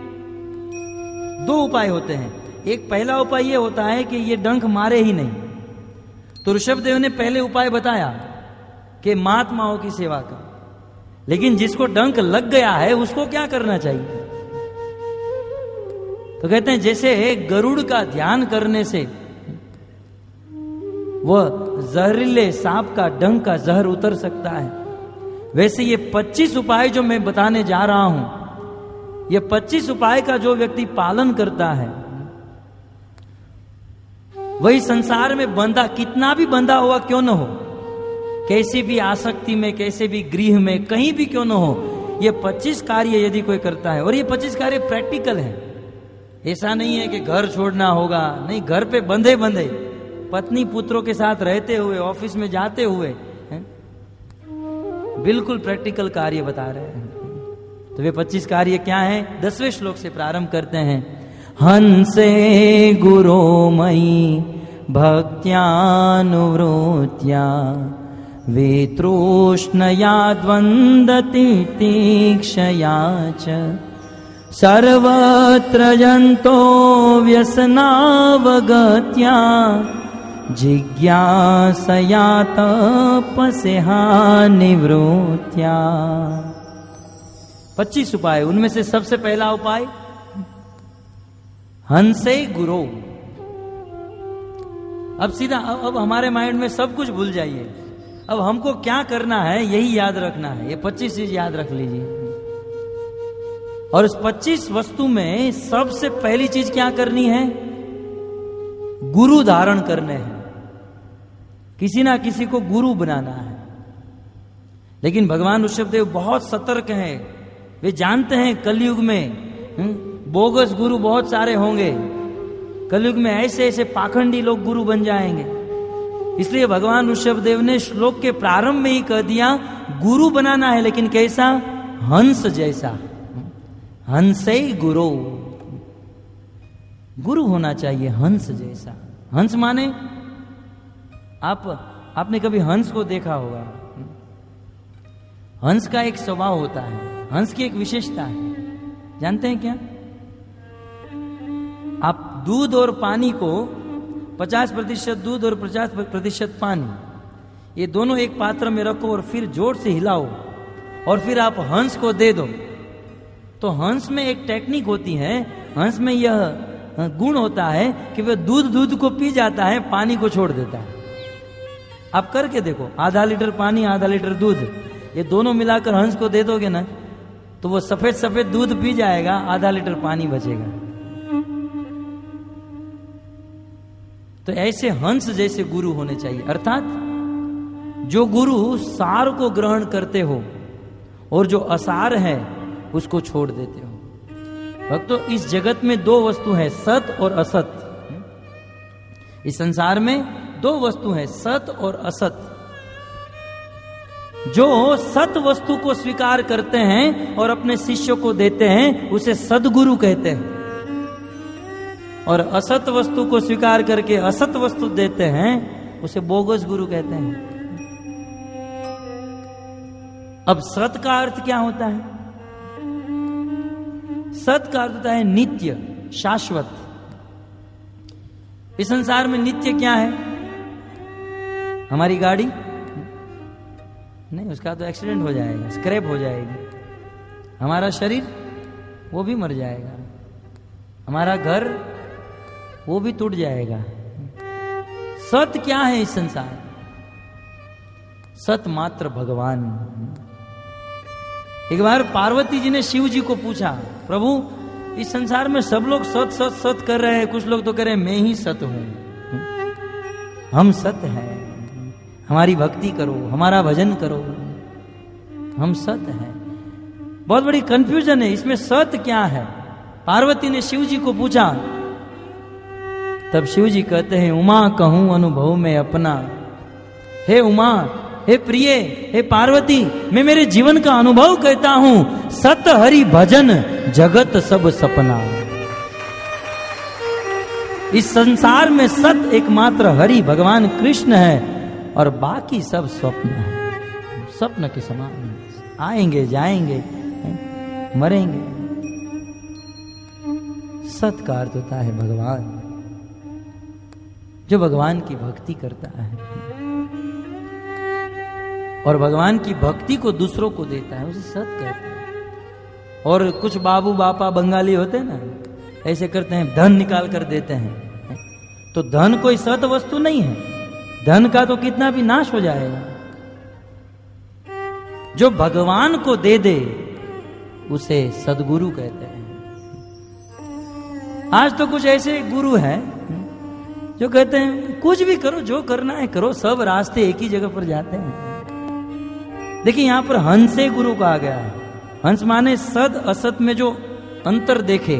Speaker 1: 2 उपाय होते हैं। एक पहला उपाय ये होता है कि ये डंक मारे ही नहीं। तो ऋषभदेव ने पहले उपाय बताया कि महात्माओं की सेवा का, लेकिन जिसको डंक लग गया है उसको क्या करना चाहिए? तो कहते हैं जैसे गरुड़ का ध्यान करने से वह जहरीले सांप का डंक का जहर उतर सकता है, वैसे ये 25 उपाय जो मैं बताने जा रहा हूं, ये 25 उपाय का जो व्यक्ति पालन करता है वही संसार में बंधा, कितना भी बंधा हुआ क्यों न हो, कैसी भी आसक्ति में, कैसे भी गृह में, कहीं भी क्यों न हो, ये 25 कार्य यदि कोई करता है, और ये 25 कार्य प्रैक्टिकल है, ऐसा नहीं है कि घर छोड़ना होगा, नहीं, घर पे बंधे बंधे पत्नी पुत्रों के साथ रहते हुए, ऑफिस में जाते हुए, बिल्कुल प्रैक्टिकल कार्य बता रहे हैं। तो वे 25 कार्य क्या हैं? 10वें श्लोक से प्रारंभ करते हैं। हंसे गुरो मयि भक्त्यानुवृत्त्या वेतृष्णया द्वन्द्वति तीक्ष्णया च सर्वत्र जन्तो व्यसनावगत्या जिज्ञासया तपस्या निवृत्त्या। 25 उपाय, उनमें से सबसे पहला उपाय हंसे गुरो। अब सीधा अब हमारे माइंड में सब कुछ भूल जाइए। अब हमको क्या करना है यही याद रखना है। ये 25 चीज याद रख लीजिए। और उस 25 वस्तु में सबसे पहली चीज क्या करनी है? गुरु धारण करने हैं। किसी ना किसी को गुरु बनाना है। लेकिन भगवान ऋषभदेव बहुत सतर्क हैं। वे जानते हैं कलयुग में बोगस गुरु बहुत सारे होंगे। कलयुग में ऐसे ऐसे पाखंडी लोग गुरु बन जाएंगे। इसलिए भगवान ऋषभदेव ने श्लोक के प्रारंभ में ही कह दिया गुरु बनाना है, लेकिन कैसा? हंस जैसा। हंसे गुरु, गुरु होना चाहिए हंस जैसा। हंस माने आपने कभी हंस को देखा होगा। हंस का एक स्वभाव होता है, हंस की एक विशेषता है, जानते हैं क्या? आप दूध और पानी को 50% दूध और 50% पानी, ये दोनों एक पात्र में रखो और फिर जोर से हिलाओ और फिर आप हंस को दे दो। तो हंस में एक टेक्निक होती है, हंस में यह गुण होता है कि वह दूध को पी जाता है, पानी को छोड़ देता है। आप करके देखो, आधा लीटर पानी आधा लीटर दूध, ये दोनों मिलाकर हंस को दे दोगे ना, तो वो सफेद सफेद दूध पी जाएगा, आधा लीटर पानी बचेगा। तो ऐसे हंस जैसे गुरु होने चाहिए। अर्थात जो गुरु सार को ग्रहण करते हो और जो असार है उसको छोड़ देते हो। भक्तों, इस जगत में दो वस्तु है, सत और असत। इस संसार में दो वस्तु है, सत और असत। जो सत वस्तु को स्वीकार करते हैं और अपने शिष्यों को देते हैं उसे सदगुरु कहते हैं, और असत वस्तु को स्वीकार करके असत वस्तु देते हैं उसे बोगस गुरु कहते हैं। अब सत का अर्थ क्या होता है? सत का अर्थ होता है नित्य, शाश्वत। इस संसार में नित्य क्या है? हमारी गाड़ी नहीं, उसका तो एक्सीडेंट हो जाएगा, स्क्रैप हो जाएगी। हमारा शरीर वो भी मर जाएगा। हमारा घर वो भी टूट जाएगा। सत क्या है इस संसार? सत मात्र भगवान। एक बार पार्वती जी ने शिव जी को पूछा, प्रभु इस संसार में सब लोग सत सत सत कर रहे हैं, कुछ लोग तो कह रहे हैं मैं ही सत हूं। हम सत हैं, हमारी भक्ति करो, हमारा भजन करो, हम सत हैं। बहुत बड़ी कंफ्यूजन है इसमें, सत क्या है? पार्वती ने शिव जी को पूछा, तब शिव जी कहते हैं उमा कहूं अनुभव में अपना। हे उमा, हे प्रिय, हे पार्वती, मैं मेरे जीवन का अनुभव कहता हूं, सत हरि भजन जगत सब सपना। इस संसार में सत एकमात्र हरि भगवान कृष्ण है और बाकी सब स्वप्न है, स्वप्न के समान। आएंगे जाएंगे मरेंगे। सत का अर्थ होता है भगवान। जो भगवान की भक्ति करता है और भगवान की भक्ति को दूसरों को देता है उसे सत कहते हैं। और कुछ बाबू बापा बंगाली होते हैं ना, ऐसे करते हैं, धन निकाल कर देते हैं। तो धन कोई सत वस्तु नहीं है, धन का तो कितना भी नाश हो जाएगा। जो भगवान को दे दे उसे सदगुरु कहते हैं। आज तो कुछ ऐसे गुरु हैं जो कहते हैं कुछ भी करो, जो करना है करो, सब रास्ते एक ही जगह पर जाते हैं। देखिए यहां पर हंसे गुरु कहा गया है। हंस माने सद असत में जो अंतर देखे।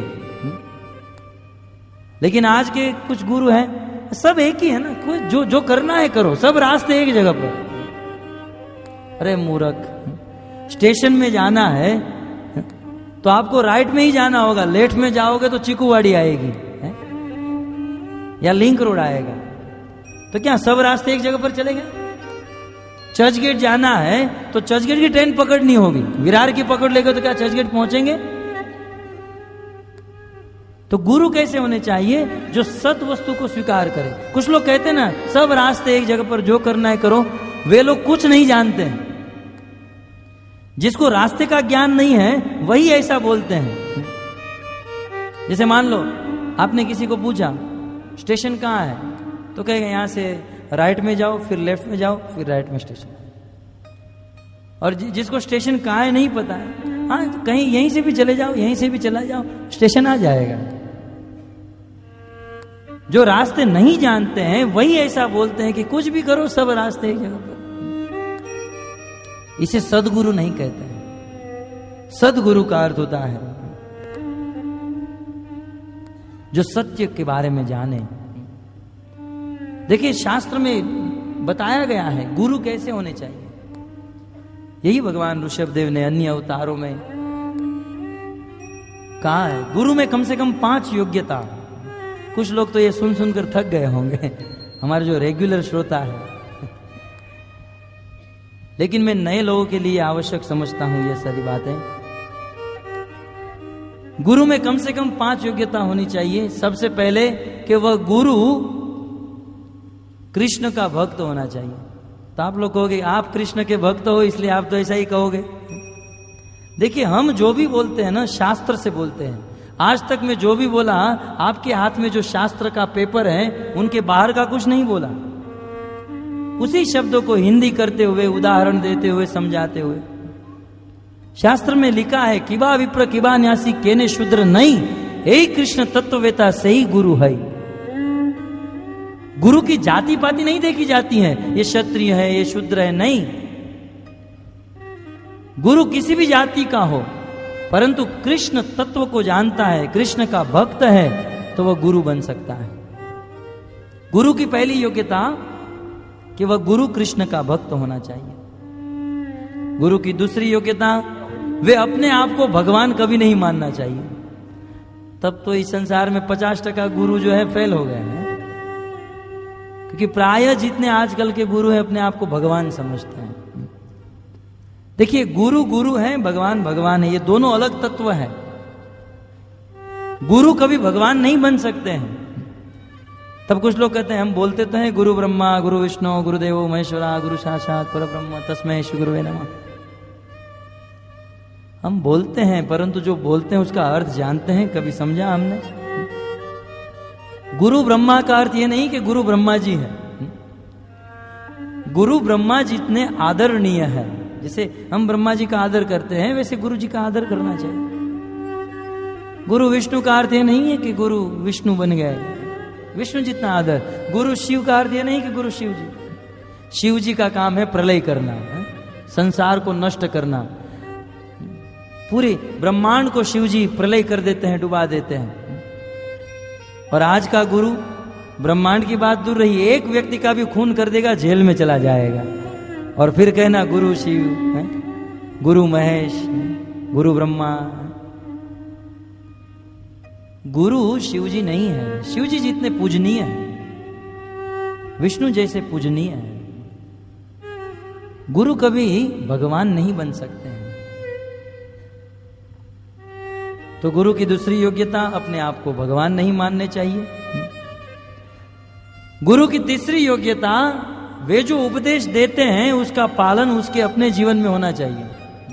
Speaker 1: लेकिन आज के कुछ गुरु हैं सब एक ही है ना, कोई जो करना है करो, सब रास्ते एक जगह पर। अरे मूर्ख, स्टेशन में जाना है तो आपको राइट में ही जाना होगा, लेफ्ट में जाओगे तो चीकूवाड़ी आएगी है? या लिंक रोड आएगा। तो क्या सब रास्ते एक जगह पर चले गए? चर्च गेट जाना है तो चर्च गेट की ट्रेन पकड़नी होगी, विरार की पकड़ लेगा तो क्या चर्च गेट पहुंचेंगे? तो गुरु कैसे होने चाहिए? जो सत वस्तु को स्वीकार करे। कुछ लोग कहते हैं ना सब रास्ते एक जगह पर, जो करना है करो। वे लोग कुछ नहीं जानते हैं। जिसको रास्ते का ज्ञान नहीं है वही ऐसा बोलते हैं। जैसे मान लो आपने किसी को पूछा स्टेशन कहाँ है, तो कहेगा यहां से राइट में जाओ, फिर लेफ्ट में जाओ, फिर राइट में स्टेशन। और जिसको स्टेशन कहाँ है नहीं पता है, हाँ कहीं यहीं से भी चले जाओ, यहीं से भी चला जाओ, स्टेशन आ जाएगा। जो रास्ते नहीं जानते हैं वही ऐसा बोलते हैं कि कुछ भी करो सब रास्ते एक जगह पर। इसे सदगुरु नहीं कहते हैं। सदगुरु का अर्थ होता है जो सत्य के बारे में जाने। देखिए शास्त्र में बताया गया है गुरु कैसे होने चाहिए। यही भगवान ऋषभदेव ने अन्य अवतारों में कहा है। गुरु में कम से कम 5 योग्यता। कुछ लोग तो ये सुन सुनकर थक गए होंगे, हमारे जो रेगुलर श्रोता है, लेकिन मैं नए लोगों के लिए आवश्यक समझता हूं ये सारी बातें। गुरु में कम से कम 5 योग्यता होनी चाहिए। सबसे पहले कि वह गुरु कृष्ण का भक्त होना चाहिए। तो आप लोग कहोगे आप कृष्ण के भक्त हो इसलिए आप तो ऐसा ही कहोगे। देखिए हम जो भी बोलते हैं ना शास्त्र से बोलते हैं। आज तक मैं जो भी बोला, आपके हाथ में जो शास्त्र का पेपर है उनके बाहर का कुछ नहीं बोला। उसी शब्दों को हिंदी करते हुए, उदाहरण देते हुए, समझाते हुए। शास्त्र में लिखा है किबा विप्र किबा न्यासी केने शूद्र नहीं, यही कृष्ण तत्ववेता सही गुरु है। गुरु की जाति पाति नहीं देखी जाती है, ये क्षत्रिय है, ये शूद्र है, नहीं। गुरु किसी भी जाति का हो, परंतु कृष्ण तत्व को जानता है, कृष्ण का भक्त है, तो वह गुरु बन सकता है। गुरु की पहली योग्यता कि वह गुरु कृष्ण का भक्त होना चाहिए। गुरु की दूसरी योग्यता, वे अपने आप को भगवान कभी नहीं मानना चाहिए। तब तो इस संसार में 50% गुरु जो है फेल हो गए हैं, क्योंकि प्राय जितने आजकल के गुरु हैं अपने आप को भगवान समझते हैं। देखिए गुरु गुरु है, भगवान भगवान है, ये दोनों अलग तत्व हैं। गुरु कभी भगवान नहीं बन सकते हैं। तब कुछ लोग कहते हैं हम बोलते तो हैं गुरु ब्रह्मा गुरु विष्णु गुरुदेवो महेश्वरा गुरु साक्षात परब्रह्म तस्मै श्री गुरुवे नमः। हम बोलते हैं, परंतु जो बोलते हैं उसका अर्थ जानते हैं? कभी समझा हमने? गुरु ब्रह्मा का अर्थ ये नहीं कि गुरु ब्रह्मा जी है। गुरु ब्रह्मा जितने आदरणीय है, जैसे हम ब्रह्मा जी का आदर करते हैं वैसे गुरु जी का आदर करना चाहिए। गुरु विष्णु का अर्थ ये नहीं है कि गुरु विष्णु बन गए, विष्णु जितना आदर। गुरु शिव का अर्थ ये नहीं कि गुरु शिव जी। शिव जी का काम है प्रलय करना, संसार को नष्ट करना। पूरे ब्रह्मांड को शिव जी प्रलय कर देते हैं, डुबा देते हैं। और आज का गुरु, ब्रह्मांड की बात दूर रही, एक व्यक्ति का भी खून कर देगा जेल में चला जाएगा। और फिर कहना गुरु शिव है, गुरु महेश, गुरु ब्रह्मा। गुरु शिव जी नहीं है। शिव जी जितने पूजनीय है, विष्णु जैसे पूजनीय है। गुरु कभी भगवान नहीं बन सकते हैं। तो गुरु की दूसरी योग्यता, अपने आप को भगवान नहीं मानने चाहिए। गुरु की तीसरी योग्यता, वे जो उपदेश देते हैं उसका पालन उसके अपने जीवन में होना चाहिए।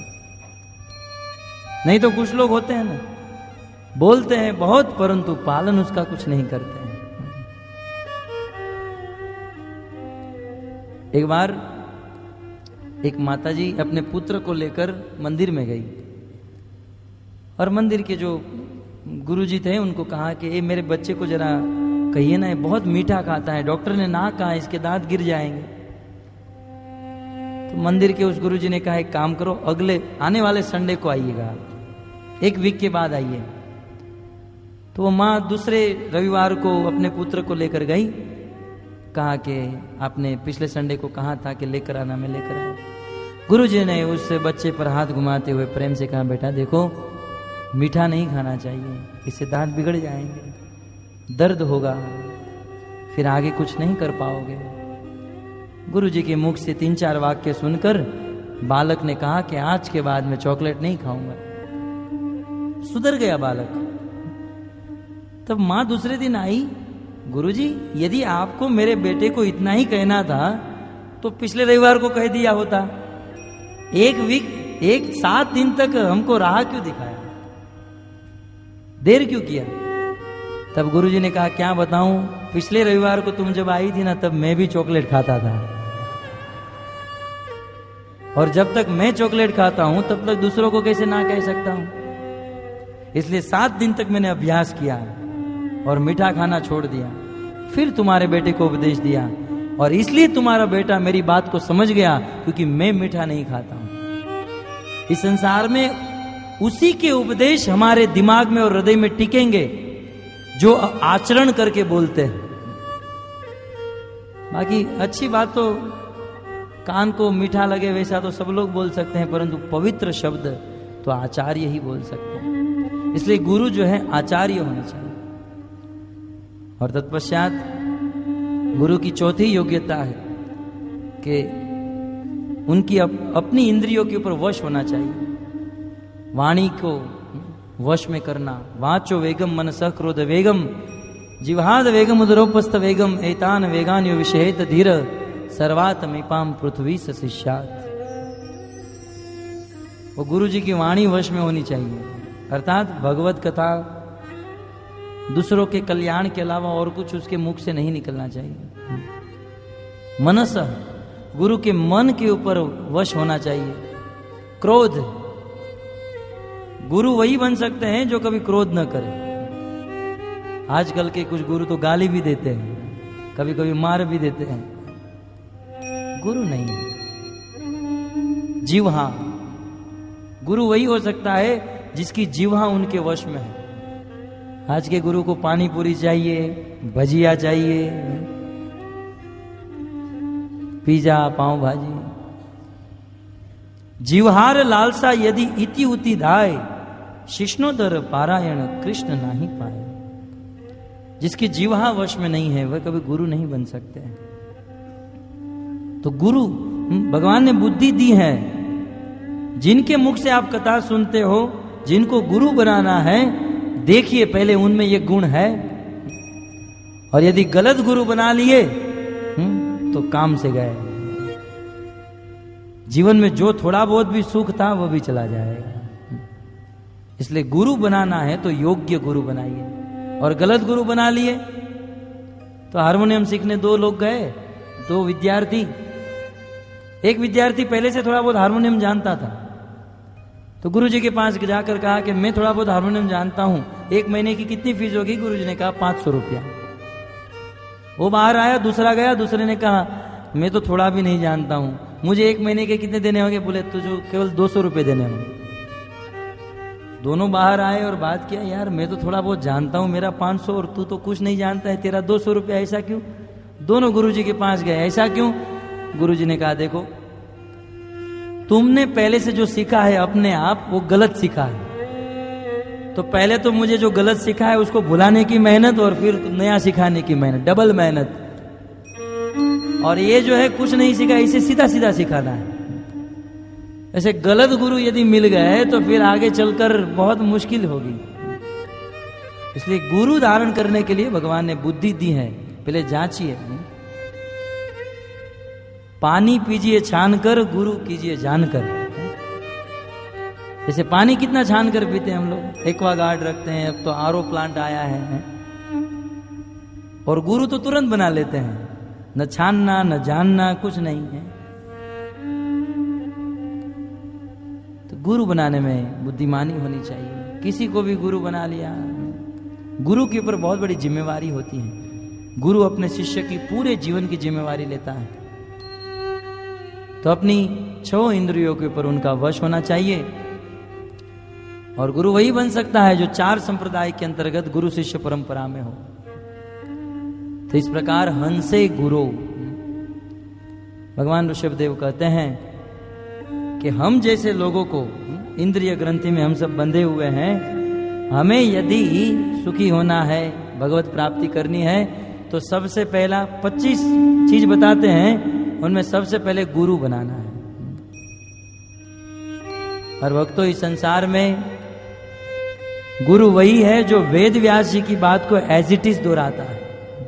Speaker 1: नहीं तो कुछ लोग होते हैं ना, बोलते हैं बहुत परंतु पालन उसका कुछ नहीं करते हैं। एक बार एक माताजी अपने पुत्र को लेकर मंदिर में गई और मंदिर के जो गुरुजी थे उनको कहा कि ये मेरे बच्चे को जरा कहिए ना, ये बहुत मीठा खाता है, डॉक्टर ने ना कहा इसके दांत गिर जाएंगे। तो मंदिर के उस गुरुजी ने कहा एक काम करो, अगले आने वाले संडे को आइएगा, 1 वीक के बाद आइए। तो वो माँ दूसरे रविवार को अपने पुत्र को लेकर गई, कहा कि आपने पिछले संडे को कहा था कि लेकर आना, मैं लेकर आया। गुरुजी ने उस बच्चे पर हाथ घुमाते हुए प्रेम से कहा, बेटा देखो मीठा नहीं खाना चाहिए, इससे दांत बिगड़ जाएंगे, दर्द होगा, फिर आगे कुछ नहीं कर पाओगे। गुरुजी के मुख से 3-4 वाक्य सुनकर बालक ने कहा कि आज के बाद मैं चॉकलेट नहीं खाऊंगा। सुधर गया बालक। तब मां दूसरे दिन आई, गुरुजी यदि आपको मेरे बेटे को इतना ही कहना था तो पिछले रविवार को कह दिया होता। 7 दिन तक हमको राह क्यों दिखाया, देर क्यों किया? तब गुरुजी ने कहा, क्या बताऊं, पिछले रविवार को तुम जब आई थी ना तब मैं भी चॉकलेट खाता था, और जब तक मैं चॉकलेट खाता हूं तब तक दूसरों को कैसे ना कह सकता हूं। इसलिए 7 दिन तक मैंने अभ्यास किया और मीठा खाना छोड़ दिया, फिर तुम्हारे बेटे को उपदेश दिया, और इसलिए तुम्हारा बेटा मेरी बात को समझ गया, क्योंकि मैं मीठा नहीं खाता हूं। इस संसार में उसी के उपदेश हमारे दिमाग में और हृदय में टिकेंगे जो आचरण करके बोलते हैं। बाकी अच्छी बात तो कान को मीठा लगे वैसा तो सब लोग बोल सकते हैं, परंतु पवित्र शब्द तो आचार्य ही बोल सकते हैं। इसलिए गुरु जो है आचार्य होने चाहिए। और तत्पश्चात गुरु की चौथी योग्यता है कि उनकी अपनी इंद्रियों के ऊपर वश होना चाहिए, वाणी को वश में करना। वाचो वेगम मनसः क्रोध वेगम जिह्वाद वेगम उदरोपस्थ वेगम एतान वेगान यो विषयेत धीर सर्वात्मीपाम पृथ्वी शिष्यात। वो गुरु जी की वाणी वश में होनी चाहिए, अर्थात भगवत कथा दूसरों के कल्याण के अलावा और कुछ उसके मुख से नहीं निकलना चाहिए। मनस, गुरु के मन के ऊपर वश होना चाहिए। क्रोध, गुरु वही बन सकते हैं जो कभी क्रोध न करे। आजकल के कुछ गुरु तो गाली भी देते हैं, कभी कभी मार भी देते हैं, गुरु नहीं। जिह्वा, गुरु वही हो सकता है जिसकी जिह्वा उनके वश में है। आज के गुरु को पानी पूरी चाहिए, भजिया चाहिए, पिज्जा, पाव भाजी। जिह्वार लालसा यदि इति उति धाय, शिष्णोदर पारायण कृष्ण नहीं पाए। जिसकी जिह्वा वश में नहीं है वह कभी गुरु नहीं बन सकते हैं। तो गुरु भगवान ने बुद्धि दी है। जिनके मुख से आप कथा सुनते हो, जिनको गुरु बनाना है, देखिए पहले उनमें ये गुण है, और यदि गलत गुरु बना लिए तो काम से गए। जीवन में जो थोड़ा बहुत भी सुख था वो भी चला जाएगा। इसलिए गुरु बनाना है तो योग्य गुरु बनाइए, और गलत गुरु बना लिए तो हारमोनियम सीखने 2 लोग गए, 2 विद्यार्थी। एक विद्यार्थी पहले से थोड़ा बहुत हारमोनियम जानता था, तो गुरुजी के पास जाकर कहा कि मैं थोड़ा बहुत हारमोनियम जानता हूं, 1 महीने की कितनी फीस होगी? गुरुजी ने कहा 500 रुपया। वो बाहर आया, दूसरा गया, दूसरे ने कहा मैं तो थोड़ा भी नहीं जानता हूं, मुझे 1 महीने के कितने देने होंगे? बोले तुझे केवल 200 रुपये देने होंगे। दोनों बाहर आए और बात किया, यार मैं तो थोड़ा बहुत जानता हूं, मेरा 500 और तू तो कुछ नहीं जानता है, तेरा 200 रुपया, ऐसा क्यों? दोनों गुरुजी के पास गए, ऐसा क्यों? गुरुजी ने कहा देखो, तुमने पहले से जो सीखा है अपने आप वो गलत सीखा है, तो पहले तो मुझे जो गलत सीखा है उसको भुलाने की मेहनत, और फिर नया सिखाने की मेहनत, डबल मेहनत। और ये जो है कुछ नहीं सीखा, इसे सीधा सीधा सिखाना है। ऐसे गलत गुरु यदि मिल गए तो फिर आगे चलकर बहुत मुश्किल होगी। इसलिए गुरु धारण करने के लिए भगवान ने बुद्धि दी है, पहले जांचिए। पानी पीजिए छान कर, गुरु कीजिए जानकर। जैसे पानी कितना छान कर पीते हैं हम लोग, एक्वागार्ड रखते हैं, अब तो आरओ प्लांट आया है, और गुरु तो तुरंत बना लेते हैं, न छानना न जानना कुछ नहीं है। तो गुरु बनाने में बुद्धिमानी होनी चाहिए। किसी को भी गुरु बना लिया, गुरु के ऊपर बहुत बड़ी जिम्मेवारी होती है। गुरु अपने शिष्य की पूरे जीवन की जिम्मेवारी लेता है। तो अपनी 6 इंद्रियों के ऊपर उनका वश होना चाहिए, और गुरु वही बन सकता है जो 4 संप्रदाय के अंतर्गत गुरु शिष्य परंपरा में हो। तो इस प्रकार हंसे गुरु, भगवान ऋषभदेव कहते हैं कि हम जैसे लोगों को, इंद्रिय ग्रंथि में हम सब बंधे हुए हैं, हमें यदि सुखी होना है, भगवत प्राप्ति करनी है, तो सबसे पहला 25 चीज बताते हैं, उनमें सबसे पहले गुरु बनाना है। और भक्तों, इस संसार में गुरु वही है जो वेद व्यास जी की बात को एज इट इज दोहराता है।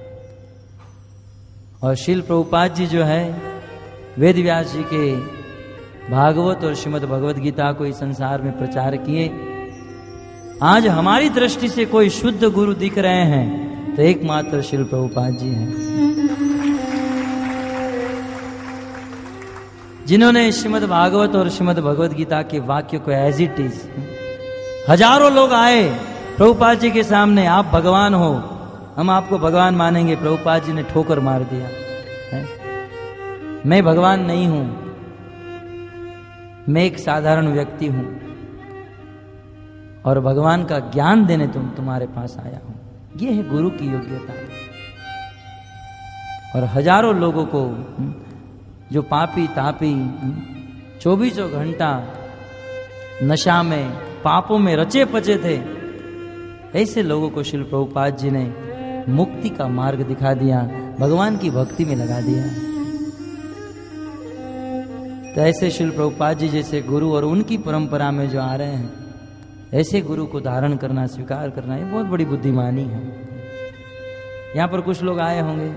Speaker 1: और श्रील प्रभुपाद जी जो है वेद व्यास जी के भागवत और श्रीमद् भगवत गीता को इस संसार में प्रचार किए। आज हमारी दृष्टि से कोई शुद्ध गुरु दिख रहे हैं तो एकमात्र श्रील प्रभुपाद जी हैं, जिन्होंने श्रीमद् भागवत और श्रीमद् भगवत गीता के वाक्य को एज इट इज, हजारों लोग आए प्रभुपाद जी के सामने, आप भगवान हो, हम आपको भगवान मानेंगे। प्रभुपाद जी ने ठोकर मार दिया है? मैं भगवान नहीं हूं, मैं एक साधारण व्यक्ति हूं और भगवान का ज्ञान देने तुम्हारे पास आया हूं। यह है गुरु की योग्यता। और हजारों लोगों को, जो पापी तापी 24 घंटा नशा में, पापों में रचे पचे थे, ऐसे लोगों को श्रील प्रभुपाद जी ने मुक्ति का मार्ग दिखा दिया, भगवान की भक्ति में लगा दिया। तो ऐसे श्रील प्रभुपाद जी जैसे गुरु और उनकी परंपरा में जो आ रहे हैं, ऐसे गुरु को धारण करना, स्वीकार करना, ये बहुत बड़ी बुद्धिमानी है। यहां पर कुछ लोग आए होंगे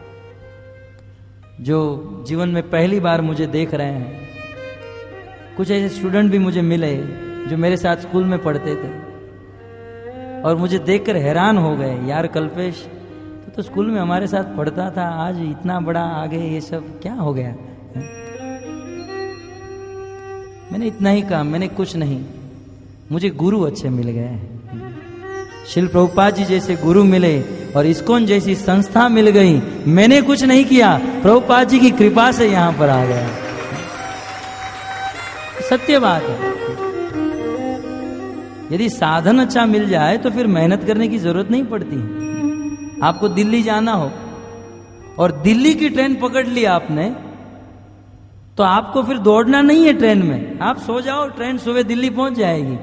Speaker 1: जो जीवन में पहली बार मुझे देख रहे हैं। कुछ ऐसे स्टूडेंट भी मुझे मिले जो मेरे साथ स्कूल में पढ़ते थे और मुझे देखकर हैरान हो गए, यार कल्पेश तो स्कूल में हमारे साथ पढ़ता था, आज इतना बड़ा आगे ये सब क्या हो गया? मैंने इतना ही कहा, मैंने कुछ नहीं, मुझे गुरु अच्छे मिल गए। श्रील प्रभुपाद जी जैसे गुरु मिले और इस्कॉन जैसी संस्था मिल गई। मैंने कुछ नहीं किया, प्रभुपाद जी की कृपा से यहां पर आ गया। सत्य बात है। यदि साधन अच्छा मिल जाए तो फिर मेहनत करने की जरूरत नहीं पड़ती। आपको दिल्ली जाना हो और दिल्ली की ट्रेन पकड़ लिया आपने, तो आपको फिर दौड़ना नहीं है ट्रेन में, आप सो जाओ, ट्रेन सुबह दिल्ली पहुंच जाएगी।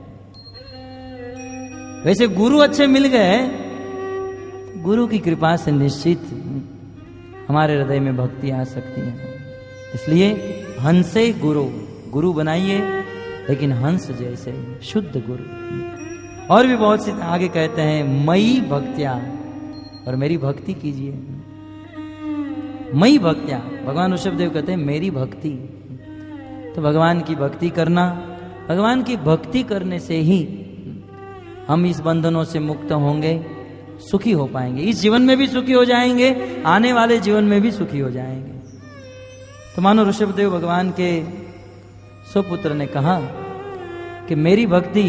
Speaker 1: वैसे गुरु अच्छे मिल गए, गुरु की कृपा से निश्चित हमारे हृदय में भक्ति आ सकती है। इसलिए हंसे गुरु बनाइए, लेकिन हंस जैसे शुद्ध गुरु। और भी बहुत सी आगे कहते हैं, मई भक्त्या, और मेरी भक्ति कीजिए। मई भक्त्या, भगवान ऋषभदेव कहते हैं मेरी भक्ति। तो भगवान की भक्ति करना, भगवान की भक्ति करने से ही हम इस बंधनों से मुक्त होंगे, सुखी हो पाएंगे। इस जीवन में भी सुखी हो जाएंगे, आने वाले जीवन में भी सुखी हो जाएंगे। तो मानो ऋषभदेव भगवान के सुपुत्र ने कहा कि मेरी भक्ति,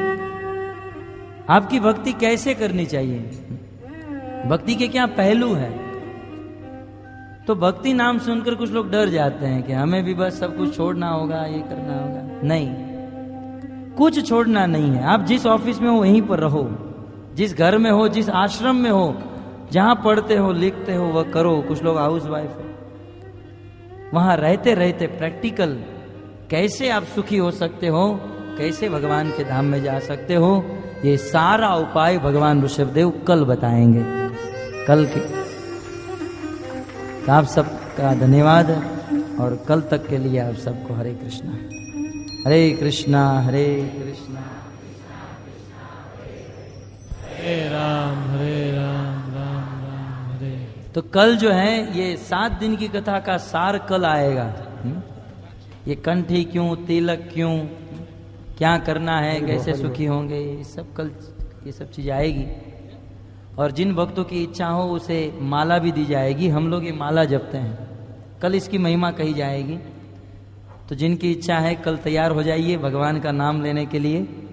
Speaker 1: आपकी भक्ति कैसे करनी चाहिए, भक्ति के क्या पहलू है। तो भक्ति नाम सुनकर कुछ लोग डर जाते हैं कि हमें भी बस सब कुछ छोड़ना होगा, ये करना होगा। नहीं, कुछ छोड़ना नहीं है। आप जिस ऑफिस में हो वहीं पर रहो, जिस घर में हो, जिस आश्रम में हो, जहां पढ़ते हो लिखते हो वह करो। कुछ लोग हाउस वाइफ है, वहां रहते रहते प्रैक्टिकल कैसे आप सुखी हो सकते हो, कैसे भगवान के धाम में जा सकते हो, ये सारा उपाय भगवान ऋषभदेव कल बताएंगे। कल के तो आप सबका धन्यवाद, और कल तक के लिए आप सबको हरे कृष्णा हरे कृष्णा हरे कृष्णा
Speaker 2: हरे राम राम राम हरे।
Speaker 1: तो कल जो है ये 7 दिन की कथा का सार कल आएगा। ये कंठी क्यों, तिलक क्यों, क्या करना है, कैसे सुखी होंगे, ये सब कल ये सब चीज आएगी। और जिन भक्तों की इच्छा हो उसे माला भी दी जाएगी। हम लोग ये माला जपते हैं, कल इसकी महिमा कही जाएगी। तो जिनकी इच्छा है कल तैयार हो जाइए भगवान का नाम लेने के लिए।